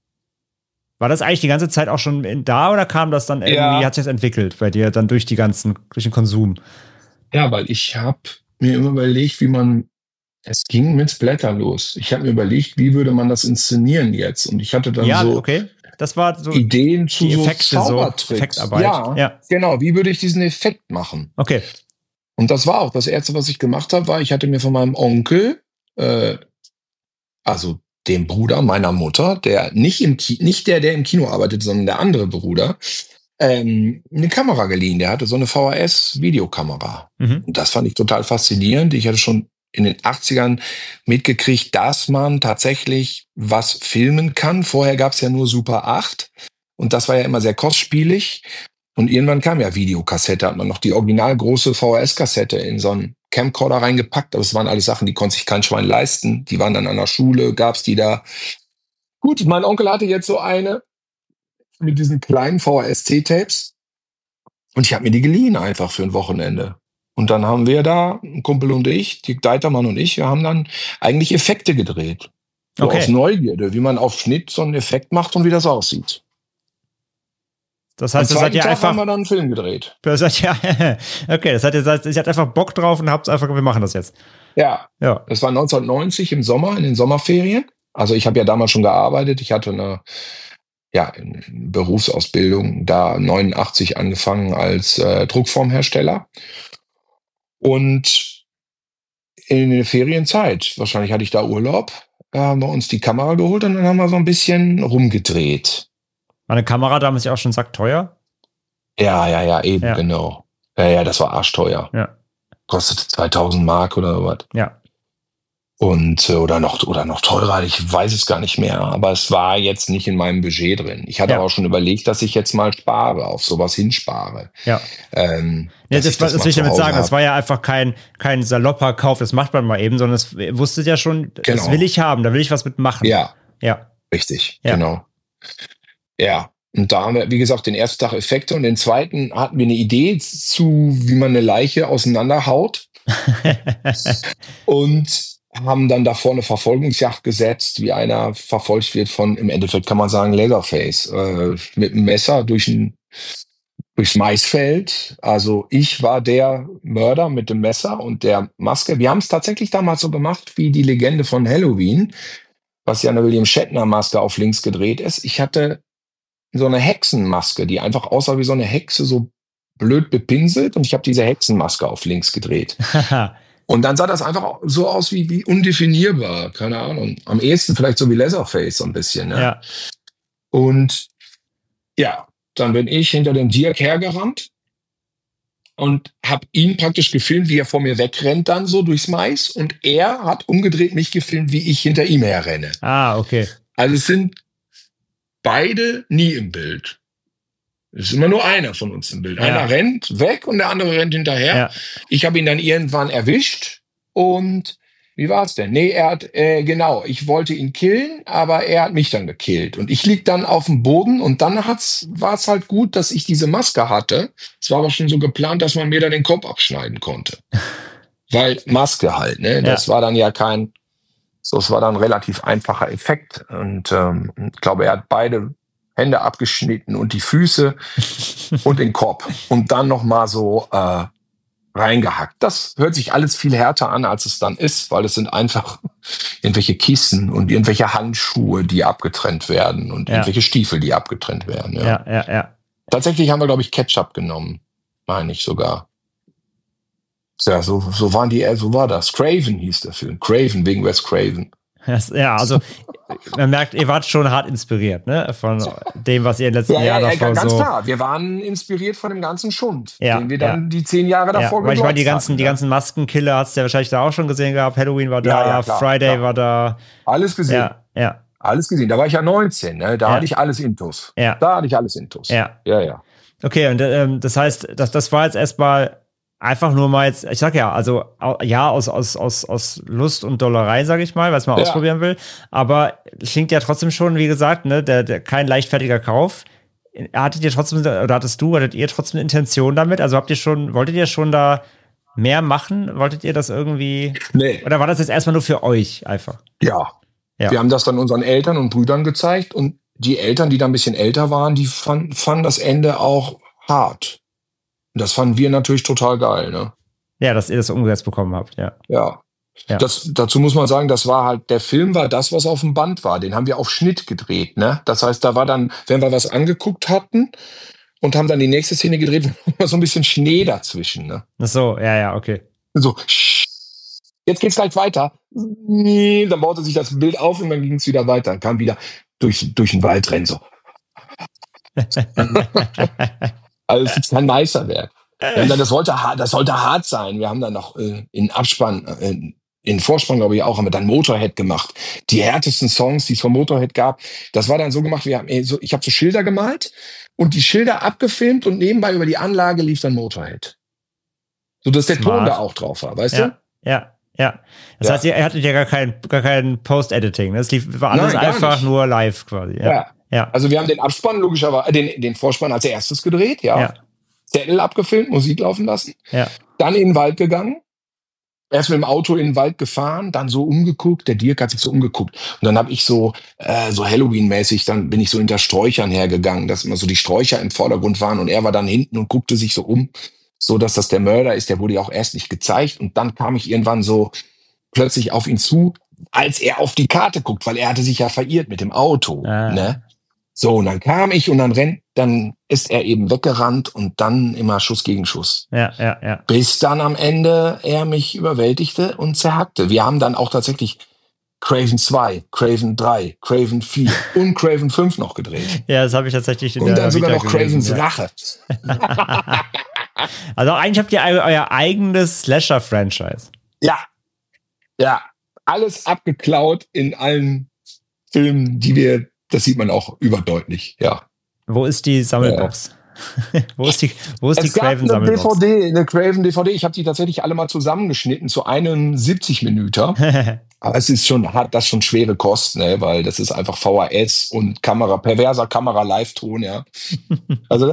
Speaker 4: War das eigentlich die ganze Zeit auch schon in, da oder kam das dann irgendwie, ja. hat sich das entwickelt bei dir dann durch die ganzen, durch den Konsum?
Speaker 5: Ja, weil ich habe mir immer überlegt, wie man, es ging mit Splatter los. Ich habe mir überlegt, wie würde man das inszenieren jetzt? Und ich hatte dann
Speaker 4: ja,
Speaker 5: so
Speaker 4: okay. Das war so
Speaker 5: Ideen zu
Speaker 4: die Effekte,
Speaker 5: so Zaubertricks.
Speaker 4: So Effektarbeit.
Speaker 5: Ja,
Speaker 4: ja,
Speaker 5: genau. Wie würde ich diesen Effekt machen?
Speaker 4: Okay.
Speaker 5: Und das war auch das Erste, was ich gemacht habe, war, ich hatte mir von meinem Onkel, äh, also dem Bruder meiner Mutter, der nicht im Ki- nicht der, der im Kino arbeitet, sondern der andere Bruder, ähm, eine Kamera geliehen. Der hatte so eine V H S-Videokamera.
Speaker 4: Mhm.
Speaker 5: Und das fand ich total faszinierend. Ich hatte schon in den achtzigern mitgekriegt, dass man tatsächlich was filmen kann. Vorher gab es ja nur Super acht und das war ja immer sehr kostspielig. Und irgendwann kam ja Videokassette, hat man noch die original große V H S-Kassette in so einen Camcorder reingepackt. Aber es waren alles Sachen, die konnte sich kein Schwein leisten. Die waren dann an der Schule, gab's die da. Gut, mein Onkel hatte jetzt so eine mit diesen kleinen V H S-T-Tapes und ich habe mir die geliehen einfach für ein Wochenende. Und dann haben wir da, ein Kumpel und ich, Dirk Deitermann und ich, wir haben dann eigentlich Effekte gedreht. So
Speaker 4: okay.
Speaker 5: Aus Neugierde, wie man auf Schnitt so einen Effekt macht und wie das aussieht.
Speaker 4: Das heißt,
Speaker 5: Am
Speaker 4: das hat ja
Speaker 5: Tag
Speaker 4: einfach.
Speaker 5: haben wir dann einen Film gedreht.
Speaker 4: Das hat ja, okay, das hat ja, das hat einfach Bock drauf und habt einfach, wir machen das jetzt.
Speaker 5: Ja,
Speaker 4: ja.
Speaker 5: Das war neunzehnhundertneunzig im Sommer, in den Sommerferien. Also ich habe ja damals schon gearbeitet. Ich hatte eine ja, Berufsausbildung, da neunundachtzig angefangen als äh, Druckformhersteller. Und in der Ferienzeit, wahrscheinlich hatte ich da Urlaub, äh, haben wir uns die Kamera geholt und dann haben wir so ein bisschen rumgedreht.
Speaker 4: Meine Kamera damals ja auch schon sackteuer?
Speaker 5: Ja, ja, ja, eben,
Speaker 4: ja.
Speaker 5: genau. Ja, ja, das war arschteuer.
Speaker 4: Ja.
Speaker 5: Kostete zweitausend Mark oder was.
Speaker 4: Ja.
Speaker 5: Und, oder noch, oder noch teurer, ich weiß es gar nicht mehr, aber es war jetzt nicht in meinem Budget drin. Ich hatte
Speaker 4: Ja.
Speaker 5: aber auch schon überlegt, dass ich jetzt mal spare, auf sowas hinspare.
Speaker 4: Ja.
Speaker 5: Ähm,
Speaker 4: Ja,
Speaker 5: dass
Speaker 4: das,
Speaker 5: ich
Speaker 4: das, das
Speaker 5: mal
Speaker 4: will ich
Speaker 5: zu
Speaker 4: damit
Speaker 5: Hause
Speaker 4: sagen, das
Speaker 5: hab.
Speaker 4: war ja einfach kein, kein salopper Kauf, das macht man mal eben, sondern das wusstet ja schon, das
Speaker 5: Genau.
Speaker 4: will ich haben, da will ich was mitmachen.
Speaker 5: Ja,
Speaker 4: Ja.
Speaker 5: richtig,
Speaker 4: Ja.
Speaker 5: genau. Ja, und da haben wir, wie gesagt, den ersten Tag Effekte und den zweiten hatten wir eine Idee zu, wie man eine Leiche auseinanderhaut. Und haben dann davor eine Verfolgungsjagd gesetzt, wie einer verfolgt wird von, im Endeffekt kann man sagen, Leatherface, äh, mit einem Messer durch ein, durchs Maisfeld. Also ich war der Mörder mit dem Messer und der Maske. Wir haben es tatsächlich damals so gemacht, wie die Legende von Halloween, was ja eine William Shatner-Maske auf links gedreht ist. Ich hatte so eine Hexenmaske, die einfach aussah wie so eine Hexe, so blöd bepinselt, und ich habe diese Hexenmaske auf links gedreht. Und dann sah das einfach so aus wie, wie undefinierbar, keine Ahnung. Am ehesten vielleicht so wie Leatherface so ein bisschen. Ne?
Speaker 4: Ja.
Speaker 5: Und ja, dann bin ich hinter dem Dirk hergerannt und habe ihn praktisch gefilmt, wie er vor mir wegrennt dann so durchs Mais, und er hat umgedreht mich gefilmt, wie ich hinter ihm herrenne.
Speaker 4: Ah, okay.
Speaker 5: Also es sind beide nie im Bild. Es ist immer nur einer von uns im Bild.
Speaker 4: Ja.
Speaker 5: Einer rennt weg und der andere rennt hinterher.
Speaker 4: Ja.
Speaker 5: Ich habe ihn dann irgendwann erwischt und wie war es denn? Nee, er hat, äh, genau, ich wollte ihn killen, aber er hat mich dann gekillt. Und ich lieg dann auf dem Boden und dann hat's, war es halt gut, dass ich diese Maske hatte. Es war aber schon so geplant, dass man mir dann den Kopf abschneiden konnte. Weil Maske halt, ne? Das
Speaker 4: Ja.
Speaker 5: war dann ja kein, so, es war dann ein relativ einfacher Effekt. Und ähm, ich glaube, er hat beide Hände abgeschnitten und die Füße und den Kopf und dann noch mal so äh, reingehackt. Das hört sich alles viel härter an, als es dann ist, weil es sind einfach irgendwelche Kissen und irgendwelche Handschuhe, die abgetrennt werden und
Speaker 4: Ja.
Speaker 5: irgendwelche Stiefel, die abgetrennt werden. Ja.
Speaker 4: Ja, ja, ja.
Speaker 5: Tatsächlich haben wir, glaube ich, Ketchup genommen, meine ich sogar. Ja, so, so waren die, so war das. Craven hieß der Film. Craven wegen Wes Craven.
Speaker 4: Das, ja, also man merkt, ihr wart schon hart inspiriert, ne? Von dem, was ihr in den letzten
Speaker 5: Ja, ja,
Speaker 4: Jahren
Speaker 5: ja,
Speaker 4: davor
Speaker 5: ganz
Speaker 4: so.
Speaker 5: klar. Wir waren inspiriert von dem ganzen Schund,
Speaker 4: Ja,
Speaker 5: den wir dann
Speaker 4: ja.
Speaker 5: die zehn Jahre
Speaker 4: Ja,
Speaker 5: davor
Speaker 4: weil ich meine, die
Speaker 5: geglotzt
Speaker 4: ganzen,
Speaker 5: hatten,
Speaker 4: die
Speaker 5: ja.
Speaker 4: ganzen Maskenkiller hast du ja wahrscheinlich da auch schon gesehen gehabt. Halloween war da,
Speaker 5: Ja, ja, klar,
Speaker 4: Friday
Speaker 5: klar.
Speaker 4: war da.
Speaker 5: Alles gesehen.
Speaker 4: Ja, ja,
Speaker 5: Alles gesehen. Da war ich ja neunzehn, ne? Da
Speaker 4: Ja.
Speaker 5: hatte ich alles intus.
Speaker 4: Ja.
Speaker 5: Da hatte ich alles intus.
Speaker 4: ja.
Speaker 5: Ja, ja.
Speaker 4: Okay, und ähm, das heißt, das, das war jetzt erstmal einfach nur mal jetzt, ich sag ja, also au- ja, aus, aus, aus, aus Lust und Dollerei, sag ich mal, weil es mal
Speaker 5: Ja.
Speaker 4: ausprobieren will. Aber es klingt ja trotzdem schon, wie gesagt, ne, der, der, kein leichtfertiger Kauf. Hattet ihr trotzdem, oder hattest du, hattet ihr trotzdem eine Intention damit? Also habt ihr schon, wolltet ihr schon da mehr machen? Wolltet ihr das irgendwie,
Speaker 5: Nee,
Speaker 4: oder war das jetzt erstmal nur für euch einfach?
Speaker 5: ja.
Speaker 4: Ja.
Speaker 5: Wir haben das dann unseren Eltern und Brüdern gezeigt und die Eltern, die da ein bisschen älter waren, die fanden, fanden das Ende auch hart. Und das fanden wir natürlich total geil, ne?
Speaker 4: Ja, dass ihr das umgesetzt bekommen habt, ja.
Speaker 5: Ja.
Speaker 4: Ja.
Speaker 5: Das, dazu muss man sagen, das war halt, der Film war das, was auf dem Band war. Den haben wir auf Schnitt gedreht, ne? Das heißt, da war dann, wenn wir was angeguckt hatten und haben dann die nächste Szene gedreht, war so ein bisschen Schnee dazwischen, ne?
Speaker 4: Ach so, ja, ja, okay.
Speaker 5: So, jetzt geht's gleich weiter. Dann baute sich das Bild auf und dann ging es wieder weiter. Dann kam wieder durch, durch den Wald rennen, so. Also, es ist kein Meisterwerk. Wir haben dann, das, sollte, hart- das sollte hart sein. Wir haben dann noch äh, in Abspann, äh, in Vorspann, glaube ich, auch, haben wir dann Motorhead gemacht. Die härtesten Songs, die es von Motorhead gab. Das war dann so gemacht, wir haben, äh, so, ich habe so Schilder gemalt und die Schilder abgefilmt und nebenbei über die Anlage lief dann Motorhead. So dass der
Speaker 4: Smart.
Speaker 5: Ton da auch drauf war, weißt
Speaker 4: Ja,
Speaker 5: du?
Speaker 4: ja, ja. Das
Speaker 5: Ja.
Speaker 4: heißt, ihr, ihr hattet ja gar kein, gar kein Post-Editing. Das lief, war alles
Speaker 5: Nein, gar
Speaker 4: einfach
Speaker 5: nicht.
Speaker 4: nur live quasi. Ja.
Speaker 5: Ja.
Speaker 4: Ja.
Speaker 5: Also wir haben den Abspann logischerweise, äh, den, den Vorspann als erstes gedreht, ja.
Speaker 4: Ja.
Speaker 5: Zettel abgefilmt, Musik laufen lassen.
Speaker 4: Ja.
Speaker 5: Dann in den Wald gegangen. Erst mit dem Auto in den Wald gefahren, dann so umgeguckt. Der Dirk hat sich so umgeguckt. Und dann habe ich so, äh, so Halloween-mäßig, dann bin ich so hinter Sträuchern hergegangen, dass immer so die Sträucher im Vordergrund waren und er war dann hinten und guckte sich so um, so dass das der Mörder ist. Der wurde ja auch erst nicht gezeigt. Und dann kam ich irgendwann so plötzlich auf ihn zu, als er auf die Karte guckt, weil er hatte sich ja verirrt mit dem Auto.
Speaker 4: Ah.
Speaker 5: Ne? So, und dann kam ich und dann rennt, dann ist er eben weggerannt und dann immer Schuss gegen Schuss.
Speaker 4: Ja, ja, ja.
Speaker 5: Bis dann am Ende er mich überwältigte und zerhackte. Wir haben dann auch tatsächlich Craven zwei, Craven drei, Craven vier und Craven fünf noch gedreht.
Speaker 4: Ja, das habe ich tatsächlich in
Speaker 5: Und
Speaker 4: der
Speaker 5: dann sogar
Speaker 4: Vita
Speaker 5: noch
Speaker 4: gelesen,
Speaker 5: Cravens
Speaker 4: ja.
Speaker 5: Rache.
Speaker 4: Also eigentlich habt ihr eu- euer eigenes Slasher-Franchise.
Speaker 5: Ja, ja. alles abgeklaut in allen Filmen, die wir, das sieht man auch überdeutlich, ja.
Speaker 4: Wo ist die Sammelbox? Ja. wo ist die, wo ist die Craven-Sammelbox?
Speaker 5: Eine D V D, eine Craven-D V D. Ich habe die tatsächlich alle mal zusammengeschnitten zu einem siebzig Minüter. Aber es ist schon, hat das schon schwere Kosten, ne? Weil das ist einfach V H S und Kamera, perverser Kamera-Live-Ton, ja. Also,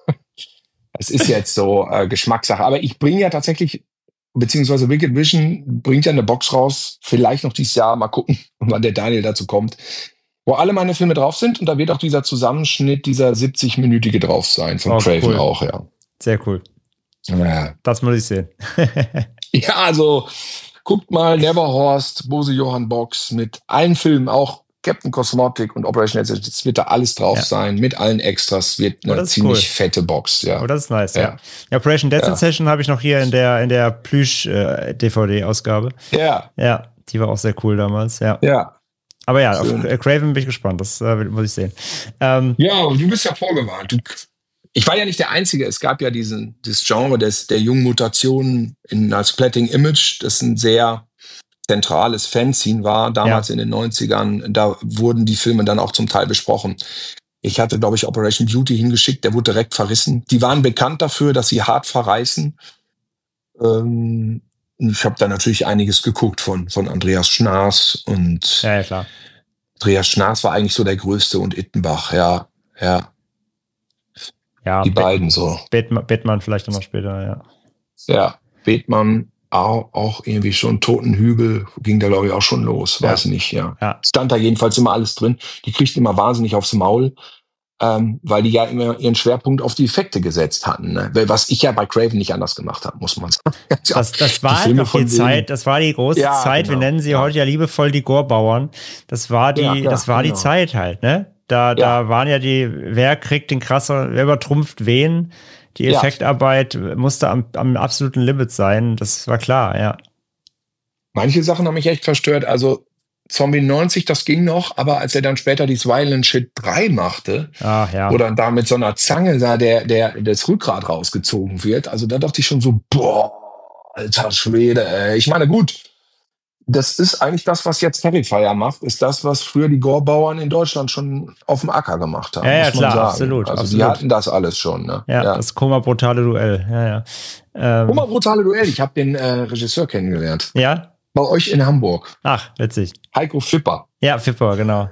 Speaker 5: es ist jetzt so äh, Geschmackssache. Aber ich bringe ja tatsächlich, beziehungsweise Wicked Vision bringt ja eine Box raus, vielleicht noch dieses Jahr, mal gucken, wann der Daniel dazu kommt, wo alle meine Filme drauf sind und da wird auch dieser Zusammenschnitt, dieser siebzig-minütige drauf sein, von oh, Craven cool. auch, ja.
Speaker 4: Sehr cool.
Speaker 5: Ja.
Speaker 4: Das muss ich sehen.
Speaker 5: Ja, also guckt mal Neverhorst, Bose Johann Box mit allen Filmen, auch Captain Cosmotic und Operation Edge, das wird da alles drauf ja. sein, mit allen Extras, wird eine oh, ziemlich cool. fette Box, ja.
Speaker 4: Oh, das ist nice, ja. ja. Operation Dead ja. Session habe ich noch hier in der, in der Plüsch-D V D-Ausgabe.
Speaker 5: Ja.
Speaker 4: Ja, die war auch sehr cool damals, ja.
Speaker 5: Ja.
Speaker 4: Aber ja, Schön. auf Craven bin ich gespannt, das äh, muss ich sehen. Ähm,
Speaker 5: ja, du bist ja vorgewarnt. Du, ich war ja nicht der Einzige. Es gab ja diesen, dieses Genre des, der jungen Mutationen in als Splatting Image, das ein sehr zentrales Fanzine war, damals ja. in den neunzigern. Da wurden die Filme dann auch zum Teil besprochen. Ich hatte, glaube ich, Operation Beauty hingeschickt, der wurde direkt verrissen. Die waren bekannt dafür, dass sie hart verreißen. Ähm, Ich habe da natürlich einiges geguckt von, von Andreas Schnaas und
Speaker 4: ja, ja, klar.
Speaker 5: Andreas Schnaas war eigentlich so der Größte und Ittenbach, ja, ja.
Speaker 4: Ja,
Speaker 5: die
Speaker 4: Bet-
Speaker 5: beiden so.
Speaker 4: Bethmann, Bethmann vielleicht noch später, ja.
Speaker 5: Ja, Bethmann auch, auch irgendwie schon Totenhügel, ging da glaube ich auch schon los, ja. weiß nicht, ja.
Speaker 4: ja.
Speaker 5: Stand da jedenfalls immer alles drin. Die kriegten immer wahnsinnig aufs Maul. Ähm, weil die ja immer ihren Schwerpunkt auf die Effekte gesetzt hatten. Ne? Was ich ja bei Craven nicht anders gemacht habe, muss man sagen.
Speaker 4: Das, das war halt noch die Zeit, das war die große ja, Zeit, genau. wir nennen sie ja. heute ja liebevoll die Gorbauern. Das war die, ja, ja, das war genau. die Zeit halt, ne? Da, ja. da waren ja die, wer kriegt den krasser, wer übertrumpft wen? Die Effektarbeit ja. musste am, am absoluten Limit sein, das war klar, ja.
Speaker 5: Manche Sachen haben mich echt verstört, also Zombie neunzig, das ging noch, aber als er dann später die Violent Shit drei machte,
Speaker 4: Ach, ja.
Speaker 5: wo dann da mit so einer Zange da der, der, das Rückgrat rausgezogen wird, also da dachte ich schon so, boah, alter Schwede, ey. Ich meine, gut, das ist eigentlich das, was jetzt Terrifier macht, ist das, was früher die Gorbauern in Deutschland schon auf dem Acker gemacht haben.
Speaker 4: Ja, ja,
Speaker 5: muss man
Speaker 4: klar,
Speaker 5: sagen.
Speaker 4: absolut.
Speaker 5: Also
Speaker 4: absolut.
Speaker 5: die hatten das alles schon. Ne?
Speaker 4: Ja, ja, das Koma-brutale Duell. Ja, ja. Ähm,
Speaker 5: Koma-brutale Duell, ich habe den äh, Regisseur kennengelernt.
Speaker 4: Ja?
Speaker 5: Bei euch in Hamburg.
Speaker 4: Ach, witzig.
Speaker 5: Heiko Fipper.
Speaker 4: Ja, Fipper, genau.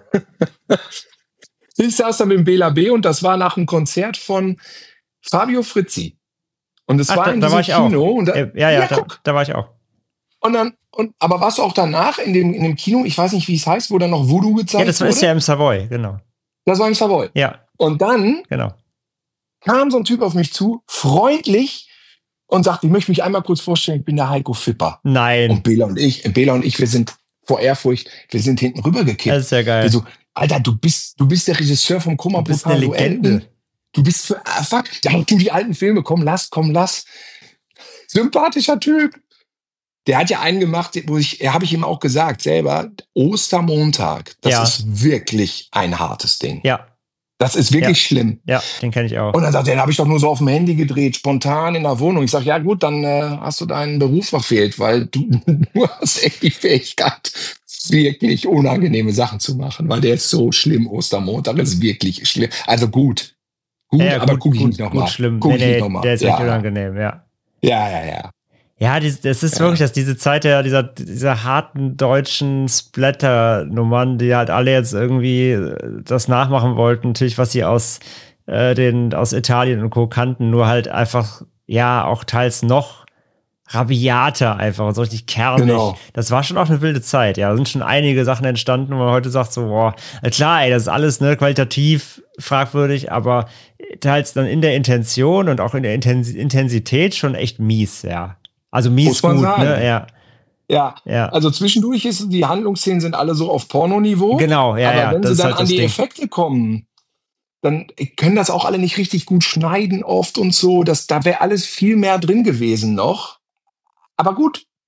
Speaker 5: Ich saß da mit dem Bela B. und das war nach einem Konzert von Fabio Frizzi. Und es
Speaker 4: Ach,
Speaker 5: war
Speaker 4: da,
Speaker 5: in
Speaker 4: da
Speaker 5: diesem
Speaker 4: war ich
Speaker 5: Kino.
Speaker 4: auch.
Speaker 5: Und da,
Speaker 4: ja, ja, ja da,
Speaker 5: guck.
Speaker 4: da war ich auch.
Speaker 5: Und dann, und, aber warst du auch danach in dem, in dem Kino, ich weiß nicht, wie es heißt, wo dann noch Voodoo gezeigt wurde?
Speaker 4: Ja, das war ist ja im Savoy, genau.
Speaker 5: Das war im Savoy.
Speaker 4: Ja.
Speaker 5: Und dann
Speaker 4: genau.
Speaker 5: kam so ein Typ auf mich zu, freundlich, und sagte, ich möchte mich einmal kurz vorstellen, ich bin der Heiko Fipper.
Speaker 4: Nein.
Speaker 5: Und Bela und ich, Bela und ich, wir sind vor Ehrfurcht, wir sind hinten rübergekippt.
Speaker 4: Das ist ja geil.
Speaker 5: Wir so, Alter, du bist, du bist der Regisseur vom Koma
Speaker 4: Du bist eine Legende.
Speaker 5: Du bist für, ah, fuck, ja, du die alten Filme, komm, lass, komm, lass. Sympathischer Typ. Der hat ja einen gemacht, wo ich, habe ich ihm auch gesagt, selber, Ostermontag, das
Speaker 4: ja.
Speaker 5: ist wirklich ein hartes Ding.
Speaker 4: Ja.
Speaker 5: Das ist wirklich
Speaker 4: ja.
Speaker 5: schlimm.
Speaker 4: Ja, den kenne ich auch.
Speaker 5: Und dann sagt er, den habe ich doch nur so auf dem Handy gedreht, spontan in der Wohnung. Ich sage, ja gut, dann äh, hast du deinen Beruf verfehlt, weil du, du hast echt die Fähigkeit, wirklich unangenehme Sachen zu machen, weil der ist so schlimm, Ostermontag ist wirklich schlimm. Also gut. Gut,
Speaker 4: ja, ja,
Speaker 5: aber
Speaker 4: gut,
Speaker 5: guck ich
Speaker 4: gut,
Speaker 5: nicht nochmal.
Speaker 4: Schlimm.
Speaker 5: Guck
Speaker 4: nee,
Speaker 5: ich
Speaker 4: nee,
Speaker 5: nicht nochmal.
Speaker 4: Der ist
Speaker 5: ja.
Speaker 4: echt unangenehm, ja.
Speaker 5: Ja, ja, ja.
Speaker 4: Ja, das, das ist
Speaker 5: ja.
Speaker 4: wirklich, dass diese Zeit der, dieser, dieser harten deutschen Splatter-Nummern, die halt alle jetzt irgendwie das nachmachen wollten, natürlich, was sie aus, äh, den, aus Italien und Co. kannten, nur halt einfach, ja, auch teils noch rabiater einfach und so richtig kernig.
Speaker 5: Genau.
Speaker 4: Das war schon auch eine wilde Zeit, ja. Da sind schon einige Sachen entstanden, wo man heute sagt so, boah, klar, ey, das ist alles, ne, qualitativ fragwürdig, aber teils dann in der Intention und auch in der Intensität schon echt mies, ja. Also mies gut, sagen. ne, ja.
Speaker 5: Ja,
Speaker 4: ja,
Speaker 5: also zwischendurch ist, die Handlungsszenen sind alle so auf Pornoniveau.
Speaker 4: Genau, ja,
Speaker 5: aber
Speaker 4: ja.
Speaker 5: wenn
Speaker 4: das
Speaker 5: sie dann
Speaker 4: halt
Speaker 5: an die
Speaker 4: Ding.
Speaker 5: Effekte kommen, dann können das auch alle nicht richtig gut schneiden oft und so. Das, da wäre alles viel mehr drin gewesen noch. Aber gut,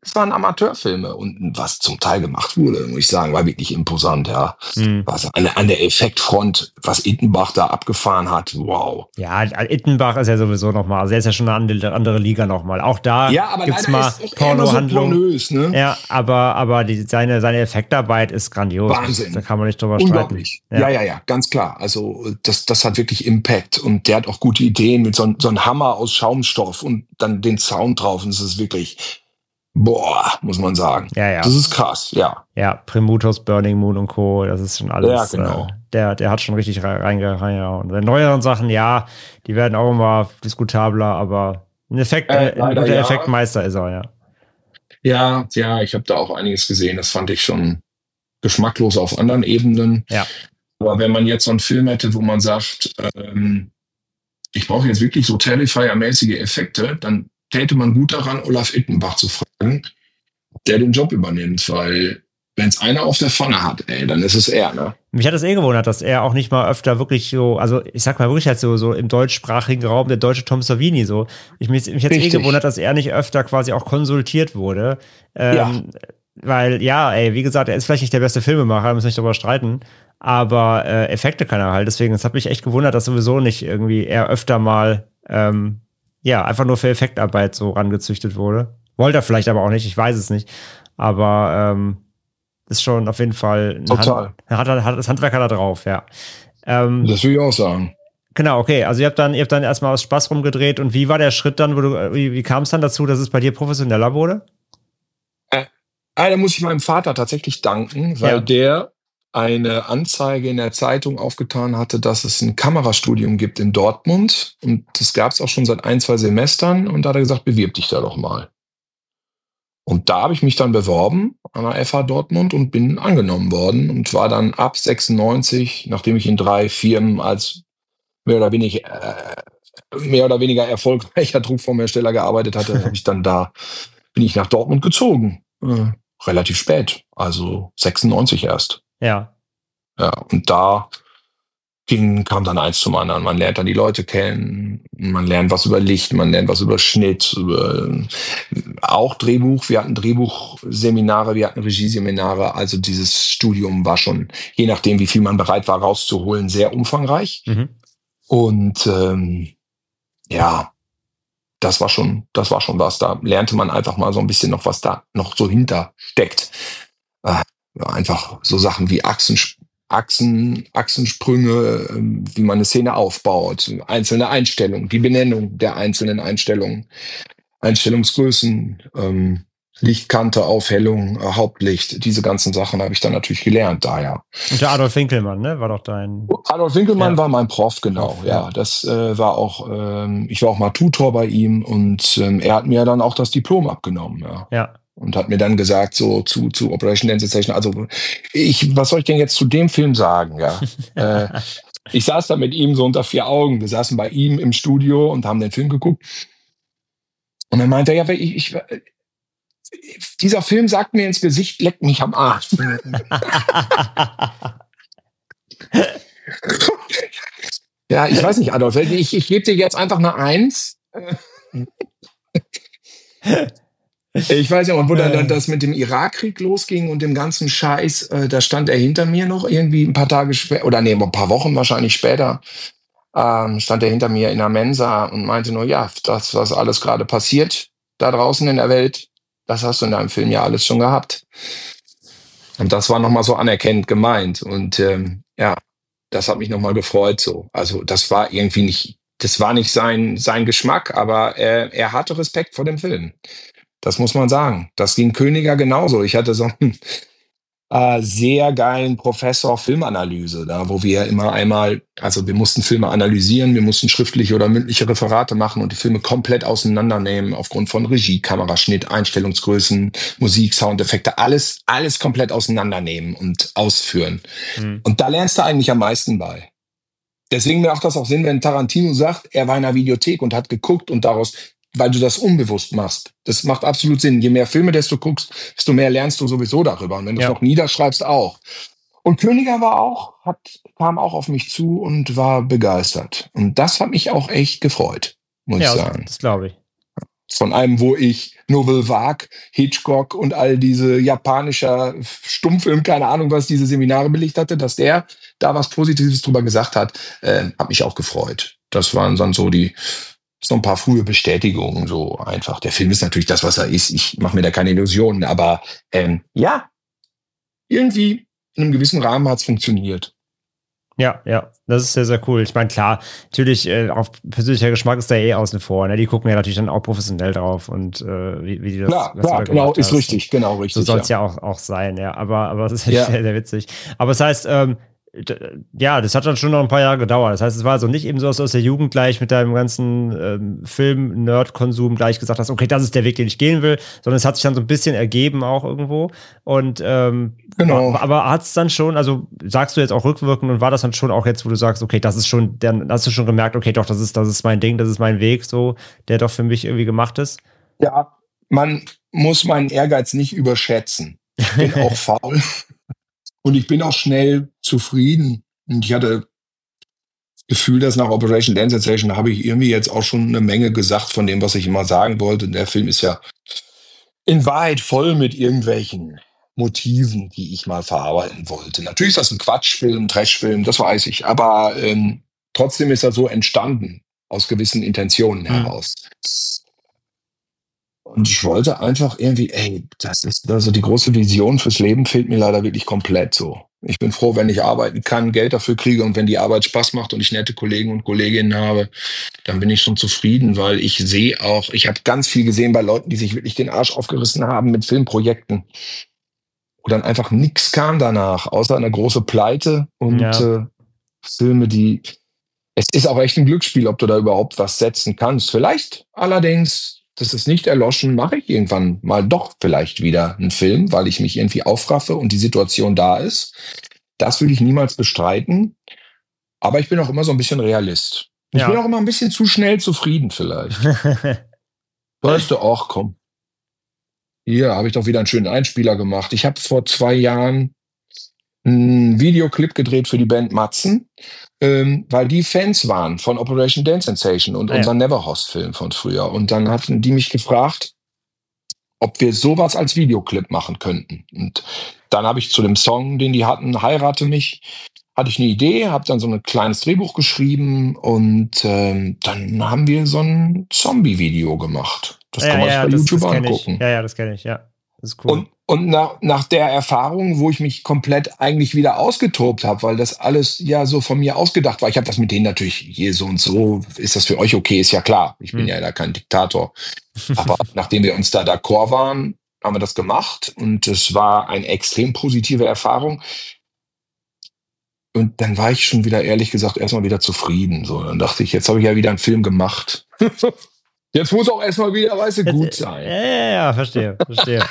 Speaker 5: es waren Amateurfilme und was zum Teil gemacht wurde, muss ich sagen, war wirklich imposant, ja. Mhm. Also an, an der Effektfront, was Ittenbach da abgefahren hat, wow.
Speaker 4: Ja, Ittenbach ist ja sowieso nochmal, also er ist ja schon eine andere Liga nochmal. Auch da
Speaker 5: ja,
Speaker 4: gibt's mal Pornohandlung. So ne? Ja, aber, aber die, seine, seine Effektarbeit ist grandios.
Speaker 5: Wahnsinn.
Speaker 4: Da kann man nicht drüber
Speaker 5: Unglaublich. streiten. Ja. ja, ja, ja, ganz klar. Also das, das hat wirklich Impact und der hat auch gute Ideen mit so, so einem Hammer aus Schaumstoff und dann den Sound drauf und es ist wirklich boah, muss man sagen.
Speaker 4: Ja, ja.
Speaker 5: Das ist krass, ja.
Speaker 4: Ja, Primutus, Burning Moon und Co., das ist schon alles.
Speaker 5: Ja, genau.
Speaker 4: Äh, der, der hat schon richtig reingehauen. Die neueren Sachen, ja, die werden auch immer diskutabler, aber ein Effekt, äh, ein guter ja. Effektmeister ist er, ja.
Speaker 5: Ja, ja, ich habe da auch einiges gesehen. Das fand ich schon geschmacklos auf anderen Ebenen.
Speaker 4: Ja.
Speaker 5: Aber wenn man jetzt so einen Film hätte, wo man sagt, ähm, ich brauche jetzt wirklich so Terrifier-mäßige Effekte, dann täte man gut daran, Olaf Ittenbach zu fragen, der den Job übernimmt, weil wenn es einer auf der Pfanne hat, ey, dann ist es er, ne?
Speaker 4: Mich hat das eh gewundert, dass er auch nicht mal öfter wirklich so, also ich sag mal wirklich halt so, so im deutschsprachigen Raum, der deutsche Tom Savini so. Ich mich, mich hat eh gewundert, dass er nicht öfter quasi auch konsultiert wurde. Ähm,
Speaker 5: ja.
Speaker 4: Weil, ja, ey, wie gesagt, er ist vielleicht nicht der beste Filmemacher, wir müssen nicht darüber streiten, aber äh, Effekte kann er halt. Deswegen, es hat mich echt gewundert, dass sowieso nicht irgendwie er öfter mal ähm, ja, einfach nur für Effektarbeit so rangezüchtet wurde. Wollte er vielleicht aber auch nicht, ich weiß es nicht. Aber ähm, ist schon auf jeden Fall ein
Speaker 5: Total.
Speaker 4: Hand, hat, hat das Handwerker da drauf, ja. Ähm,
Speaker 5: das will ich auch sagen.
Speaker 4: Genau, okay. Also ihr habt dann, ihr habt dann erstmal aus Spaß rumgedreht und wie war der Schritt dann, wo du, wie, wie kam es dann dazu, dass es bei dir professioneller wurde?
Speaker 5: Äh, da muss ich meinem Vater tatsächlich danken, weil ja. der eine Anzeige in der Zeitung aufgetan hatte, dass es ein Kamerastudium gibt in Dortmund. Und das gab es auch schon seit ein, zwei Semestern. Und da hat er gesagt, bewirb dich da doch mal. Und da habe ich mich dann beworben an der F H Dortmund und bin angenommen worden und war dann ab sechsundneunzig, nachdem ich in drei Firmen als mehr oder weniger, äh, mehr oder weniger erfolgreicher Druckformhersteller gearbeitet hatte, habe ich dann da, bin ich nach Dortmund gezogen. Äh, relativ spät, also sechsundneunzig erst.
Speaker 4: Ja.
Speaker 5: Ja, und da ging, kam dann eins zum anderen. Man lernt dann die Leute kennen, man lernt was über Licht, man lernt was über Schnitt, über auch Drehbuch. Wir hatten Drehbuchseminare, wir hatten Regieseminare. Also dieses Studium war schon, je nachdem, wie viel man bereit war rauszuholen, sehr umfangreich.
Speaker 4: Mhm.
Speaker 5: Und ähm, ja, das war schon, das war schon was. Da lernte man einfach mal so ein bisschen noch, was da noch so hinter steckt. Äh, Ja, einfach so Sachen wie Achsen, Achsen, Achsensprünge, wie man eine Szene aufbaut, einzelne Einstellungen, die Benennung der einzelnen Einstellungen, Einstellungsgrößen, ähm, Lichtkante, Aufhellung, äh, Hauptlicht, diese ganzen Sachen habe ich dann natürlich gelernt, da ja.
Speaker 4: Und der Adolf Winkelmann, ne, war doch dein...
Speaker 5: Adolf Winkelmann
Speaker 4: ja.
Speaker 5: war mein Prof, genau,
Speaker 4: Prof,
Speaker 5: ja.
Speaker 4: ja.
Speaker 5: Das äh, war auch, ähm, ich war auch mal Tutor bei ihm und ähm, er hat mir dann auch das Diplom abgenommen, ja.
Speaker 4: Ja.
Speaker 5: Und hat mir dann gesagt, so zu, zu Operation Dance Station, also ich, was soll ich denn jetzt zu dem Film sagen, ja? äh, ich saß da mit ihm so unter vier Augen, wir saßen bei ihm im Studio und haben den Film geguckt. Und dann meinte er, ja, ich, ich, dieser Film sagt mir ins Gesicht, leckt mich am Arsch. Ja, ich weiß nicht, Adolf, ich, ich gebe dir jetzt einfach eine Eins. Ich weiß ja, und wo dann das mit dem Irakkrieg losging und dem ganzen Scheiß, äh, da stand er hinter mir noch irgendwie ein paar Tage später, oder nee, ein paar Wochen wahrscheinlich später, ähm, stand er hinter mir in der Mensa und meinte nur, ja, das, was alles gerade passiert da draußen in der Welt, das hast du in deinem Film ja alles schon gehabt. Und das war nochmal so anerkennend gemeint. Und ähm, ja, das hat mich nochmal gefreut so. Also das war irgendwie nicht, das war nicht sein, sein Geschmack, aber er, er hatte Respekt vor dem Film. Das muss man sagen. Das ging Königer genauso. Ich hatte so einen äh, sehr geilen Professor Filmanalyse, da, wo wir immer einmal, also wir mussten Filme analysieren, wir mussten schriftliche oder mündliche Referate machen und die Filme komplett auseinandernehmen aufgrund von Regie, Kameraschnitt, Einstellungsgrößen, Musik, Soundeffekte, alles, alles komplett auseinandernehmen und ausführen. Mhm. Und da lernst du eigentlich am meisten bei. Deswegen macht das auch Sinn, wenn Tarantino sagt, er war in einer Videothek und hat geguckt und daraus, weil du das unbewusst machst. Das macht absolut Sinn. Je mehr Filme, desto guckst, desto mehr lernst du sowieso darüber. Und wenn du es
Speaker 4: ja.
Speaker 5: noch niederschreibst, auch. Und Königer war auch, hat, kam auch auf mich zu und war begeistert. Und das hat mich auch echt gefreut, muss
Speaker 4: ja,
Speaker 5: ich sagen.
Speaker 4: Das glaube ich.
Speaker 5: Von einem, wo ich Nouvelle Vague, Hitchcock und all diese japanischer Stummfilm, keine Ahnung, was diese Seminare belegt hatte, dass der da was Positives drüber gesagt hat, äh, hat mich auch gefreut. Das waren dann so die, so ein paar frühe Bestätigungen, so einfach. Der Film ist natürlich das, was er ist. Ich mache mir da keine Illusionen, aber ähm, ja, irgendwie in einem gewissen Rahmen hat es funktioniert.
Speaker 4: Ja, ja, das ist sehr, sehr cool. Ich meine, klar, natürlich, äh, auf persönlicher Geschmack ist da eh außen vor. Ne? Die gucken ja natürlich dann auch professionell drauf und äh, wie, wie die das.
Speaker 5: Klar,
Speaker 4: was
Speaker 5: klar,
Speaker 4: du da
Speaker 5: genau,
Speaker 4: gemacht
Speaker 5: ist
Speaker 4: hast.
Speaker 5: richtig, genau, richtig.
Speaker 4: So soll es
Speaker 5: ja.
Speaker 4: ja auch, auch sein, ja. Aber, aber es ist
Speaker 5: Ja.
Speaker 4: sehr, sehr witzig. Aber das heißt, ähm, d- ja, das hat dann schon noch ein paar Jahre gedauert. Das heißt, es war also nicht eben so, dass du aus der Jugend gleich mit deinem ganzen ähm, Film-Nerd-Konsum gleich gesagt hast, okay, das ist der Weg, den ich gehen will, sondern es hat sich dann so ein bisschen ergeben auch irgendwo. Und ähm,
Speaker 5: Genau.
Speaker 4: war, aber hat es dann schon, also sagst du jetzt auch rückwirkend und war das dann schon auch jetzt, wo du sagst, okay, das ist schon, dann hast du schon gemerkt, okay, doch, das ist, das ist mein Ding, das ist mein Weg, so, der doch für mich irgendwie gemacht ist?
Speaker 5: Ja, man muss meinen Ehrgeiz nicht überschätzen. Ich bin auch faul und ich bin auch schnell zufrieden. Und ich hatte das Gefühl, dass nach Operation Dance Sensation da habe ich irgendwie jetzt auch schon eine Menge gesagt von dem, was ich immer sagen wollte. Und der Film ist ja in Wahrheit voll mit irgendwelchen Motiven, die ich mal verarbeiten wollte. Natürlich ist das ein Quatschfilm, ein Trashfilm, das weiß ich. Aber ähm, trotzdem ist er so entstanden, aus gewissen Intentionen heraus. Und ich wollte einfach irgendwie, ey, das ist also die große Vision fürs Leben fehlt mir leider wirklich komplett so. Ich bin froh, wenn ich arbeiten kann, Geld dafür kriege und wenn die Arbeit Spaß macht und ich nette Kollegen und Kolleginnen habe, dann bin ich schon zufrieden, weil ich sehe auch, ich habe ganz viel gesehen bei Leuten, die sich wirklich den Arsch aufgerissen haben mit Filmprojekten, wo dann einfach nichts kam danach, außer eine große Pleite und
Speaker 4: Ja.
Speaker 5: äh, Filme, die es ist auch echt ein Glücksspiel, ob du da überhaupt was setzen kannst. Vielleicht allerdings, das ist nicht erloschen, mache ich irgendwann mal doch vielleicht wieder einen Film, weil ich mich irgendwie aufraffe und die Situation da ist. Das will ich niemals bestreiten. Aber ich bin auch immer so ein bisschen Realist. Ich
Speaker 4: Ja.
Speaker 5: bin auch immer ein bisschen zu schnell zufrieden vielleicht. Weißt du, ach komm. Hier habe ich doch wieder einen schönen Einspieler gemacht. Ich habe vor zwei Jahren einen Videoclip gedreht für die Band Matzen, ähm, weil die Fans waren von Operation Dance Sensation und
Speaker 4: Ah, ja.
Speaker 5: unserem Neverhost-Film von früher. Und dann hatten die mich gefragt, ob wir sowas als Videoclip machen könnten. Und dann habe ich zu dem Song, den die hatten, Heirate mich, hatte ich eine Idee, habe dann so ein kleines Drehbuch geschrieben und ähm, dann haben wir so ein Zombie-Video gemacht. Das kann man sich bei
Speaker 4: das,
Speaker 5: YouTube
Speaker 4: das kenn
Speaker 5: angucken.
Speaker 4: Ich. Ja, ja, das kenne ich, ja. Das ist cool.
Speaker 5: Und, und nach, nach der Erfahrung, wo ich mich komplett eigentlich wieder ausgetobt habe, weil das alles ja so von mir ausgedacht war. Ich habe das mit denen natürlich hier so und so, ist das für euch okay, ist ja klar. Ich bin
Speaker 4: Hm.
Speaker 5: ja da kein Diktator. Aber nachdem wir uns da d'accord waren, haben wir das gemacht und es war eine extrem positive Erfahrung. Und dann war ich schon wieder, ehrlich gesagt, erstmal wieder zufrieden. So, dann dachte ich, jetzt habe ich ja wieder einen Film gemacht. Jetzt muss auch erstmal wieder, weißt du, gut sein.
Speaker 4: Ja, ja, ja, verstehe, verstehe.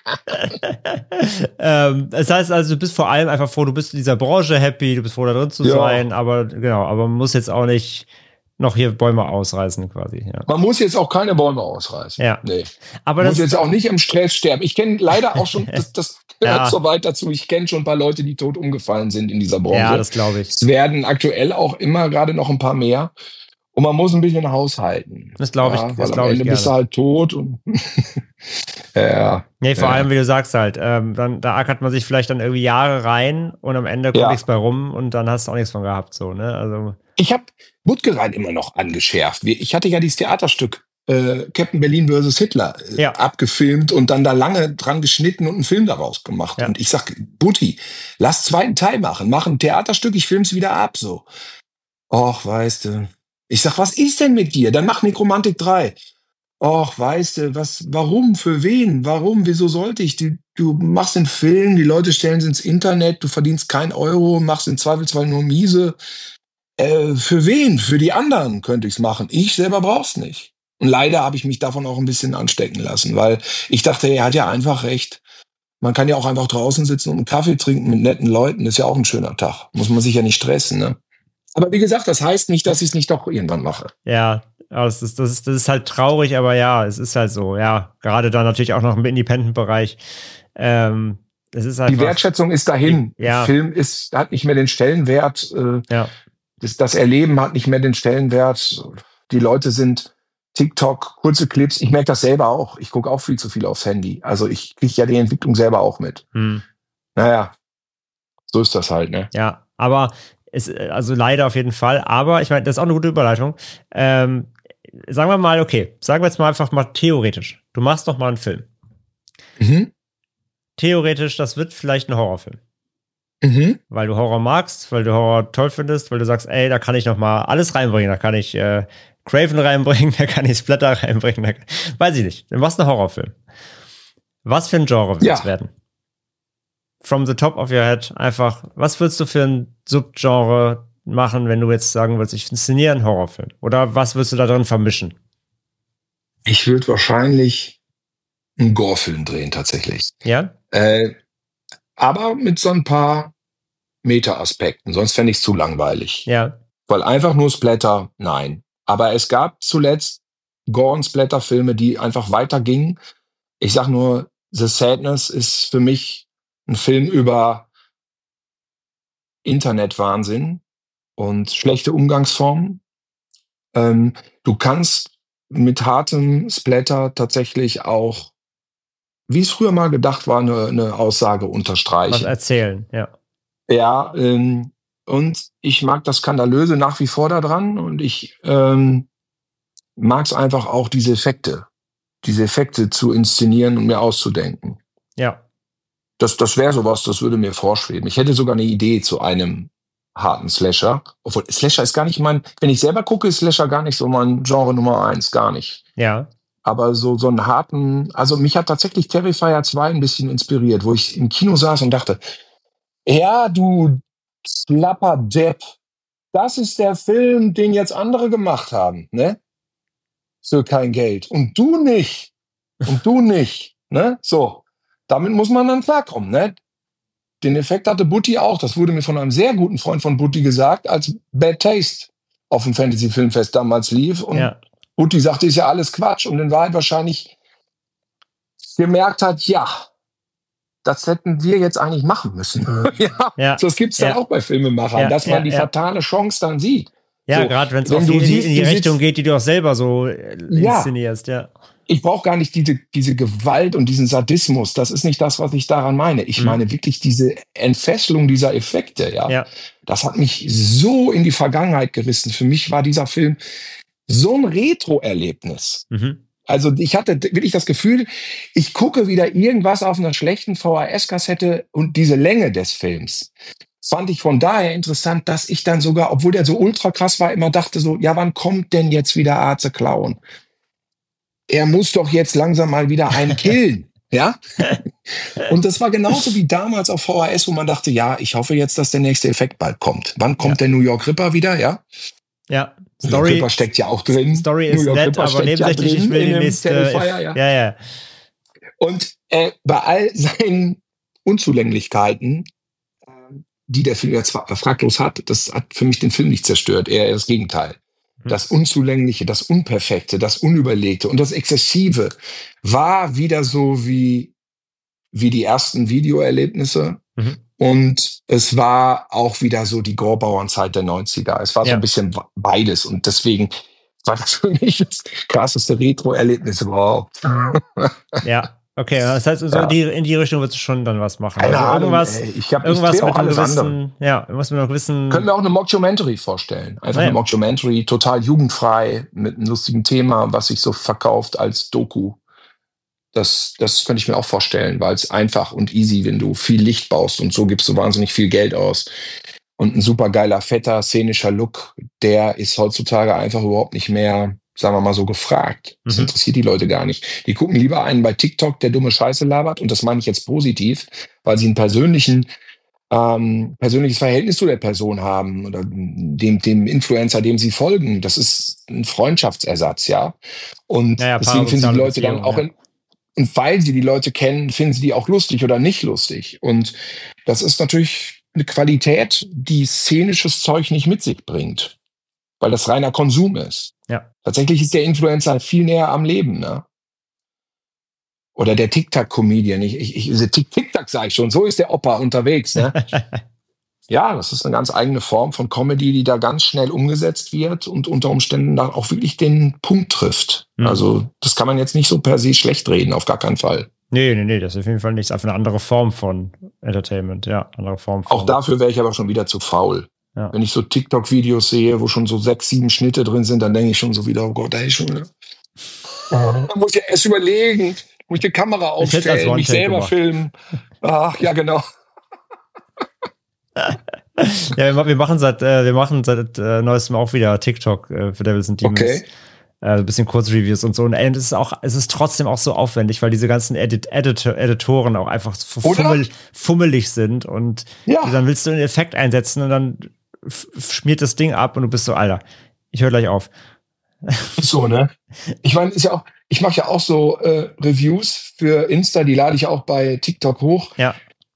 Speaker 4: ähm, das heißt also, du bist vor allem einfach froh, du bist in dieser Branche happy, du bist froh, da drin zu
Speaker 5: Ja.
Speaker 4: sein, aber genau, aber man muss jetzt auch nicht noch hier Bäume ausreißen quasi. Ja.
Speaker 5: Man muss jetzt auch keine Bäume ausreißen.
Speaker 4: Ja.
Speaker 5: Nee.
Speaker 4: Aber
Speaker 5: Man muss
Speaker 4: das
Speaker 5: jetzt auch nicht im Stress sterben. Ich kenne leider auch schon, das, das gehört
Speaker 4: Ja.
Speaker 5: so weit dazu, ich kenne schon ein paar Leute, die tot umgefallen sind in dieser Branche.
Speaker 4: ja, das glaube ich.
Speaker 5: Es werden aktuell auch immer gerade noch ein paar mehr. Und man muss ein bisschen haushalten.
Speaker 4: Das glaube ich,
Speaker 5: Ja,
Speaker 4: das
Speaker 5: weil
Speaker 4: glaube
Speaker 5: am
Speaker 4: ich
Speaker 5: Ende bist du
Speaker 4: gerne.
Speaker 5: halt tot. Und ja,
Speaker 4: Nee, vor
Speaker 5: Ja.
Speaker 4: allem, wie du sagst halt, ähm, dann, da ackert man sich vielleicht dann irgendwie Jahre rein und am Ende kommt
Speaker 5: Ja.
Speaker 4: nichts bei rum und dann hast du auch nichts von gehabt, so, ne? Also,
Speaker 5: ich habe Buttgereit immer noch angeschärft. Wir- Ich hatte ja dieses Theaterstück äh, Captain Berlin versus Hitler äh,
Speaker 4: Ja.
Speaker 5: abgefilmt und dann da lange dran geschnitten und einen Film daraus gemacht.
Speaker 4: Ja.
Speaker 5: Und ich sag, Butti, lass zweiten Teil machen. Mach ein Theaterstück, ich film's wieder ab, so. Och, weißt du. Ich sag, was ist denn mit dir? Dann mach Nekromantik drei. Och, weißt du, was, warum, für wen, warum, wieso sollte ich? Du, du machst einen Film, die Leute stellen es ins Internet, du verdienst kein Euro, machst im Zweifelsfall nur miese. Äh, für wen? Für die anderen könnte ich's machen. Ich selber brauch's nicht. Und leider habe ich mich davon auch ein bisschen anstecken lassen, weil ich dachte, er hat ja einfach recht. Man kann ja auch einfach draußen sitzen und einen Kaffee trinken mit netten Leuten. Das ist ja auch ein schöner Tag. Muss man sich ja nicht stressen, ne? Aber wie gesagt, das heißt nicht, dass ich es nicht doch irgendwann mache.
Speaker 4: ja, aber das ist, das, ist, das ist halt traurig, aber ja, es ist halt so, ja. Gerade dann natürlich auch noch im Independent-Bereich. Ähm, es ist
Speaker 5: Die
Speaker 4: einfach.
Speaker 5: Wertschätzung ist dahin.
Speaker 4: Ja.
Speaker 5: Der Film ist, hat nicht mehr den Stellenwert. Äh,
Speaker 4: Ja.
Speaker 5: das, das Erleben hat nicht mehr den Stellenwert. Die Leute sind TikTok, kurze Clips. Ich merke das selber auch. Ich gucke auch viel zu viel aufs Handy. Also ich kriege ja die Entwicklung selber auch mit.
Speaker 4: Hm.
Speaker 5: Naja, so ist das halt, ne?
Speaker 4: Ja, aber es, also leider auf jeden Fall. Aber ich meine, das ist auch eine gute Überleitung. Ähm, sagen wir mal, okay, sagen wir jetzt mal einfach mal theoretisch. Du machst noch mal einen Film.
Speaker 5: Mhm.
Speaker 4: Theoretisch, das wird vielleicht ein Horrorfilm.
Speaker 5: Mhm.
Speaker 4: Weil du Horror magst, weil du Horror toll findest, weil du sagst, ey, da kann ich noch mal alles reinbringen. Da kann ich äh, Craven reinbringen, da kann ich Splatter reinbringen. Da, weiß ich nicht. Du machst einen Horrorfilm. Was für ein Genre wird es
Speaker 5: Ja.
Speaker 4: werden? From the top of your head, einfach, was würdest du für ein Subgenre machen, wenn du jetzt sagen würdest, ich inszeniere einen Horrorfilm? Oder was würdest du da drin vermischen?
Speaker 5: Ich würde wahrscheinlich einen Gore-Film drehen, tatsächlich.
Speaker 4: Ja?
Speaker 5: Äh, aber mit so ein paar Meta-Aspekten, sonst fände ich es zu langweilig.
Speaker 4: Ja.
Speaker 5: Weil einfach nur Splatter, nein. Aber es gab zuletzt Gore- und Splatter-Filme, die einfach weitergingen. Ich sag nur, The Sadness ist für mich ein Film über Internetwahnsinn und schlechte Umgangsformen. Ähm, du kannst mit hartem Splatter tatsächlich auch, wie es früher mal gedacht war, eine, eine Aussage
Speaker 4: Was
Speaker 5: unterstreichen.
Speaker 4: erzählen, ja.
Speaker 5: Ja, ähm, und ich mag das Skandalöse nach wie vor daran und ich ähm, mag es einfach auch, diese Effekte, diese Effekte zu inszenieren und mir auszudenken.
Speaker 4: Ja.
Speaker 5: Das, das wäre sowas, das würde mir vorschweben. Ich hätte sogar eine Idee zu einem harten Slasher. Obwohl, Slasher ist gar nicht mein, wenn ich selber gucke, ist Slasher gar nicht so mein Genre Nummer eins, gar nicht.
Speaker 4: Ja.
Speaker 5: Aber so, so einen harten, also mich hat tatsächlich Terrifier zwei ein bisschen inspiriert, wo ich im Kino saß und dachte, ja, du slapper Depp, das ist der Film, den jetzt andere gemacht haben, ne? Für kein Geld. Und du nicht. Und du nicht, ne? So. Damit muss man dann klarkommen, ne? Den Effekt hatte Butti auch. Das wurde mir von einem sehr guten Freund von Butti gesagt, als Bad Taste auf dem Fantasy-Filmfest damals lief. Und
Speaker 4: Ja.
Speaker 5: Butti sagte, ist ja alles Quatsch. Und in Wahrheit wahrscheinlich gemerkt hat, ja, das hätten wir jetzt eigentlich machen müssen. ja,
Speaker 4: Ja.
Speaker 5: das gibt's dann
Speaker 4: Ja.
Speaker 5: auch bei Filmemachern,
Speaker 4: Ja,
Speaker 5: dass man
Speaker 4: ja,
Speaker 5: die
Speaker 4: ja.
Speaker 5: fatale Chance dann sieht.
Speaker 4: Ja,
Speaker 5: So,
Speaker 4: gerade wenn es
Speaker 5: wenn
Speaker 4: auch
Speaker 5: du
Speaker 4: viel in die,
Speaker 5: siehst,
Speaker 4: in die
Speaker 5: du
Speaker 4: Richtung
Speaker 5: sitzt-
Speaker 4: geht, die du auch selber so äh,
Speaker 5: Ja.
Speaker 4: inszenierst, ja.
Speaker 5: Ich brauche gar nicht diese, diese Gewalt und diesen Sadismus. Das ist nicht das, was ich daran meine. Ich
Speaker 4: Mhm.
Speaker 5: meine wirklich diese Entfesselung dieser Effekte. Ja?
Speaker 4: Ja.
Speaker 5: Das hat mich so in die Vergangenheit gerissen. Für mich war dieser Film so ein Retro-Erlebnis.
Speaker 4: Mhm.
Speaker 5: Also ich hatte wirklich das Gefühl, ich gucke wieder irgendwas auf einer schlechten V H S-Kassette und diese Länge des Films fand ich von daher interessant, dass ich dann sogar, obwohl der so ultra krass war, immer dachte so, ja, wann kommt denn jetzt wieder Arze Clown? Er muss doch jetzt langsam mal wieder einen killen, ja? Und das war genauso wie damals auf V H S, wo man dachte, ja, ich hoffe jetzt, dass der nächste Effekt bald kommt. Wann kommt
Speaker 4: Ja.
Speaker 5: der New York Ripper wieder, ja?
Speaker 4: Ja.
Speaker 5: New York
Speaker 4: Story,
Speaker 5: Ripper steckt ja auch drin.
Speaker 4: Story
Speaker 5: New
Speaker 4: ist
Speaker 5: York
Speaker 4: nett,
Speaker 5: Ripper
Speaker 4: aber
Speaker 5: steckt ja
Speaker 4: nebensächlich, ich
Speaker 5: drin
Speaker 4: will
Speaker 5: in
Speaker 4: die
Speaker 5: dem
Speaker 4: nächste.
Speaker 5: Terrifier, ja.
Speaker 4: ja, ja.
Speaker 5: Und äh, bei all seinen Unzulänglichkeiten, äh, die der Film ja zwar fraglos hat, das hat für mich den Film nicht zerstört, eher das Gegenteil. Das Unzulängliche, das Unperfekte, das Unüberlegte und das Exzessive war wieder so wie, wie die ersten Videoerlebnisse.
Speaker 4: Mhm.
Speaker 5: Und es war auch wieder so die Gorbauernzeit der neunziger. Es war so
Speaker 4: Ja.
Speaker 5: ein bisschen beides. Und deswegen war das für mich das krasseste Retro-Erlebnis überhaupt.
Speaker 4: Ja. Okay, das heißt, so
Speaker 5: Ja.
Speaker 4: in, die, in die Richtung würdest du schon dann was machen.
Speaker 5: Keine
Speaker 4: Also
Speaker 5: Ahnung,
Speaker 4: irgendwas,
Speaker 5: ey. Ich hab- ich
Speaker 4: irgendwas
Speaker 5: dreh auch
Speaker 4: mit einem
Speaker 5: alles andere.
Speaker 4: gewissen, ja, irgendwas mit einem gewissen.
Speaker 5: Können wir auch eine Mockumentary vorstellen. Einfach
Speaker 4: Ah, ja.
Speaker 5: eine Mockumentary, total jugendfrei, mit einem lustigen Thema, was sich so verkauft als Doku. Das, das könnte ich mir auch vorstellen, weil es einfach und easy, wenn du viel Licht baust und so gibst du wahnsinnig viel Geld aus. Und ein super geiler, fetter, szenischer Look, der ist heutzutage einfach überhaupt nicht mehr, sagen wir mal so, gefragt. Das
Speaker 4: Mhm.
Speaker 5: interessiert die Leute gar nicht. Die gucken lieber einen bei TikTok, der dumme Scheiße labert, und das meine ich jetzt positiv, weil sie einen persönlichen ähm, persönliches Verhältnis zu der Person haben oder dem, dem Influencer, dem sie folgen. Das ist ein Freundschaftsersatz, ja. Und
Speaker 4: Ja, ja,
Speaker 5: deswegen finden sie die
Speaker 4: parasoziale
Speaker 5: Leute dann
Speaker 4: Beziehung,
Speaker 5: auch
Speaker 4: ja.
Speaker 5: in, und weil sie die Leute kennen, finden sie die auch lustig oder nicht lustig. Und das ist natürlich eine Qualität, die szenisches Zeug nicht mit sich bringt, weil das reiner Konsum ist.
Speaker 4: Ja.
Speaker 5: Tatsächlich ist der Influencer viel näher am Leben, ne? Oder der TikTok-Comedian. Ich, ich, ich, TikTok sage ich schon, so ist der Opa unterwegs, ne? ja, das ist eine ganz eigene Form von Comedy, die da ganz schnell umgesetzt wird und unter Umständen dann auch wirklich den Punkt trifft. Mhm. Also das kann man jetzt nicht so per se schlecht reden, auf gar keinen Fall.
Speaker 4: Nee, nee, nee, das ist auf jeden Fall nicht. Das ist einfach eine andere Form von Entertainment, ja, andere Form von.
Speaker 5: Auch dafür wäre ich aber schon wieder zu faul.
Speaker 4: Ja.
Speaker 5: Wenn ich so TikTok-Videos sehe, wo schon so sechs, sieben Schnitte drin sind, dann denke ich schon so wieder, oh Gott, ey, schon wieder. Da muss ich erst überlegen, muss ich die Kamera aufstellen, mich selber gemacht. filmen. Ach, ja, genau.
Speaker 4: Ja, wir machen seit, äh, wir machen seit äh, neuestem auch wieder TikTok äh, für Devils and Demons.
Speaker 5: Okay.
Speaker 4: Äh, ein bisschen Kurzreviews und so. Und ey, es ist auch, es ist trotzdem auch so aufwendig, weil diese ganzen Edit Editor Editoren auch einfach so fummel fummelig sind und
Speaker 5: ja.
Speaker 4: dann willst du einen Effekt einsetzen und dann schmiert das Ding ab und du bist so, Alter, ich höre gleich auf.
Speaker 5: So, ne? Ich meine, ist ja auch, ich mache ja auch so äh, Reviews für Insta, die lade ich auch bei TikTok hoch.
Speaker 4: Ja.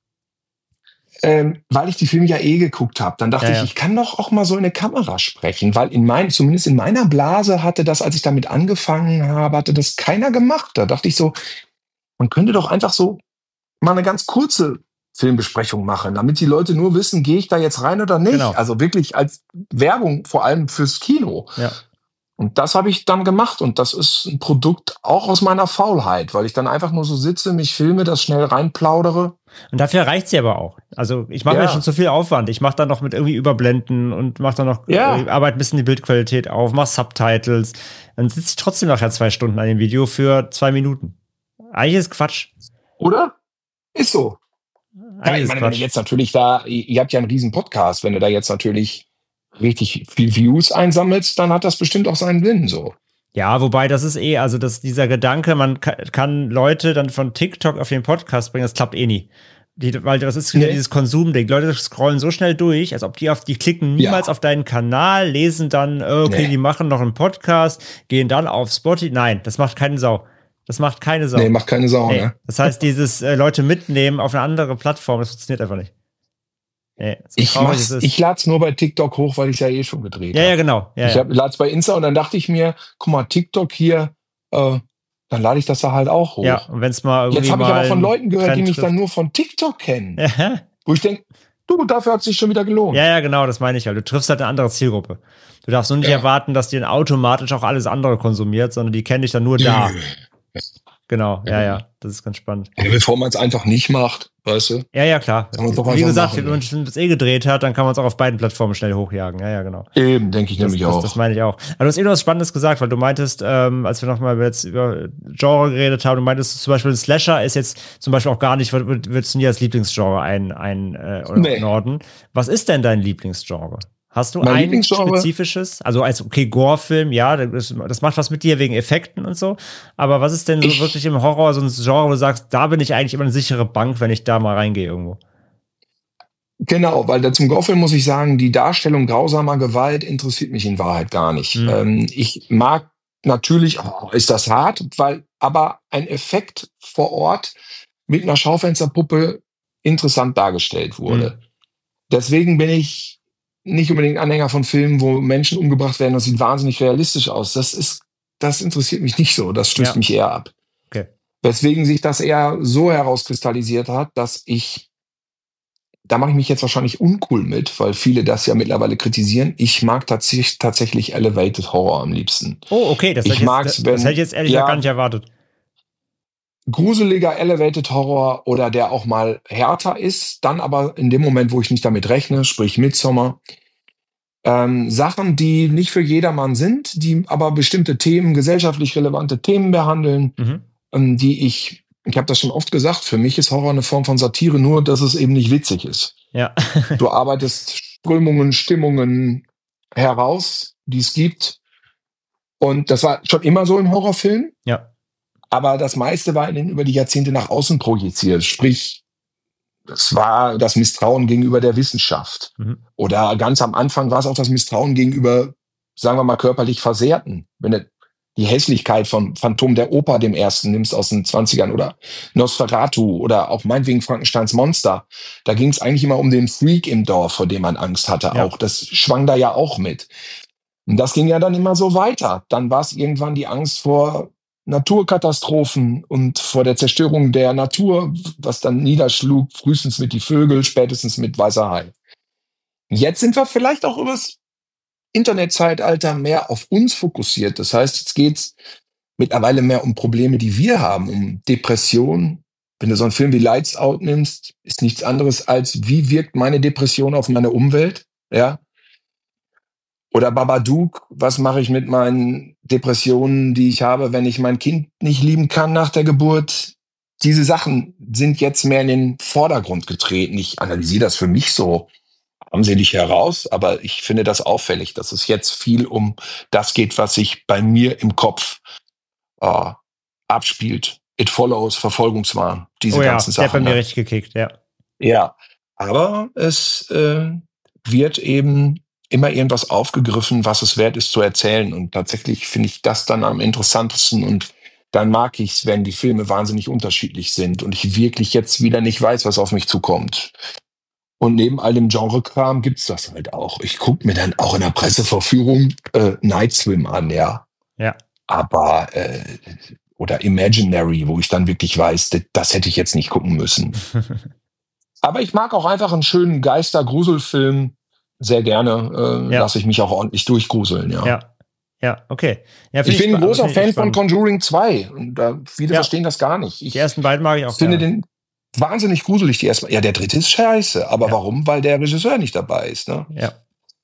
Speaker 5: Ähm, weil ich die Filme ja eh geguckt habe. Dann dachte
Speaker 4: ja,
Speaker 5: ich,
Speaker 4: ja.
Speaker 5: ich kann doch auch mal so in eine Kamera sprechen, weil in mein, zumindest in meiner Blase hatte das, als ich damit angefangen habe, hatte das keiner gemacht. Da dachte ich so, man könnte doch einfach so mal eine ganz kurze Filmbesprechung machen, damit die Leute nur wissen, gehe ich da jetzt rein oder nicht.
Speaker 4: Genau.
Speaker 5: Also wirklich als Werbung, vor allem fürs Kino.
Speaker 4: Ja.
Speaker 5: Und das habe ich dann gemacht und das ist ein Produkt auch aus meiner Faulheit, weil ich dann einfach nur so sitze, mich filme, das schnell reinplaudere.
Speaker 4: Und dafür reicht sie aber auch. Also ich mache
Speaker 5: ja.
Speaker 4: mir schon zu viel Aufwand. Ich mache dann noch mit irgendwie Überblenden und mache dann noch,
Speaker 5: ja.
Speaker 4: äh, arbeite ein bisschen die Bildqualität auf, mache Subtitles. Dann sitze ich trotzdem nachher zwei Stunden an dem Video für zwei Minuten. Eigentlich ist Quatsch.
Speaker 5: Oder? Ist so. Ja, ich meine, wenn du jetzt natürlich da, ihr habt ja einen riesen Podcast, wenn du da jetzt natürlich richtig viel Views einsammelst, dann hat das bestimmt auch seinen Sinn, so.
Speaker 4: Ja, wobei das ist eh, also das, dieser Gedanke, man kann, kann Leute dann von TikTok auf den Podcast bringen, das klappt eh nie. Die, weil das ist wieder nee. dieses Konsumding. Leute scrollen so schnell durch, als ob die auf, die klicken niemals ja. auf deinen Kanal, lesen dann, okay, nee. die machen noch einen Podcast, gehen dann auf Spotify. Nein, das macht keine Sau. Das macht keine Sau.
Speaker 5: Nee, macht keine Sau, nee. ne?
Speaker 4: Das heißt, dieses äh, Leute mitnehmen auf eine andere Plattform, das funktioniert einfach nicht. Nee, so
Speaker 5: ich ich lade es nur bei TikTok hoch, weil ich ja eh schon gedreht habe.
Speaker 4: Ja, ja, genau. Ja,
Speaker 5: ich
Speaker 4: ja.
Speaker 5: lade es bei Insta und dann dachte ich mir, guck mal, TikTok hier, äh, dann lade ich das da halt auch hoch.
Speaker 4: Ja, und wenn es mal irgendwie
Speaker 5: Jetzt habe ich aber von Leuten gehört,
Speaker 4: Trend
Speaker 5: die mich
Speaker 4: trifft.
Speaker 5: dann nur von TikTok kennen.
Speaker 4: Ja.
Speaker 5: Wo ich denke, du, dafür hat es sich schon wieder gelohnt.
Speaker 4: Ja, ja, genau, das meine ich halt. Du triffst halt eine andere Zielgruppe. Du darfst nur nicht ja. erwarten, dass die dann automatisch auch alles andere konsumiert, sondern die kennen dich dann nur da. Genau, ja, ja, das ist ganz spannend.
Speaker 5: Ja, bevor man es einfach nicht macht, weißt du?
Speaker 4: Ja, ja, klar.
Speaker 5: Wie
Speaker 4: gesagt,
Speaker 5: machen,
Speaker 4: wenn man es eh gedreht hat, dann kann man es auch auf beiden Plattformen schnell hochjagen. Ja, ja, genau.
Speaker 5: Eben, denke ich
Speaker 4: das,
Speaker 5: nämlich
Speaker 4: das,
Speaker 5: auch.
Speaker 4: Das meine ich auch. Aber du hast eben was Spannendes gesagt, weil du meintest, ähm, als wir nochmal jetzt über Genre geredet haben, du meintest zum Beispiel, ein Slasher ist jetzt zum Beispiel auch gar nicht, würdest du nie als Lieblingsgenre ein, ein äh,
Speaker 5: nee.
Speaker 4: Norden. Was ist denn dein Lieblingsgenre? Hast du
Speaker 5: mein
Speaker 4: ein spezifisches? Also als, okay, Gore-Film, ja, das, das macht was mit dir wegen Effekten und so. Aber was ist denn so
Speaker 5: ich,
Speaker 4: wirklich im Horror so ein Genre, wo du sagst, da bin ich eigentlich immer eine sichere Bank, wenn ich da mal reingehe irgendwo?
Speaker 5: Genau, weil da zum Gore-Film muss ich sagen, die Darstellung grausamer Gewalt interessiert mich in Wahrheit gar nicht. Mhm. Ähm, ich mag natürlich, oh, ist das hart, weil aber ein Effekt vor Ort mit einer Schaufensterpuppe interessant dargestellt wurde. Mhm. Deswegen bin ich nicht unbedingt Anhänger von Filmen, wo Menschen umgebracht werden. Das sieht wahnsinnig realistisch aus. Das ist, das interessiert mich nicht so. Das stößt ja. mich eher ab.
Speaker 4: Okay.
Speaker 5: Weswegen sich das eher so herauskristallisiert hat, dass ich, da mache ich mich jetzt wahrscheinlich uncool mit, weil viele das ja mittlerweile kritisieren. Ich mag tatsächlich, tatsächlich Elevated Horror am liebsten.
Speaker 4: Oh, okay. Das,
Speaker 5: ich
Speaker 4: hätte,
Speaker 5: mag's,
Speaker 4: jetzt,
Speaker 5: wenn,
Speaker 4: das hätte ich jetzt ehrlich ja, gar nicht erwartet.
Speaker 5: Gruseliger Elevated Horror oder der auch mal härter ist, dann aber in dem Moment, wo ich nicht damit rechne, sprich Midsommar, ähm, Sachen, die nicht für jedermann sind, die aber bestimmte Themen, gesellschaftlich relevante Themen behandeln, mhm. ähm, die ich, ich habe das schon oft gesagt, für mich ist Horror eine Form von Satire, nur dass es eben nicht witzig ist.
Speaker 4: Ja.
Speaker 5: Du arbeitest Strömungen, Stimmungen heraus, die es gibt, und das war schon immer so im Horrorfilm.
Speaker 4: Ja.
Speaker 5: Aber das meiste war in den, über die Jahrzehnte nach außen projiziert. Sprich, es war das Misstrauen gegenüber der Wissenschaft. Mhm. Oder ganz am Anfang war es auch das Misstrauen gegenüber, sagen wir mal, körperlich Versehrten. Wenn du die Hässlichkeit von Phantom der Oper, dem ersten, nimmst aus den zwanzigern, oder Nosferatu oder auch meinetwegen Frankensteins Monster, da ging es eigentlich immer um den Freak im Dorf, vor dem man Angst hatte. Ja. Auch das schwang da ja auch mit. Und das ging ja dann immer so weiter. Dann war es irgendwann die Angst vor Naturkatastrophen und vor der Zerstörung der Natur, was dann niederschlug, frühestens mit die Vögel, spätestens mit Weißer Hai. Jetzt sind wir vielleicht auch übers Internetzeitalter mehr auf uns fokussiert. Das heißt, jetzt geht's mittlerweile mehr um Probleme, die wir haben, um Depressionen. Wenn du so einen Film wie Lights Out nimmst, ist nichts anderes als, wie wirkt meine Depression auf meine Umwelt? Ja. Oder Babadook, was mache ich mit meinen Depressionen, die ich habe, wenn ich mein Kind nicht lieben kann nach der Geburt? Diese Sachen sind jetzt mehr in den Vordergrund getreten. Ich analysiere das für mich so armselig heraus, aber ich finde das auffällig, dass es jetzt viel um das geht, was sich bei mir im Kopf äh, abspielt. It Follows, Verfolgungswahn, diese
Speaker 4: oh ja,
Speaker 5: ganzen
Speaker 4: der
Speaker 5: Sachen.
Speaker 4: hat bei mir
Speaker 5: ne?
Speaker 4: richtig gekickt, ja.
Speaker 5: Ja, aber es äh, wird eben immer irgendwas aufgegriffen, was es wert ist zu erzählen. Und tatsächlich finde ich das dann am interessantesten. Und dann mag ich es, wenn die Filme wahnsinnig unterschiedlich sind und ich wirklich jetzt wieder nicht weiß, was auf mich zukommt. Und neben all dem Genre-Kram gibt's das halt auch. Ich gucke mir dann auch in der Presseverführung äh, Night Swim an, ja.
Speaker 4: Ja.
Speaker 5: Aber, äh, oder Imaginary, wo ich dann wirklich weiß, das, das hätte ich jetzt nicht gucken müssen. Aber ich mag auch einfach einen schönen Geister-Gruselfilm sehr gerne. Äh,
Speaker 4: Ja.
Speaker 5: Lasse ich mich auch ordentlich durchgruseln, ja.
Speaker 4: Ja. Ja, okay. Ja, find
Speaker 5: Ich bin ein
Speaker 4: spa-
Speaker 5: großer
Speaker 4: find ich
Speaker 5: Fan von
Speaker 4: spannend.
Speaker 5: Conjuring zwei. Und da, viele
Speaker 4: Ja.
Speaker 5: verstehen das gar nicht. Ich
Speaker 4: Die ersten beiden mag ich auch
Speaker 5: finde
Speaker 4: gerne.
Speaker 5: den wahnsinnig gruselig, die erstmal. Ja, der dritte ist scheiße. Aber
Speaker 4: Ja.
Speaker 5: warum? Weil der Regisseur nicht dabei ist. Ne?
Speaker 4: Ja.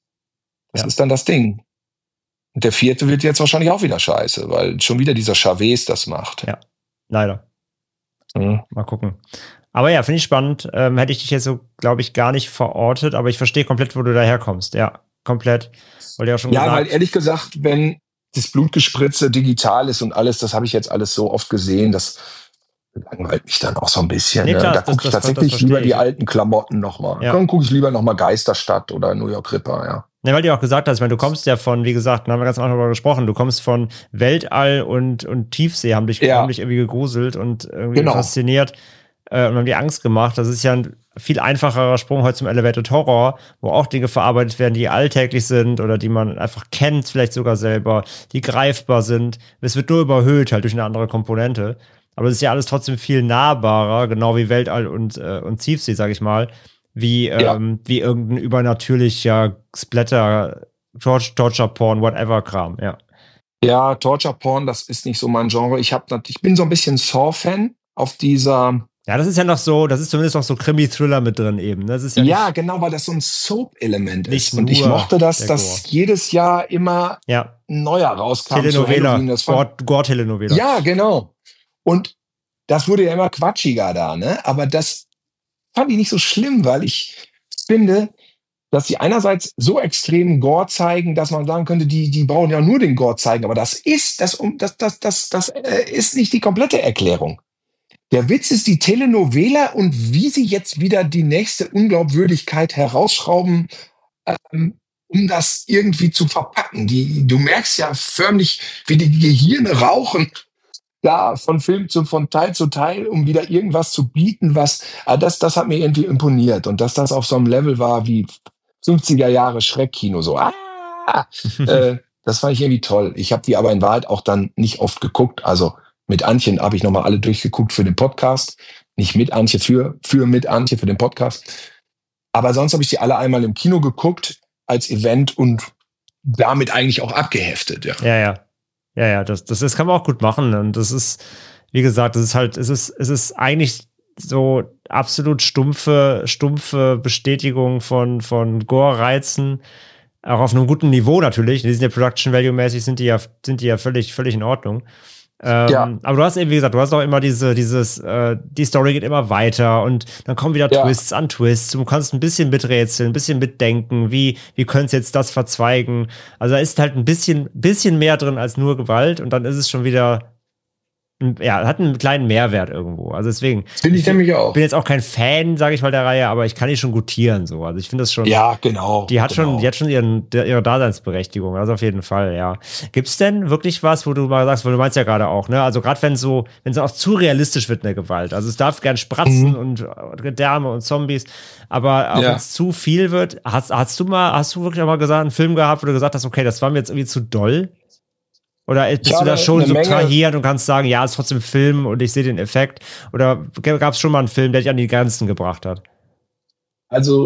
Speaker 5: Das
Speaker 4: Ja.
Speaker 5: ist dann das Ding. Und der vierte wird jetzt wahrscheinlich auch wieder scheiße, weil schon wieder dieser Chavez das macht.
Speaker 4: Ja. Leider.
Speaker 5: Mhm.
Speaker 4: Mal gucken. Aber ja, finde ich spannend. Ähm, hätte ich dich jetzt so, glaube ich, gar nicht verortet, aber ich verstehe komplett, wo du daherkommst. Ja, komplett. Weil du ja schon
Speaker 5: Ja,
Speaker 4: gesagt
Speaker 5: weil ehrlich gesagt, wenn das Blutgespritze digital ist und alles, das habe ich jetzt alles so oft gesehen, das langweilt mich dann auch so ein bisschen.
Speaker 4: Nee,
Speaker 5: ne?
Speaker 4: klar,
Speaker 5: Da
Speaker 4: das-
Speaker 5: gucke ich
Speaker 4: das- das
Speaker 5: tatsächlich
Speaker 4: verstehe
Speaker 5: lieber die
Speaker 4: ich.
Speaker 5: alten Klamotten nochmal.
Speaker 4: Ja.
Speaker 5: Dann gucke ich lieber nochmal Geisterstadt oder New York Ripper, ja.
Speaker 4: Ne, weil du auch gesagt hast, ich meine, du kommst ja von, wie gesagt, da haben wir ganz am Anfang darüber gesprochen, du kommst von Weltall und, und Tiefsee, haben dich,
Speaker 5: Ja.
Speaker 4: haben dich irgendwie gegruselt und irgendwie
Speaker 5: Genau.
Speaker 4: fasziniert äh, und haben dir Angst gemacht. Das ist ja ein viel einfacherer Sprung heute zum Elevated Horror, wo auch Dinge verarbeitet werden, die alltäglich sind oder die man einfach kennt, vielleicht sogar selber, die greifbar sind. Es wird nur überhöht halt durch eine andere Komponente. Aber es ist ja alles trotzdem viel nahbarer, genau wie Weltall und, äh, und Tiefsee, sag ich mal, wie,
Speaker 5: Ja.
Speaker 4: ähm, wie irgendein übernatürlicher Splatter, Tor Torture Porn, whatever Kram, ja.
Speaker 5: Ja, Torture Porn, das ist nicht so mein Genre. Ich, hab, nat- ich bin so ein bisschen Saw-Fan auf dieser.
Speaker 4: Ja, das ist ja noch so, das ist zumindest noch so Krimi-Thriller mit drin eben. Das ist ja,
Speaker 5: Ja,
Speaker 4: nicht,
Speaker 5: genau, weil das so ein Soap-Element
Speaker 4: nicht
Speaker 5: ist. Und ich
Speaker 4: nur
Speaker 5: mochte das,
Speaker 4: der
Speaker 5: dass
Speaker 4: Gore.
Speaker 5: jedes Jahr immer
Speaker 4: ja,
Speaker 5: ein neuer rauskam. zu
Speaker 4: Telenovela,
Speaker 5: Halloween. Das fand,
Speaker 4: Gore- Gore-Telenovela.
Speaker 5: ja, genau. Und das wurde ja immer quatschiger da, ne? Aber das fand ich nicht so schlimm, weil ich finde, dass sie einerseits so extrem Gore zeigen, dass man sagen könnte, die, die brauchen ja nur den Gore zeigen. Aber das ist, das, um- das, das, das, das äh, ist nicht die komplette Erklärung. Der Witz ist die Telenovela und wie sie jetzt wieder die nächste Unglaubwürdigkeit herausschrauben, ähm, um das irgendwie zu verpacken. Die, du merkst ja förmlich, wie die Gehirne rauchen, da von Film zu, von Teil zu Teil, um wieder irgendwas zu bieten, was, ah, das, das hat mir irgendwie imponiert. Und dass das auf so einem Level war wie fünfziger Jahre Schreckkino, so, ah, äh, das fand ich irgendwie toll. Ich habe die aber in Wahrheit auch dann nicht oft geguckt. Also mit Antje habe ich nochmal alle durchgeguckt für den Podcast. Nicht mit Antje, für, für mit Antje für den Podcast. Aber sonst habe ich die alle einmal im Kino geguckt als Event und damit eigentlich auch abgeheftet. Ja.
Speaker 4: Ja, ja. Ja, ja, das, das, das kann man auch gut machen. Und das ist, wie gesagt, das ist halt, es ist, es ist eigentlich so absolut stumpfe, stumpfe Bestätigung von, von Gore-Reizen. Auch auf einem guten Niveau natürlich. Die sind ja Production Value-mäßig, sind die ja, sind die ja völlig, völlig in Ordnung. Ähm,
Speaker 5: Ja.
Speaker 4: Aber du hast eben, wie gesagt, du hast auch immer diese, dieses, äh, die Story geht immer weiter und dann kommen wieder
Speaker 5: Ja.
Speaker 4: Twists an Twists. Du kannst ein bisschen miträtseln, ein bisschen mitdenken, wie, wie könnte jetzt das verzweigen. Also da ist halt ein bisschen, bisschen mehr drin als nur Gewalt und dann ist es schon wieder, ja, hat einen kleinen Mehrwert irgendwo. Also deswegen.
Speaker 5: Finde ich nämlich auch.
Speaker 4: bin jetzt auch kein Fan, sage ich mal, der Reihe, aber ich kann die schon gutieren, so. Also ich finde das schon.
Speaker 5: Ja, genau.
Speaker 4: Die hat
Speaker 5: genau.
Speaker 4: schon, die hat schon ihren, ihre Daseinsberechtigung, also auf jeden Fall, ja. Gibt's denn wirklich was, wo du mal sagst, weil du meinst ja gerade auch, ne? Also gerade wenn so, wenn es auch zu realistisch wird, eine Gewalt. Also es darf gern spratzen
Speaker 5: Mhm.
Speaker 4: und Gedärme und Zombies, aber auch
Speaker 5: Ja.
Speaker 4: wenn es zu viel wird, hast, hast du mal, hast du wirklich auch mal gesagt, einen Film gehabt, wo du gesagt hast, okay, das war mir jetzt irgendwie zu doll? Oder bist
Speaker 5: Ich
Speaker 4: du da
Speaker 5: habe
Speaker 4: schon
Speaker 5: eine Menge-
Speaker 4: subtrahiert und kannst sagen, ja, ist trotzdem Film und ich sehe den Effekt? Oder gab es schon mal einen Film, der dich an die Grenzen gebracht hat?
Speaker 5: Also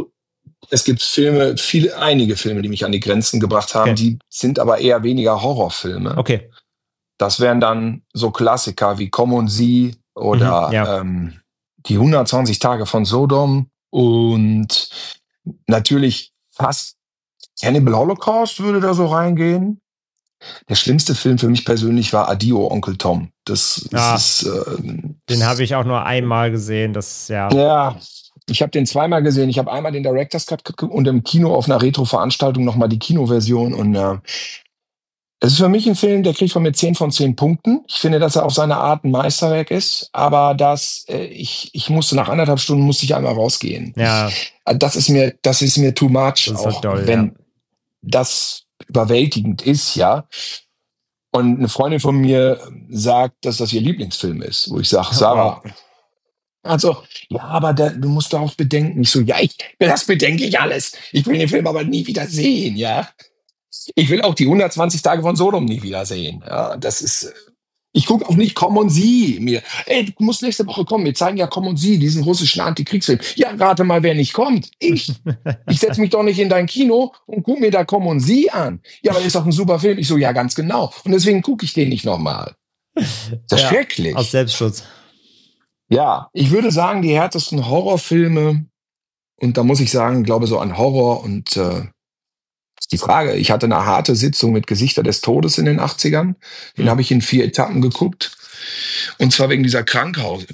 Speaker 5: Es gibt Filme, viele, einige Filme, die mich an die Grenzen gebracht haben,
Speaker 4: Okay.
Speaker 5: die sind aber eher weniger Horrorfilme.
Speaker 4: Okay.
Speaker 5: Das wären dann so Klassiker wie Komm und Sie oder
Speaker 4: Mhm, ja.
Speaker 5: ähm, die hundertzwanzig Tage von Sodom und natürlich fast Cannibal Holocaust würde da so reingehen. Der schlimmste Film für mich persönlich war Adio, Onkel Tom. Das, das
Speaker 4: Ah.
Speaker 5: ist ähm,
Speaker 4: Den habe ich auch nur einmal gesehen. Das, ja.
Speaker 5: ja, ich habe den zweimal gesehen. Ich habe einmal den Director's Cut geguckt und im Kino auf einer Retro-Veranstaltung nochmal die Kinoversion. Und äh, es ist für mich ein Film, der kriegt von mir zehn von zehn Punkten. Ich finde, dass er auf seine Art ein Meisterwerk ist. Aber das, äh, ich, ich musste nach anderthalb Stunden musste ich einmal rausgehen.
Speaker 4: Ja.
Speaker 5: Ich, äh, das ist mir, das ist mir too much.
Speaker 4: Das ist
Speaker 5: auch
Speaker 4: so doll,
Speaker 5: wenn
Speaker 4: ja.
Speaker 5: das überwältigend ist, ja. Und eine Freundin von mir sagt, dass das ihr Lieblingsfilm ist, wo ich sage, Sarah, also, ja, aber da, du musst doch auch bedenken. Ich so, ja, ich, das bedenke ich alles. Ich will den Film aber nie wieder sehen, ja. Ich will auch die hundertzwanzig Tage von Sodom nie wieder sehen. Ja, das ist, ich gucke auch nicht Komm und Sie mir. Ey, du musst nächste Woche kommen. Wir zeigen ja Komm und Sie, diesen russischen Antikriegsfilm. Ja, rate mal, wer nicht kommt. Ich. Ich setze mich doch nicht in dein Kino und gucke mir da Komm und Sie an. Ja, aber ist doch ein super Film. Ich so, ja, ganz genau. Und deswegen gucke ich den nicht nochmal. Das ist
Speaker 4: Ja,
Speaker 5: schrecklich.
Speaker 4: Aus Selbstschutz.
Speaker 5: Ja, ich würde sagen, die härtesten Horrorfilme, und da muss ich sagen, glaube so an Horror und äh, die Frage, ich hatte eine harte Sitzung mit Gesichter des Todes in den achtzigern. Den
Speaker 4: Mhm.
Speaker 5: habe ich in vier Etappen geguckt. Und zwar wegen dieser Krankhaus,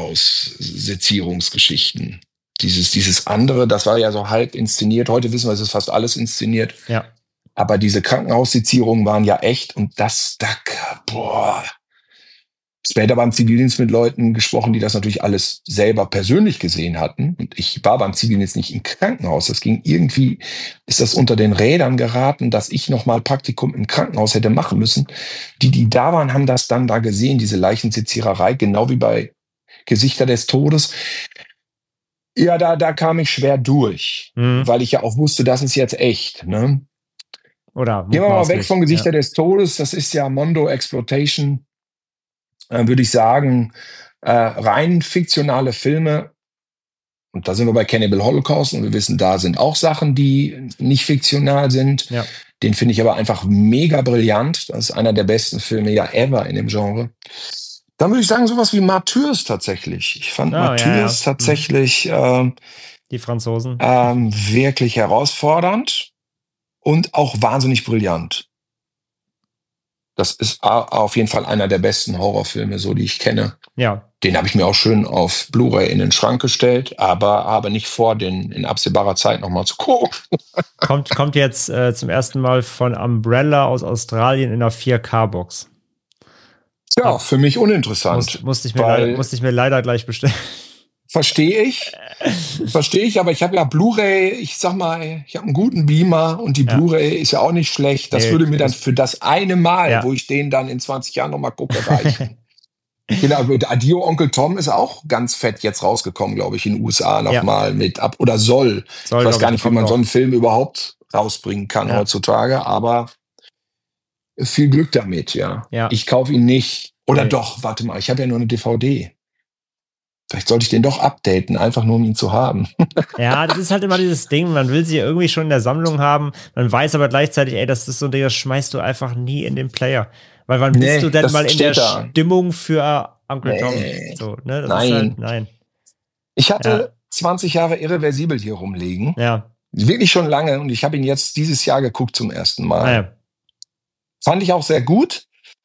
Speaker 5: Krankenhaussezierungsgeschichten. Dieses, dieses andere, das war ja so halb inszeniert. Heute wissen wir, es ist fast alles inszeniert.
Speaker 4: Ja.
Speaker 5: Aber diese Krankenhaussezierungen waren ja echt. Und das, da, boah. Später beim Zivildienst mit Leuten gesprochen, die das natürlich alles selber persönlich gesehen hatten. Und ich war beim Zivildienst nicht im Krankenhaus. Das ging irgendwie, ist das unter den Rädern geraten, dass ich nochmal Praktikum im Krankenhaus hätte machen müssen. Die, die da waren, haben das dann da gesehen, diese Leichenseziererei, genau wie bei Gesichter des Todes. Ja, da, da kam ich schwer durch,
Speaker 4: Mhm.
Speaker 5: weil ich ja auch wusste, das ist jetzt echt, ne?
Speaker 4: Oder
Speaker 5: Gehen wir mal weg
Speaker 4: mutmaßlich.
Speaker 5: vom Gesichter
Speaker 4: Ja.
Speaker 5: des Todes. Das ist ja Mondo Exploitation. Äh, würde ich sagen, äh, rein fiktionale Filme. Und da sind wir bei Cannibal Holocaust. Und wir wissen, da sind auch Sachen, die nicht fiktional sind.
Speaker 4: Ja.
Speaker 5: Den finde ich aber einfach mega brillant. Das ist einer der besten Filme ja ever in dem Genre. Dann würde ich sagen, sowas wie Martyrs tatsächlich. Ich fand
Speaker 4: Oh, ja,
Speaker 5: Martyrs
Speaker 4: ja.
Speaker 5: tatsächlich ähm,
Speaker 4: Die Franzosen.
Speaker 5: ähm, wirklich herausfordernd und auch wahnsinnig brillant. Das ist a- auf jeden Fall einer der besten Horrorfilme, so die ich kenne.
Speaker 4: Ja.
Speaker 5: Den habe ich mir auch schön auf Blu-ray in den Schrank gestellt, aber habe nicht vor, den in absehbarer Zeit nochmal zu gucken.
Speaker 4: Kommt, kommt jetzt äh, zum ersten Mal von Umbrella aus Australien in einer vier K-Box.
Speaker 5: Ja, für mich uninteressant.
Speaker 4: Muss, musste, ich mir
Speaker 5: weil-
Speaker 4: leider, musste ich mir leider gleich bestellen.
Speaker 5: Verstehe ich. Verstehe ich, aber ich habe ja Blu-ray, ich sag mal, ich habe einen guten Beamer und die
Speaker 4: Ja.
Speaker 5: Blu-ray ist ja auch nicht schlecht. Das
Speaker 4: Nee,
Speaker 5: würde mir dann
Speaker 4: das-
Speaker 5: für das eine Mal,
Speaker 4: Ja.
Speaker 5: wo ich den dann in zwanzig Jahren nochmal gucke, reichen. Genau, mit Adio Onkel Tom ist auch ganz fett jetzt rausgekommen, glaube ich, in den U S A nochmal mit ab oder soll.
Speaker 4: Soll,
Speaker 5: Ich weiß
Speaker 4: glaub
Speaker 5: gar nicht, wie
Speaker 4: kommt
Speaker 5: man
Speaker 4: noch.
Speaker 5: so einen Film überhaupt rausbringen kann
Speaker 4: Ja.
Speaker 5: heutzutage, aber viel Glück damit, ja.
Speaker 4: Ja.
Speaker 5: Ich kaufe ihn nicht. Oder
Speaker 4: Nee.
Speaker 5: doch, warte mal, ich habe ja nur eine D V D. Vielleicht sollte ich den doch updaten, einfach nur um ihn zu haben.
Speaker 4: Ja, das ist halt immer dieses Ding, man will sie irgendwie schon in der Sammlung haben, man weiß aber gleichzeitig, ey, das ist so ein Ding, das schmeißt du einfach nie in den Player. Weil wann
Speaker 5: Nee,
Speaker 4: bist du denn
Speaker 5: das
Speaker 4: mal in der
Speaker 5: steht da.
Speaker 4: Stimmung für Uncle Tom?
Speaker 5: Nee.
Speaker 4: So, ne? Das
Speaker 5: Nein.
Speaker 4: Ist halt, nein.
Speaker 5: Ich hatte
Speaker 4: Ja.
Speaker 5: zwanzig Jahre irreversibel hier rumliegen.
Speaker 4: Ja,
Speaker 5: Wirklich schon lange. Und ich habe ihn jetzt dieses Jahr geguckt zum ersten Mal.
Speaker 4: naja.
Speaker 5: Fand ich auch sehr gut.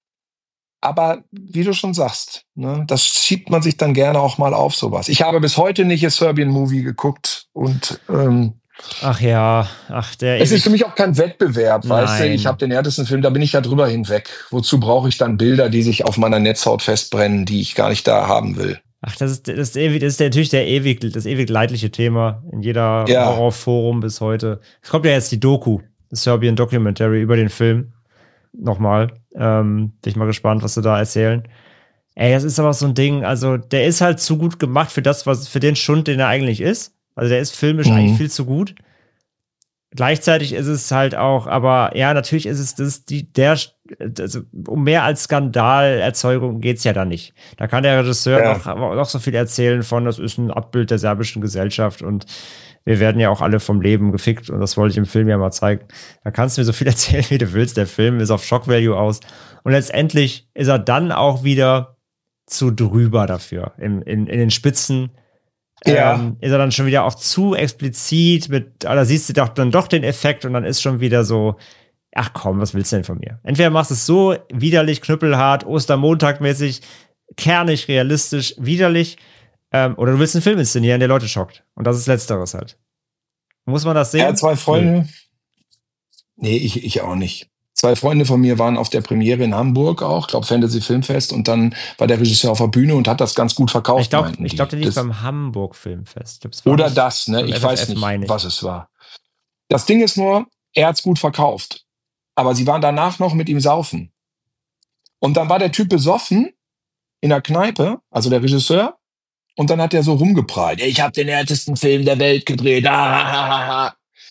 Speaker 5: Aber wie du schon sagst, ne, das schiebt man sich dann gerne auch mal auf sowas. Ich habe bis heute nicht a Serbian Movie geguckt. Und ähm,
Speaker 4: Ach ja, ach, der
Speaker 5: es ist für
Speaker 4: ewig-
Speaker 5: mich auch kein Wettbewerb, weißt du?
Speaker 4: Nein.
Speaker 5: Ich habe den härtesten Film, da bin ich ja drüber hinweg. Wozu brauche ich dann Bilder, die sich auf meiner Netzhaut festbrennen, die ich gar nicht da haben will?
Speaker 4: Ach, das ist, das ist, ewig, das ist natürlich der ewig, das ewig leidliche Thema in jeder
Speaker 5: Ja.
Speaker 4: Horrorforum bis heute. Es kommt ja jetzt die Doku, das Serbian Documentary über den Film. Nochmal. Ähm, bin ich mal gespannt, was sie da erzählen. Ey, das ist aber so ein Ding, also der ist halt zu gut gemacht für das, was, für den Schund, den er eigentlich ist. Also der ist filmisch
Speaker 5: Mhm.
Speaker 4: eigentlich viel zu gut. Gleichzeitig ist es halt auch, aber ja, natürlich ist es das ist die, der also um mehr als Skandalerzeugung geht's ja da nicht. Da kann der Regisseur
Speaker 5: Ja.
Speaker 4: noch, noch so viel erzählen von, das ist ein Abbild der serbischen Gesellschaft und wir werden ja auch alle vom Leben gefickt und das wollte ich im Film ja mal zeigen. Da kannst du mir so viel erzählen, wie du willst. Der Film ist auf Shock Value aus und letztendlich ist er dann auch wieder zu drüber dafür. In, in, in den Spitzen
Speaker 5: Ja.
Speaker 4: ähm, ist er dann schon wieder auch zu explizit mit, ah, da siehst du doch dann doch den Effekt und dann ist schon wieder so, ach komm, was willst du denn von mir? Entweder machst du es so widerlich, knüppelhart, Ostermontag-mäßig, kernig, realistisch, widerlich, ähm, oder du willst einen Film inszenieren, der Leute schockt. Und das ist Letzteres halt. Muss man das sehen?
Speaker 5: Er hat zwei Freunde. Nee, ich, ich auch nicht. Zwei Freunde von mir waren auf der Premiere in Hamburg auch, glaube Fantasy Filmfest, und dann war der Regisseur auf der Bühne und hat das ganz gut verkauft.
Speaker 4: Ich glaube,
Speaker 5: meinten
Speaker 4: ich
Speaker 5: die.
Speaker 4: glaub, der liegt
Speaker 5: Das-
Speaker 4: beim Hamburg Filmfest. Ich glaub, es war
Speaker 5: Oder
Speaker 4: nicht
Speaker 5: das, ne?
Speaker 4: beim
Speaker 5: Ich
Speaker 4: F F F,
Speaker 5: weiß nicht,
Speaker 4: meine ich.
Speaker 5: was es war. Das Ding ist nur, er hat's gut verkauft. Aber sie waren danach noch mit ihm saufen. Und dann war der Typ besoffen in der Kneipe, also der Regisseur, und dann hat er so rumgeprahlt. Ich habe den härtesten Film der Welt gedreht. Ah.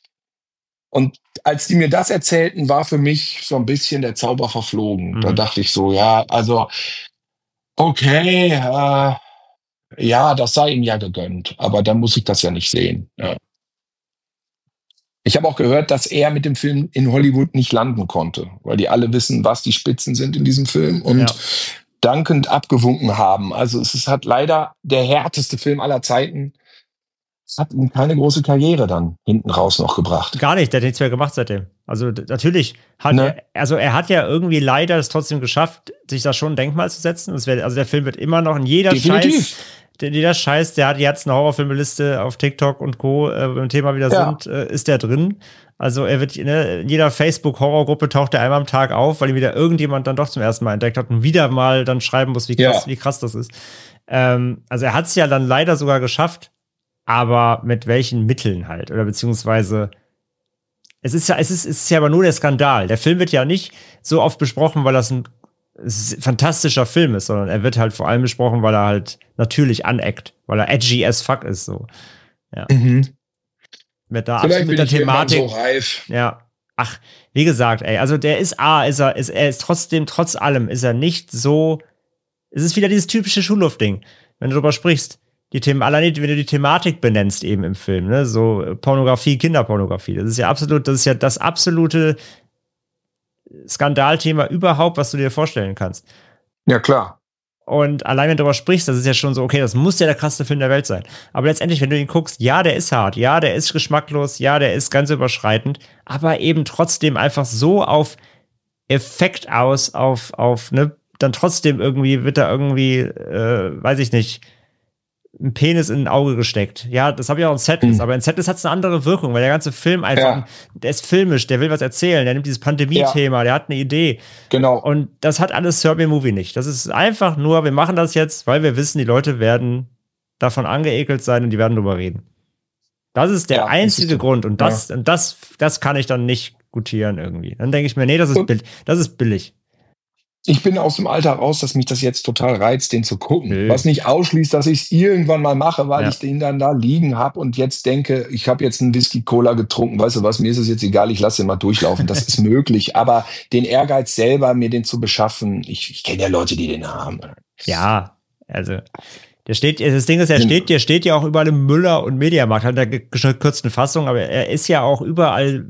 Speaker 5: Und als die mir das erzählten, war für mich so ein bisschen der Zauber verflogen.
Speaker 4: Mhm.
Speaker 5: Da dachte ich so, ja, also okay, äh, ja, das sei ihm ja gegönnt, aber dann muss ich das ja nicht sehen. Ja. Ich habe auch gehört, dass er mit dem Film in Hollywood nicht landen konnte, weil die alle wissen, was die Spitzen sind in diesem Film und
Speaker 4: Ja.
Speaker 5: dankend abgewunken haben. Also es ist halt leider der härteste Film aller Zeiten. Es hat ihm keine große Karriere dann hinten raus noch gebracht.
Speaker 4: Gar nicht, der hat nichts mehr gemacht seitdem. Also d- natürlich hat
Speaker 5: Ne?
Speaker 4: er, also er hat ja irgendwie leider es trotzdem geschafft, sich da schon ein Denkmal zu setzen. Das wär, also der Film wird immer noch in jeder
Speaker 5: Definitiv.
Speaker 4: Scheiß, der- jeder Scheiß, der hat jetzt eine Horrorfilmeliste auf TikTok und Co. Äh, beim Thema wieder
Speaker 5: Ja.
Speaker 4: sind, äh, ist der drin. Also er wird ne, in jeder Facebook-Horrorgruppe taucht er einmal am Tag auf, weil ihn wieder irgendjemand dann doch zum ersten Mal entdeckt hat und wieder mal dann schreiben muss, wie krass,
Speaker 5: Ja.
Speaker 4: wie krass das ist. Ähm, also er hat es ja dann leider sogar geschafft, aber mit welchen Mitteln halt? Oder beziehungsweise es ist ja, es ist, es ist ja aber nur der Skandal. Der Film wird ja nicht so oft besprochen, weil das ein s- fantastischer Film ist, sondern er wird halt vor allem besprochen, weil er halt natürlich aneckt, weil er edgy as fuck ist, so.
Speaker 5: Mhm.
Speaker 4: Mit der,
Speaker 5: Vielleicht
Speaker 4: mit
Speaker 5: bin
Speaker 4: der
Speaker 5: ich irgendwann
Speaker 4: Thematik.
Speaker 5: so reif.
Speaker 4: Ja. Ach, wie gesagt, ey, also der ist A, ist er, ist, er ist trotzdem, trotz allem, ist er nicht so. Es ist wieder dieses typische Schulhofding, wenn du darüber sprichst. Die Themen, alleine, wenn du die Thematik benennst eben im Film, ne, so äh, Pornografie, Kinderpornografie, das ist ja absolut, das ist ja das absolute Skandalthema überhaupt, was du dir vorstellen kannst.
Speaker 5: Ja, klar.
Speaker 4: Und allein wenn du darüber sprichst, das ist ja schon so, okay, das muss ja der krasseste Film der Welt sein. Aber letztendlich, wenn du ihn guckst, ja, der ist hart, ja, der ist geschmacklos, ja, der ist ganz überschreitend, aber eben trotzdem einfach so auf Effekt aus, auf, auf, ne, dann trotzdem irgendwie wird da irgendwie, äh, weiß ich nicht, ein Penis in ein Auge gesteckt. Ja, das habe ich auch in Settlist,
Speaker 5: Mhm.
Speaker 4: aber in Settlist hat es eine andere Wirkung, weil der ganze Film einfach,
Speaker 5: Ja.
Speaker 4: der ist filmisch, der will was erzählen, der nimmt dieses Pandemie-Thema, der hat eine Idee.
Speaker 5: Genau.
Speaker 4: Und das hat alles Serbian Movie nicht. Das ist einfach nur, wir machen das jetzt, weil wir wissen, die Leute werden davon angeekelt sein und die werden drüber reden. Das ist der
Speaker 5: Ja, das
Speaker 4: einzige
Speaker 5: ist so.
Speaker 4: Grund und das, und das, das kann ich dann nicht gutieren irgendwie. Dann denke ich mir, nee, das ist,
Speaker 5: Und-
Speaker 4: billig. das ist billig.
Speaker 5: Ich bin aus dem Alter raus, dass mich das jetzt total reizt, den zu gucken.
Speaker 4: Nö.
Speaker 5: Was nicht ausschließt, dass ich es irgendwann mal mache, weil
Speaker 4: Ja.
Speaker 5: ich den dann da liegen habe und jetzt denke, ich habe jetzt einen Whisky-Cola getrunken, weißt du was, mir ist es jetzt egal, ich lasse den mal durchlaufen. Das ist möglich. Aber den Ehrgeiz selber, mir den zu beschaffen, ich, ich kenne ja Leute, die den haben.
Speaker 4: Ja, also der steht, das Ding ist, er
Speaker 5: Hm.
Speaker 4: steht, der steht ja auch überall im Müller und Mediamarkt, hat in der gekürzten Fassung, aber er ist ja auch überall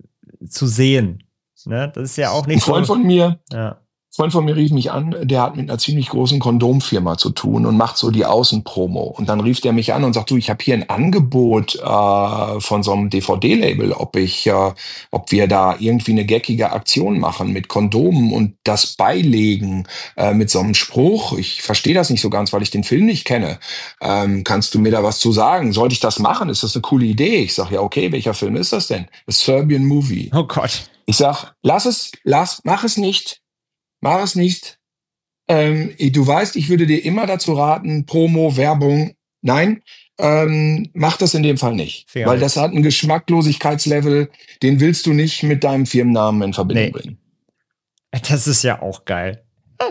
Speaker 4: zu sehen. Ne? Das ist ja auch
Speaker 5: Ein
Speaker 4: nicht
Speaker 5: Freund
Speaker 4: so.
Speaker 5: von mir,
Speaker 4: Ja.
Speaker 5: Ein Freund von mir rief mich an, der hat mit einer ziemlich großen Kondomfirma zu tun und macht so die Außenpromo. Und dann rief der mich an und sagt, du, ich habe hier ein Angebot äh, von so einem D V D-Label, ob ich, äh, ob wir da irgendwie eine geckige Aktion machen mit Kondomen und das beilegen äh, mit so einem Spruch. Ich verstehe das nicht so ganz, weil ich den Film nicht kenne. Ähm, kannst du mir da was zu sagen? Sollte ich das machen? Ist das eine coole Idee? Ich sage, ja, okay, welcher Film ist das denn? A Serbian Movie.
Speaker 4: Oh Gott.
Speaker 5: Ich sag, lass es, lass, mach es nicht. Mach es nicht. Ähm, du weißt, ich würde dir immer dazu raten, Promo, Werbung. Nein, ähm, mach das in dem Fall nicht.
Speaker 4: Fair.
Speaker 5: Weil das hat einen Geschmacklosigkeitslevel, den willst du nicht mit deinem Firmennamen in Verbindung
Speaker 4: Nee.
Speaker 5: bringen.
Speaker 4: Das ist ja auch geil.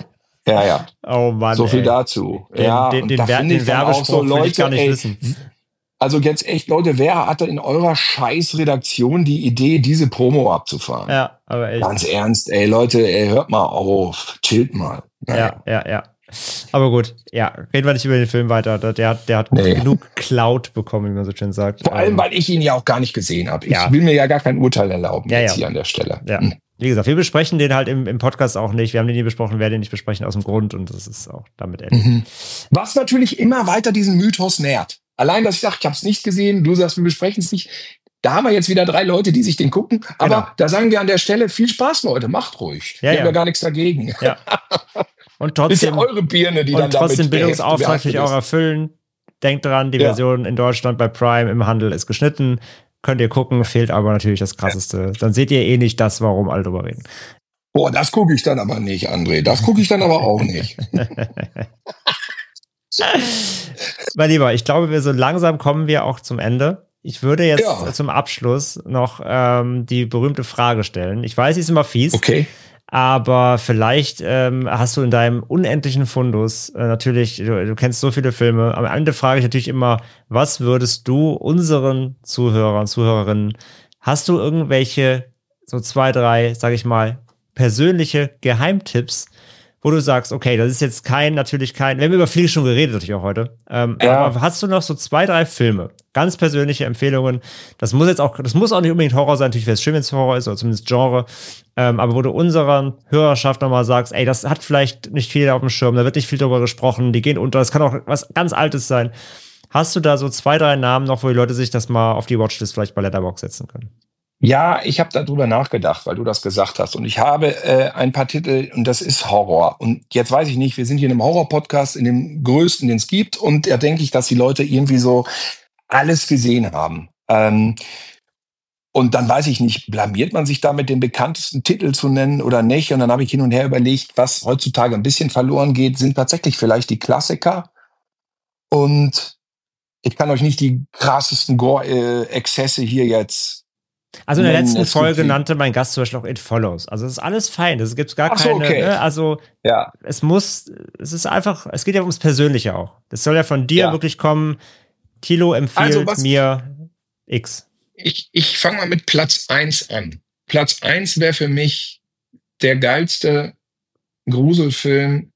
Speaker 5: Ja, ja.
Speaker 4: Oh Mann.
Speaker 5: So viel
Speaker 4: ey.
Speaker 5: dazu.
Speaker 4: Den,
Speaker 5: ja,
Speaker 4: den,
Speaker 5: und
Speaker 4: den,
Speaker 5: da
Speaker 4: Wer-
Speaker 5: finde
Speaker 4: den
Speaker 5: ich dann auch
Speaker 4: Werbespruch
Speaker 5: so
Speaker 4: will ich gar nicht
Speaker 5: ey,
Speaker 4: wissen.
Speaker 5: Also jetzt echt, Leute, wer hatte in eurer Scheiß-Redaktion die Idee, diese Promo abzufahren?
Speaker 4: Ja, aber echt.
Speaker 5: Ganz ernst, ey, Leute, ey, hört mal auf, chillt mal.
Speaker 4: Naja. Ja, ja, ja. Aber gut, ja, reden wir nicht über den Film weiter. Der, der hat
Speaker 5: Nee.
Speaker 4: genug Clout bekommen, wie man so schön sagt.
Speaker 5: Vor allem,
Speaker 4: Ähm,
Speaker 5: weil ich ihn ja auch gar nicht gesehen habe. Ich
Speaker 4: Ja.
Speaker 5: will mir ja gar kein Urteil erlauben
Speaker 4: Ja,
Speaker 5: jetzt
Speaker 4: ja.
Speaker 5: hier an der Stelle.
Speaker 4: Ja.
Speaker 5: Hm.
Speaker 4: Wie gesagt, wir besprechen den halt im, im Podcast auch nicht. Wir haben den nie besprochen, werden den nicht besprechen aus dem Grund und das ist auch damit erledigt.
Speaker 5: Mhm. Was natürlich immer weiter diesen Mythos nährt. Allein, dass ich sage, ich habe es nicht gesehen, du sagst, wir besprechen es nicht. Da haben wir jetzt wieder drei Leute, die sich den gucken. Aber
Speaker 4: Genau.
Speaker 5: da sagen wir an der Stelle, viel Spaß, Leute, macht ruhig.
Speaker 4: Ja,
Speaker 5: wir
Speaker 4: ja.
Speaker 5: haben ja gar nichts dagegen.
Speaker 4: Ja. Und
Speaker 5: Ist ja
Speaker 4: trotzdem,
Speaker 5: eure Birne, die dann
Speaker 4: und trotzdem
Speaker 5: damit
Speaker 4: Bildungsauftrag
Speaker 5: beheftet
Speaker 4: natürlich auch
Speaker 5: ist.
Speaker 4: erfüllen. Denkt dran, die
Speaker 5: Ja.
Speaker 4: Version in Deutschland bei Prime im Handel ist geschnitten. Könnt ihr gucken, fehlt aber natürlich das Krasseste. Dann seht ihr eh nicht das, warum alle drüber reden.
Speaker 5: Boah, das gucke ich dann aber nicht, André. Das gucke ich dann aber auch nicht.
Speaker 4: Mein Lieber, ich glaube, wir so langsam kommen wir auch zum Ende. Ich würde jetzt
Speaker 5: Ja.
Speaker 4: zum Abschluss noch ähm, die berühmte Frage stellen. Ich weiß, sie ist immer fies,
Speaker 5: Okay.
Speaker 4: aber vielleicht ähm, hast du in deinem unendlichen Fundus äh, natürlich, du, du kennst so viele Filme. Am Ende frage ich natürlich immer, was würdest du unseren Zuhörern, Zuhörerinnen, hast du irgendwelche so zwei, drei, sag ich mal, persönliche Geheimtipps, wo du sagst, okay, das ist jetzt kein, natürlich kein, wir haben über viel schon geredet natürlich auch heute, ähm,
Speaker 5: Ja.
Speaker 4: aber hast du noch so zwei, drei Filme, ganz persönliche Empfehlungen, das muss jetzt auch, das muss auch nicht unbedingt Horror sein, natürlich wäre es schön, wenn es Horror ist, oder zumindest Genre, ähm, aber wo du unserer Hörerschaft nochmal sagst, ey, das hat vielleicht nicht viel auf dem Schirm, da wird nicht viel drüber gesprochen, die gehen unter, das kann auch was ganz Altes sein. Hast du da so zwei, drei Namen noch, wo die Leute sich das mal auf die Watchlist vielleicht bei Letterboxd setzen können?
Speaker 5: Ja, ich habe darüber nachgedacht, weil du das gesagt hast. Und ich habe äh, ein paar Titel, und das ist Horror. Und jetzt weiß ich nicht, wir sind hier in einem Horror-Podcast, in dem größten, den es gibt. Und da denke ich, dass die Leute irgendwie so alles gesehen haben. Ähm, und dann weiß ich nicht, blamiert man sich damit, den bekanntesten Titel zu nennen oder nicht? Und dann habe ich hin und her überlegt, was heutzutage ein bisschen verloren geht, sind tatsächlich vielleicht die Klassiker. Und ich kann euch nicht die krassesten Gore-Exzesse hier jetzt.
Speaker 4: Also in der
Speaker 5: Nennen,
Speaker 4: letzten
Speaker 5: es
Speaker 4: Folge
Speaker 5: gibt die-
Speaker 4: nannte mein Gast zum Beispiel auch It Follows. Also es ist alles fein. Es gibt gar
Speaker 5: Ach so,
Speaker 4: keine,
Speaker 5: okay.
Speaker 4: ne? Also
Speaker 5: Ja.
Speaker 4: es muss, es ist einfach, es geht ja ums Persönliche auch. Das soll ja von dir
Speaker 5: Ja.
Speaker 4: wirklich kommen. Thilo empfiehlt
Speaker 5: Also was-
Speaker 4: mir X.
Speaker 5: Ich, ich fange mal mit Platz eins an. Platz eins wäre für mich der geilste Gruselfilm,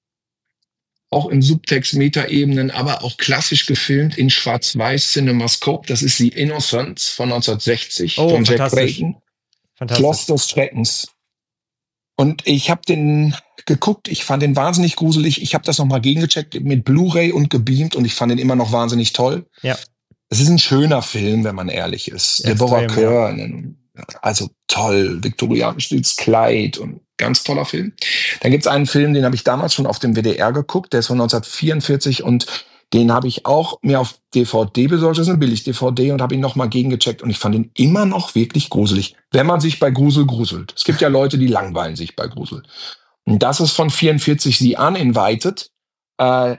Speaker 5: auch in Subtext-Meta-Ebenen, aber auch klassisch gefilmt in Schwarz-Weiß Cinemascope. Das ist The Innocents von neunzehnhundertsechzig
Speaker 4: Oh,
Speaker 5: von Jack
Speaker 4: fantastisch.
Speaker 5: Clayton.
Speaker 4: Fantastisch.
Speaker 5: Schloss des Schreckens. Und ich habe den geguckt, ich fand den wahnsinnig gruselig. Ich habe das nochmal gegengecheckt mit Blu-ray und gebeamt und ich fand den immer noch wahnsinnig toll.
Speaker 4: Ja.
Speaker 5: Es ist ein schöner Film, wenn man ehrlich ist.
Speaker 4: Extrem,
Speaker 5: Deborah Kerr, also toll, viktorianisches Kleid und ganz toller Film. Dann gibt's einen Film, den habe ich damals schon auf dem W D R geguckt, der ist von neunzehnhundertvierundvierzig und den habe ich auch mir auf D V D besorgt, das ist eine Billig-D V D und habe ihn nochmal gegengecheckt und ich fand ihn immer noch wirklich gruselig, wenn man sich bei Grusel gruselt. Es gibt ja Leute, die langweilen sich bei Grusel. Und das ist von vierundvierzig The Uninvited. Äh,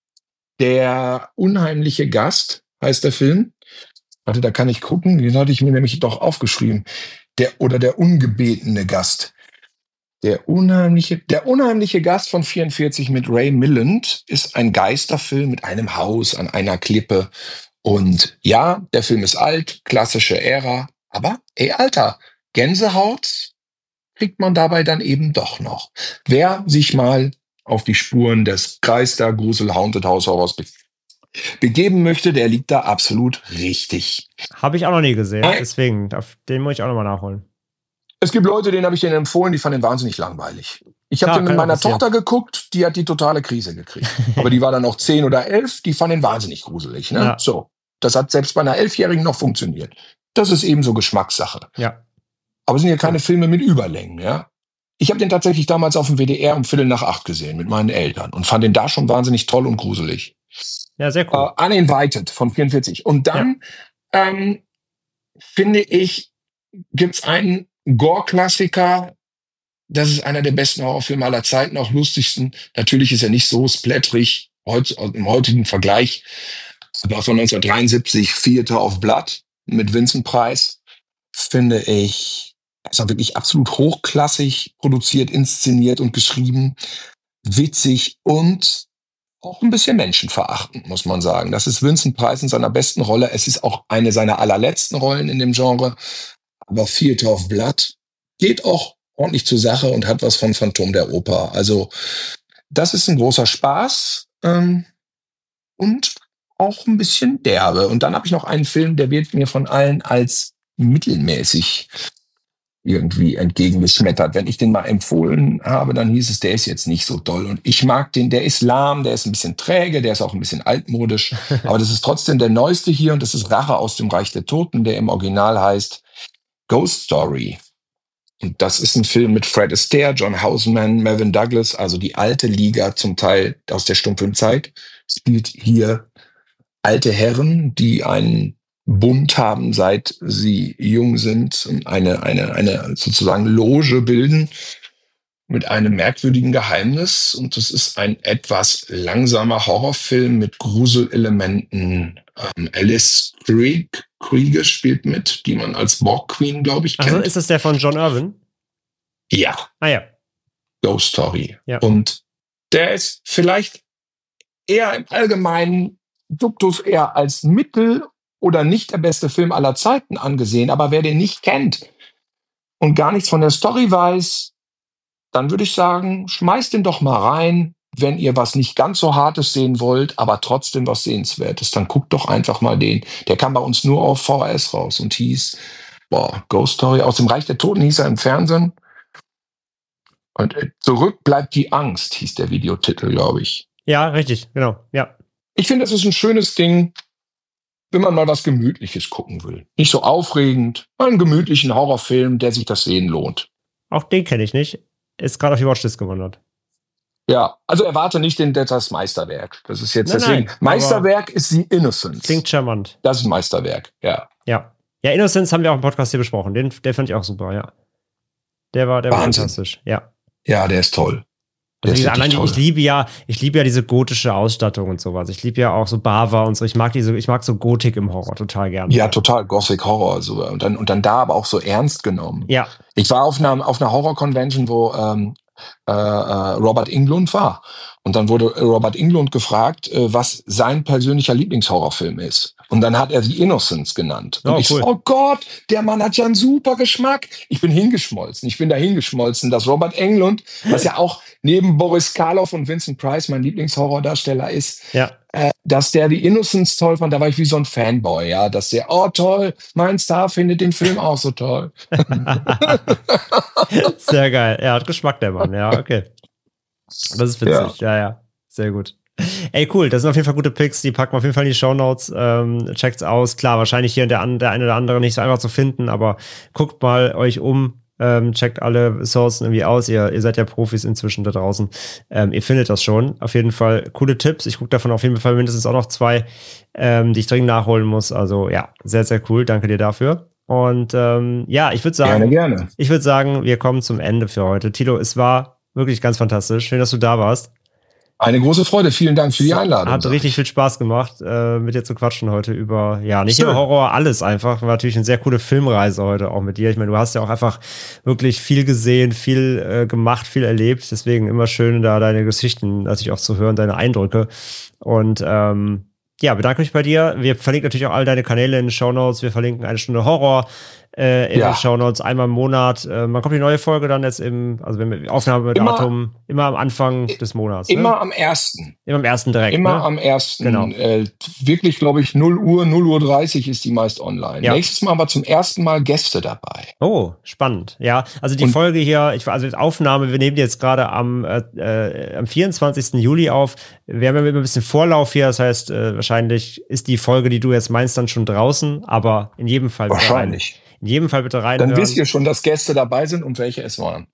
Speaker 5: der unheimliche Gast heißt der Film. Warte, da kann ich gucken. Den hatte ich mir nämlich doch aufgeschrieben. Der, oder der ungebetene Gast. Der unheimliche, der unheimliche Gast von vierundvierzig mit Ray Milland ist ein Geisterfilm mit einem Haus an einer Klippe. Und ja, der Film ist alt, klassische Ära. Aber, ey, Alter, Gänsehaut kriegt man dabei dann eben doch noch. Wer sich mal auf die Spuren des Geister, Grusel, Haunted House Horrors be begeben möchte, der liegt da absolut richtig.
Speaker 4: Habe ich auch noch nie gesehen.
Speaker 5: Nein.
Speaker 4: Deswegen, darf- den muss ich auch nochmal nachholen.
Speaker 5: Es gibt Leute, denen habe ich den empfohlen, die fanden den wahnsinnig langweilig. Ich habe
Speaker 4: Ja,
Speaker 5: den mit
Speaker 4: kann auch
Speaker 5: meiner
Speaker 4: passieren.
Speaker 5: Tochter geguckt, die hat die totale Krise gekriegt. Aber die war dann auch zehn oder elf, die fand den wahnsinnig gruselig. Ne?
Speaker 4: Ja.
Speaker 5: So, das hat selbst bei einer Elfjährigen noch funktioniert. Das ist eben so Geschmackssache.
Speaker 4: Ja.
Speaker 5: Aber es sind ja keine Filme mit Überlängen, ja. Ich habe den tatsächlich damals auf dem W D R um Viertel nach acht gesehen mit meinen Eltern und fand den da schon wahnsinnig toll und gruselig.
Speaker 4: Ja, sehr cool.
Speaker 5: Uh, Uninvited von vierundvierzig. Und dann ähm, finde ich, gibt's einen Gore-Klassiker. Das ist einer der besten Horrorfilme aller Zeiten, auch lustigsten. Natürlich ist er nicht so splatterig heut, im heutigen Vergleich. Aber von neunzehnhundertdreiundsiebzig Theater of Blood mit Vincent Price finde ich, ist auch wirklich absolut hochklassig produziert, inszeniert und geschrieben, witzig und auch ein bisschen menschenverachtend, muss man sagen. Das ist Vincent Price in seiner besten Rolle. Es ist auch eine seiner allerletzten Rollen in dem Genre. Aber Theater of Blood geht auch ordentlich zur Sache und hat was von Phantom der Oper. Also das ist ein großer Spaß ähm, und auch ein bisschen derbe. Und dann habe ich noch einen Film, der wird mir von allen als mittelmäßig irgendwie entgegengeschmettert. Wenn ich den mal empfohlen habe, dann hieß es, der ist jetzt nicht so toll. Und ich mag den, der ist lahm, der ist ein bisschen träge, der ist auch ein bisschen altmodisch. Aber das ist trotzdem der neueste hier und das ist Rache aus dem Reich der Toten, der im Original heißt Ghost Story. Und das ist ein Film mit Fred Astaire, John Houseman, Melvyn Douglas, also die alte Liga zum Teil aus der Stummfilmzeit, spielt hier alte Herren, die einen Bund haben, seit sie jung sind und eine, eine, eine sozusagen Loge bilden mit einem merkwürdigen Geheimnis. Und das ist ein etwas langsamer Horrorfilm mit Gruselelementen. Ähm, Alice Krieg, Krieger spielt mit, die man als Borg Queen, glaube ich, kennt.
Speaker 4: Also ist das der von John Irwin?
Speaker 5: Ja.
Speaker 4: Ah ja.
Speaker 5: Ghost Story.
Speaker 4: Ja.
Speaker 5: Und der ist vielleicht eher im allgemeinen Duktus eher als Mittel- oder nicht der beste Film aller Zeiten angesehen. Aber wer den nicht kennt und gar nichts von der Story weiß, dann würde ich sagen, schmeißt den doch mal rein, wenn ihr was nicht ganz so Hartes sehen wollt, aber trotzdem was Sehenswertes. Dann guckt doch einfach mal den. Der kam bei uns nur auf V H S raus und hieß, boah, Ghost Story. Aus dem Reich der Toten hieß er im Fernsehen. Und Zurück bleibt die Angst, hieß der Videotitel, glaube ich.
Speaker 4: Ja, richtig, genau, ja.
Speaker 5: Ich finde, das ist ein schönes Ding, wenn man mal was Gemütliches gucken will. Nicht so aufregend, mal einen gemütlichen Horrorfilm, der sich das Sehen lohnt.
Speaker 4: Auch den kenne ich nicht. Ist gerade auf die Watchlist gewandert.
Speaker 5: Ja, also erwarte nicht den, das Meisterwerk. Das ist jetzt
Speaker 4: Nein,
Speaker 5: deswegen.
Speaker 4: nein,
Speaker 5: Meisterwerk ist The Innocence.
Speaker 4: Klingt charmant.
Speaker 5: Das ist ein Meisterwerk, ja.
Speaker 4: Ja. Ja, Innocence haben wir auch im Podcast hier besprochen. Den, der fand ich auch super, ja. Der war, der war
Speaker 5: Wahnsinn.
Speaker 4: fantastisch, ja.
Speaker 5: Ja, der ist toll. Der
Speaker 4: Also
Speaker 5: ist
Speaker 4: diese,
Speaker 5: wirklich
Speaker 4: allein,
Speaker 5: toll.
Speaker 4: ich liebe ja, ich liebe ja diese gotische Ausstattung und sowas. Ich liebe ja auch so Bava und so. Ich mag diese, ich mag so Gotik im Horror total gerne.
Speaker 5: Ja, total Gothic Horror so und dann und dann da aber auch so ernst genommen.
Speaker 4: Ja.
Speaker 5: Ich war auf einer auf einer Horror Convention, wo ähm, äh, äh, Robert Englund war und dann wurde Robert Englund gefragt, äh, was sein persönlicher Lieblingshorrorfilm ist. Und dann hat er The Innocence genannt. Und
Speaker 4: Oh,
Speaker 5: ich
Speaker 4: cool.
Speaker 5: so, oh Gott, der Mann hat ja einen super Geschmack. Ich bin hingeschmolzen. Ich bin da hingeschmolzen, dass Robert Englund, was ja auch neben Boris Karloff und Vincent Price mein Lieblingshorrordarsteller ist,
Speaker 4: Ja.
Speaker 5: äh, dass der The Innocence toll fand. Da war ich wie so ein Fanboy, ja, dass der, oh toll, mein Star findet den Film auch so toll.
Speaker 4: Sehr geil. Er hat Geschmack, der Mann. Ja, okay. Das ist witzig. Ja, ja. ja. Sehr gut. Ey, cool. Das sind auf jeden Fall gute Picks. Die packen wir auf jeden Fall in die Shownotes. Ähm, checkt's aus. Klar, wahrscheinlich hier der, der eine oder andere nicht so einfach zu finden, aber guckt mal euch um. Ähm, checkt alle Sourcen irgendwie aus. Ihr, ihr seid ja Profis inzwischen da draußen. Ähm, ihr findet das schon. Auf jeden Fall coole Tipps. Ich gucke davon auf jeden Fall mindestens auch noch zwei, ähm, die ich dringend nachholen muss. Also ja, sehr, sehr cool. Danke dir dafür. Und ähm, ja, ich würde sagen,
Speaker 5: Gerne, gerne.
Speaker 4: ich würde sagen, wir kommen zum Ende für heute. Tilo, es war wirklich ganz fantastisch. Schön, dass du da warst.
Speaker 5: Eine große Freude. Vielen Dank für die Einladung.
Speaker 4: Hat richtig viel Spaß gemacht, äh, mit dir zu quatschen heute über, ja, nicht
Speaker 5: Schön.
Speaker 4: über Horror, alles einfach. War natürlich eine sehr coole Filmreise heute auch mit dir. Ich meine, du hast ja auch einfach wirklich viel gesehen, viel äh, gemacht, viel erlebt. Deswegen immer schön, da deine Geschichten natürlich auch zu hören, deine Eindrücke. Und ähm, ja, bedanke mich bei dir. Wir verlinken natürlich auch all deine Kanäle in den Shownotes. Wir verlinken eine Stunde Horror äh, in
Speaker 5: Ja.
Speaker 4: den Shownotes einmal im Monat. Äh, man kommt die neue Folge dann jetzt im, also wenn wir Aufnahme mit
Speaker 5: Immer-
Speaker 4: Datum, immer am Anfang des Monats.
Speaker 5: Immer
Speaker 4: Ne?
Speaker 5: am ersten.
Speaker 4: Immer am ersten direkt.
Speaker 5: Immer
Speaker 4: ne?
Speaker 5: am ersten.
Speaker 4: Genau.
Speaker 5: Äh, wirklich, glaube ich, null Uhr, null Uhr dreißig ist die meist online.
Speaker 4: Ja.
Speaker 5: Nächstes Mal war zum ersten Mal Gäste dabei.
Speaker 4: Oh, spannend. Ja, also die
Speaker 5: Und-
Speaker 4: Folge hier, ich, also die Aufnahme, wir nehmen die jetzt gerade am, äh, äh, am vierundzwanzigsten Juli auf. Wir haben ja immer ein bisschen Vorlauf hier, das heißt, äh, wahrscheinlich ist die Folge, die du jetzt meinst, dann schon draußen, aber in jedem Fall bitte
Speaker 5: Wahrscheinlich.
Speaker 4: rein. In jedem Fall bitte rein.
Speaker 5: Dann wisst ihr schon, dass Gäste dabei sind und welche es waren.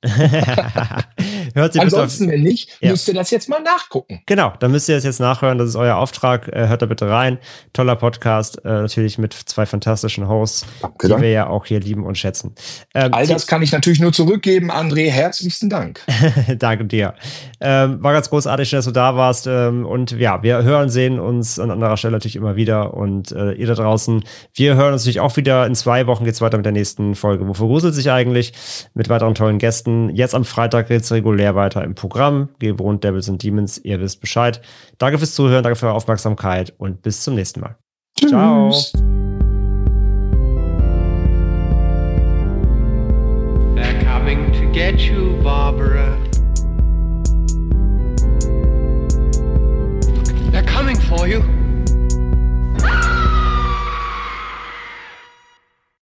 Speaker 4: Hört sie bitte auf,
Speaker 5: Ansonsten, wenn nicht,
Speaker 4: Ja.
Speaker 5: müsst ihr das jetzt mal nachgucken.
Speaker 4: Genau, dann müsst ihr das jetzt nachhören, das ist euer Auftrag. Äh, hört da bitte rein. Toller Podcast, äh, natürlich mit zwei fantastischen Hosts,
Speaker 5: Danke,
Speaker 4: die
Speaker 5: danke.
Speaker 4: wir ja auch hier lieben und schätzen. Ähm,
Speaker 5: All das kann ich natürlich nur zurückgeben, André. Herzlichsten Dank.
Speaker 4: Danke dir. Ähm, war ganz großartig, dass du da warst. Ähm, und ja, wir hören, sehen uns an anderer Stelle natürlich immer wieder. Und äh, ihr da draußen, wir hören uns natürlich auch wieder. In zwei Wochen geht's weiter mit der nächsten Folge. Wofür gruselt sich eigentlich? Mit weiteren tollen Gästen. Jetzt am Freitag geht's regulär regulär weiter im Programm. Gewohnt Devils and Demons, ihr wisst Bescheid. Danke fürs Zuhören, danke für eure Aufmerksamkeit und bis zum nächsten Mal.
Speaker 5: Tschüss.
Speaker 4: Ciao.
Speaker 3: They're coming to get you, Barbara.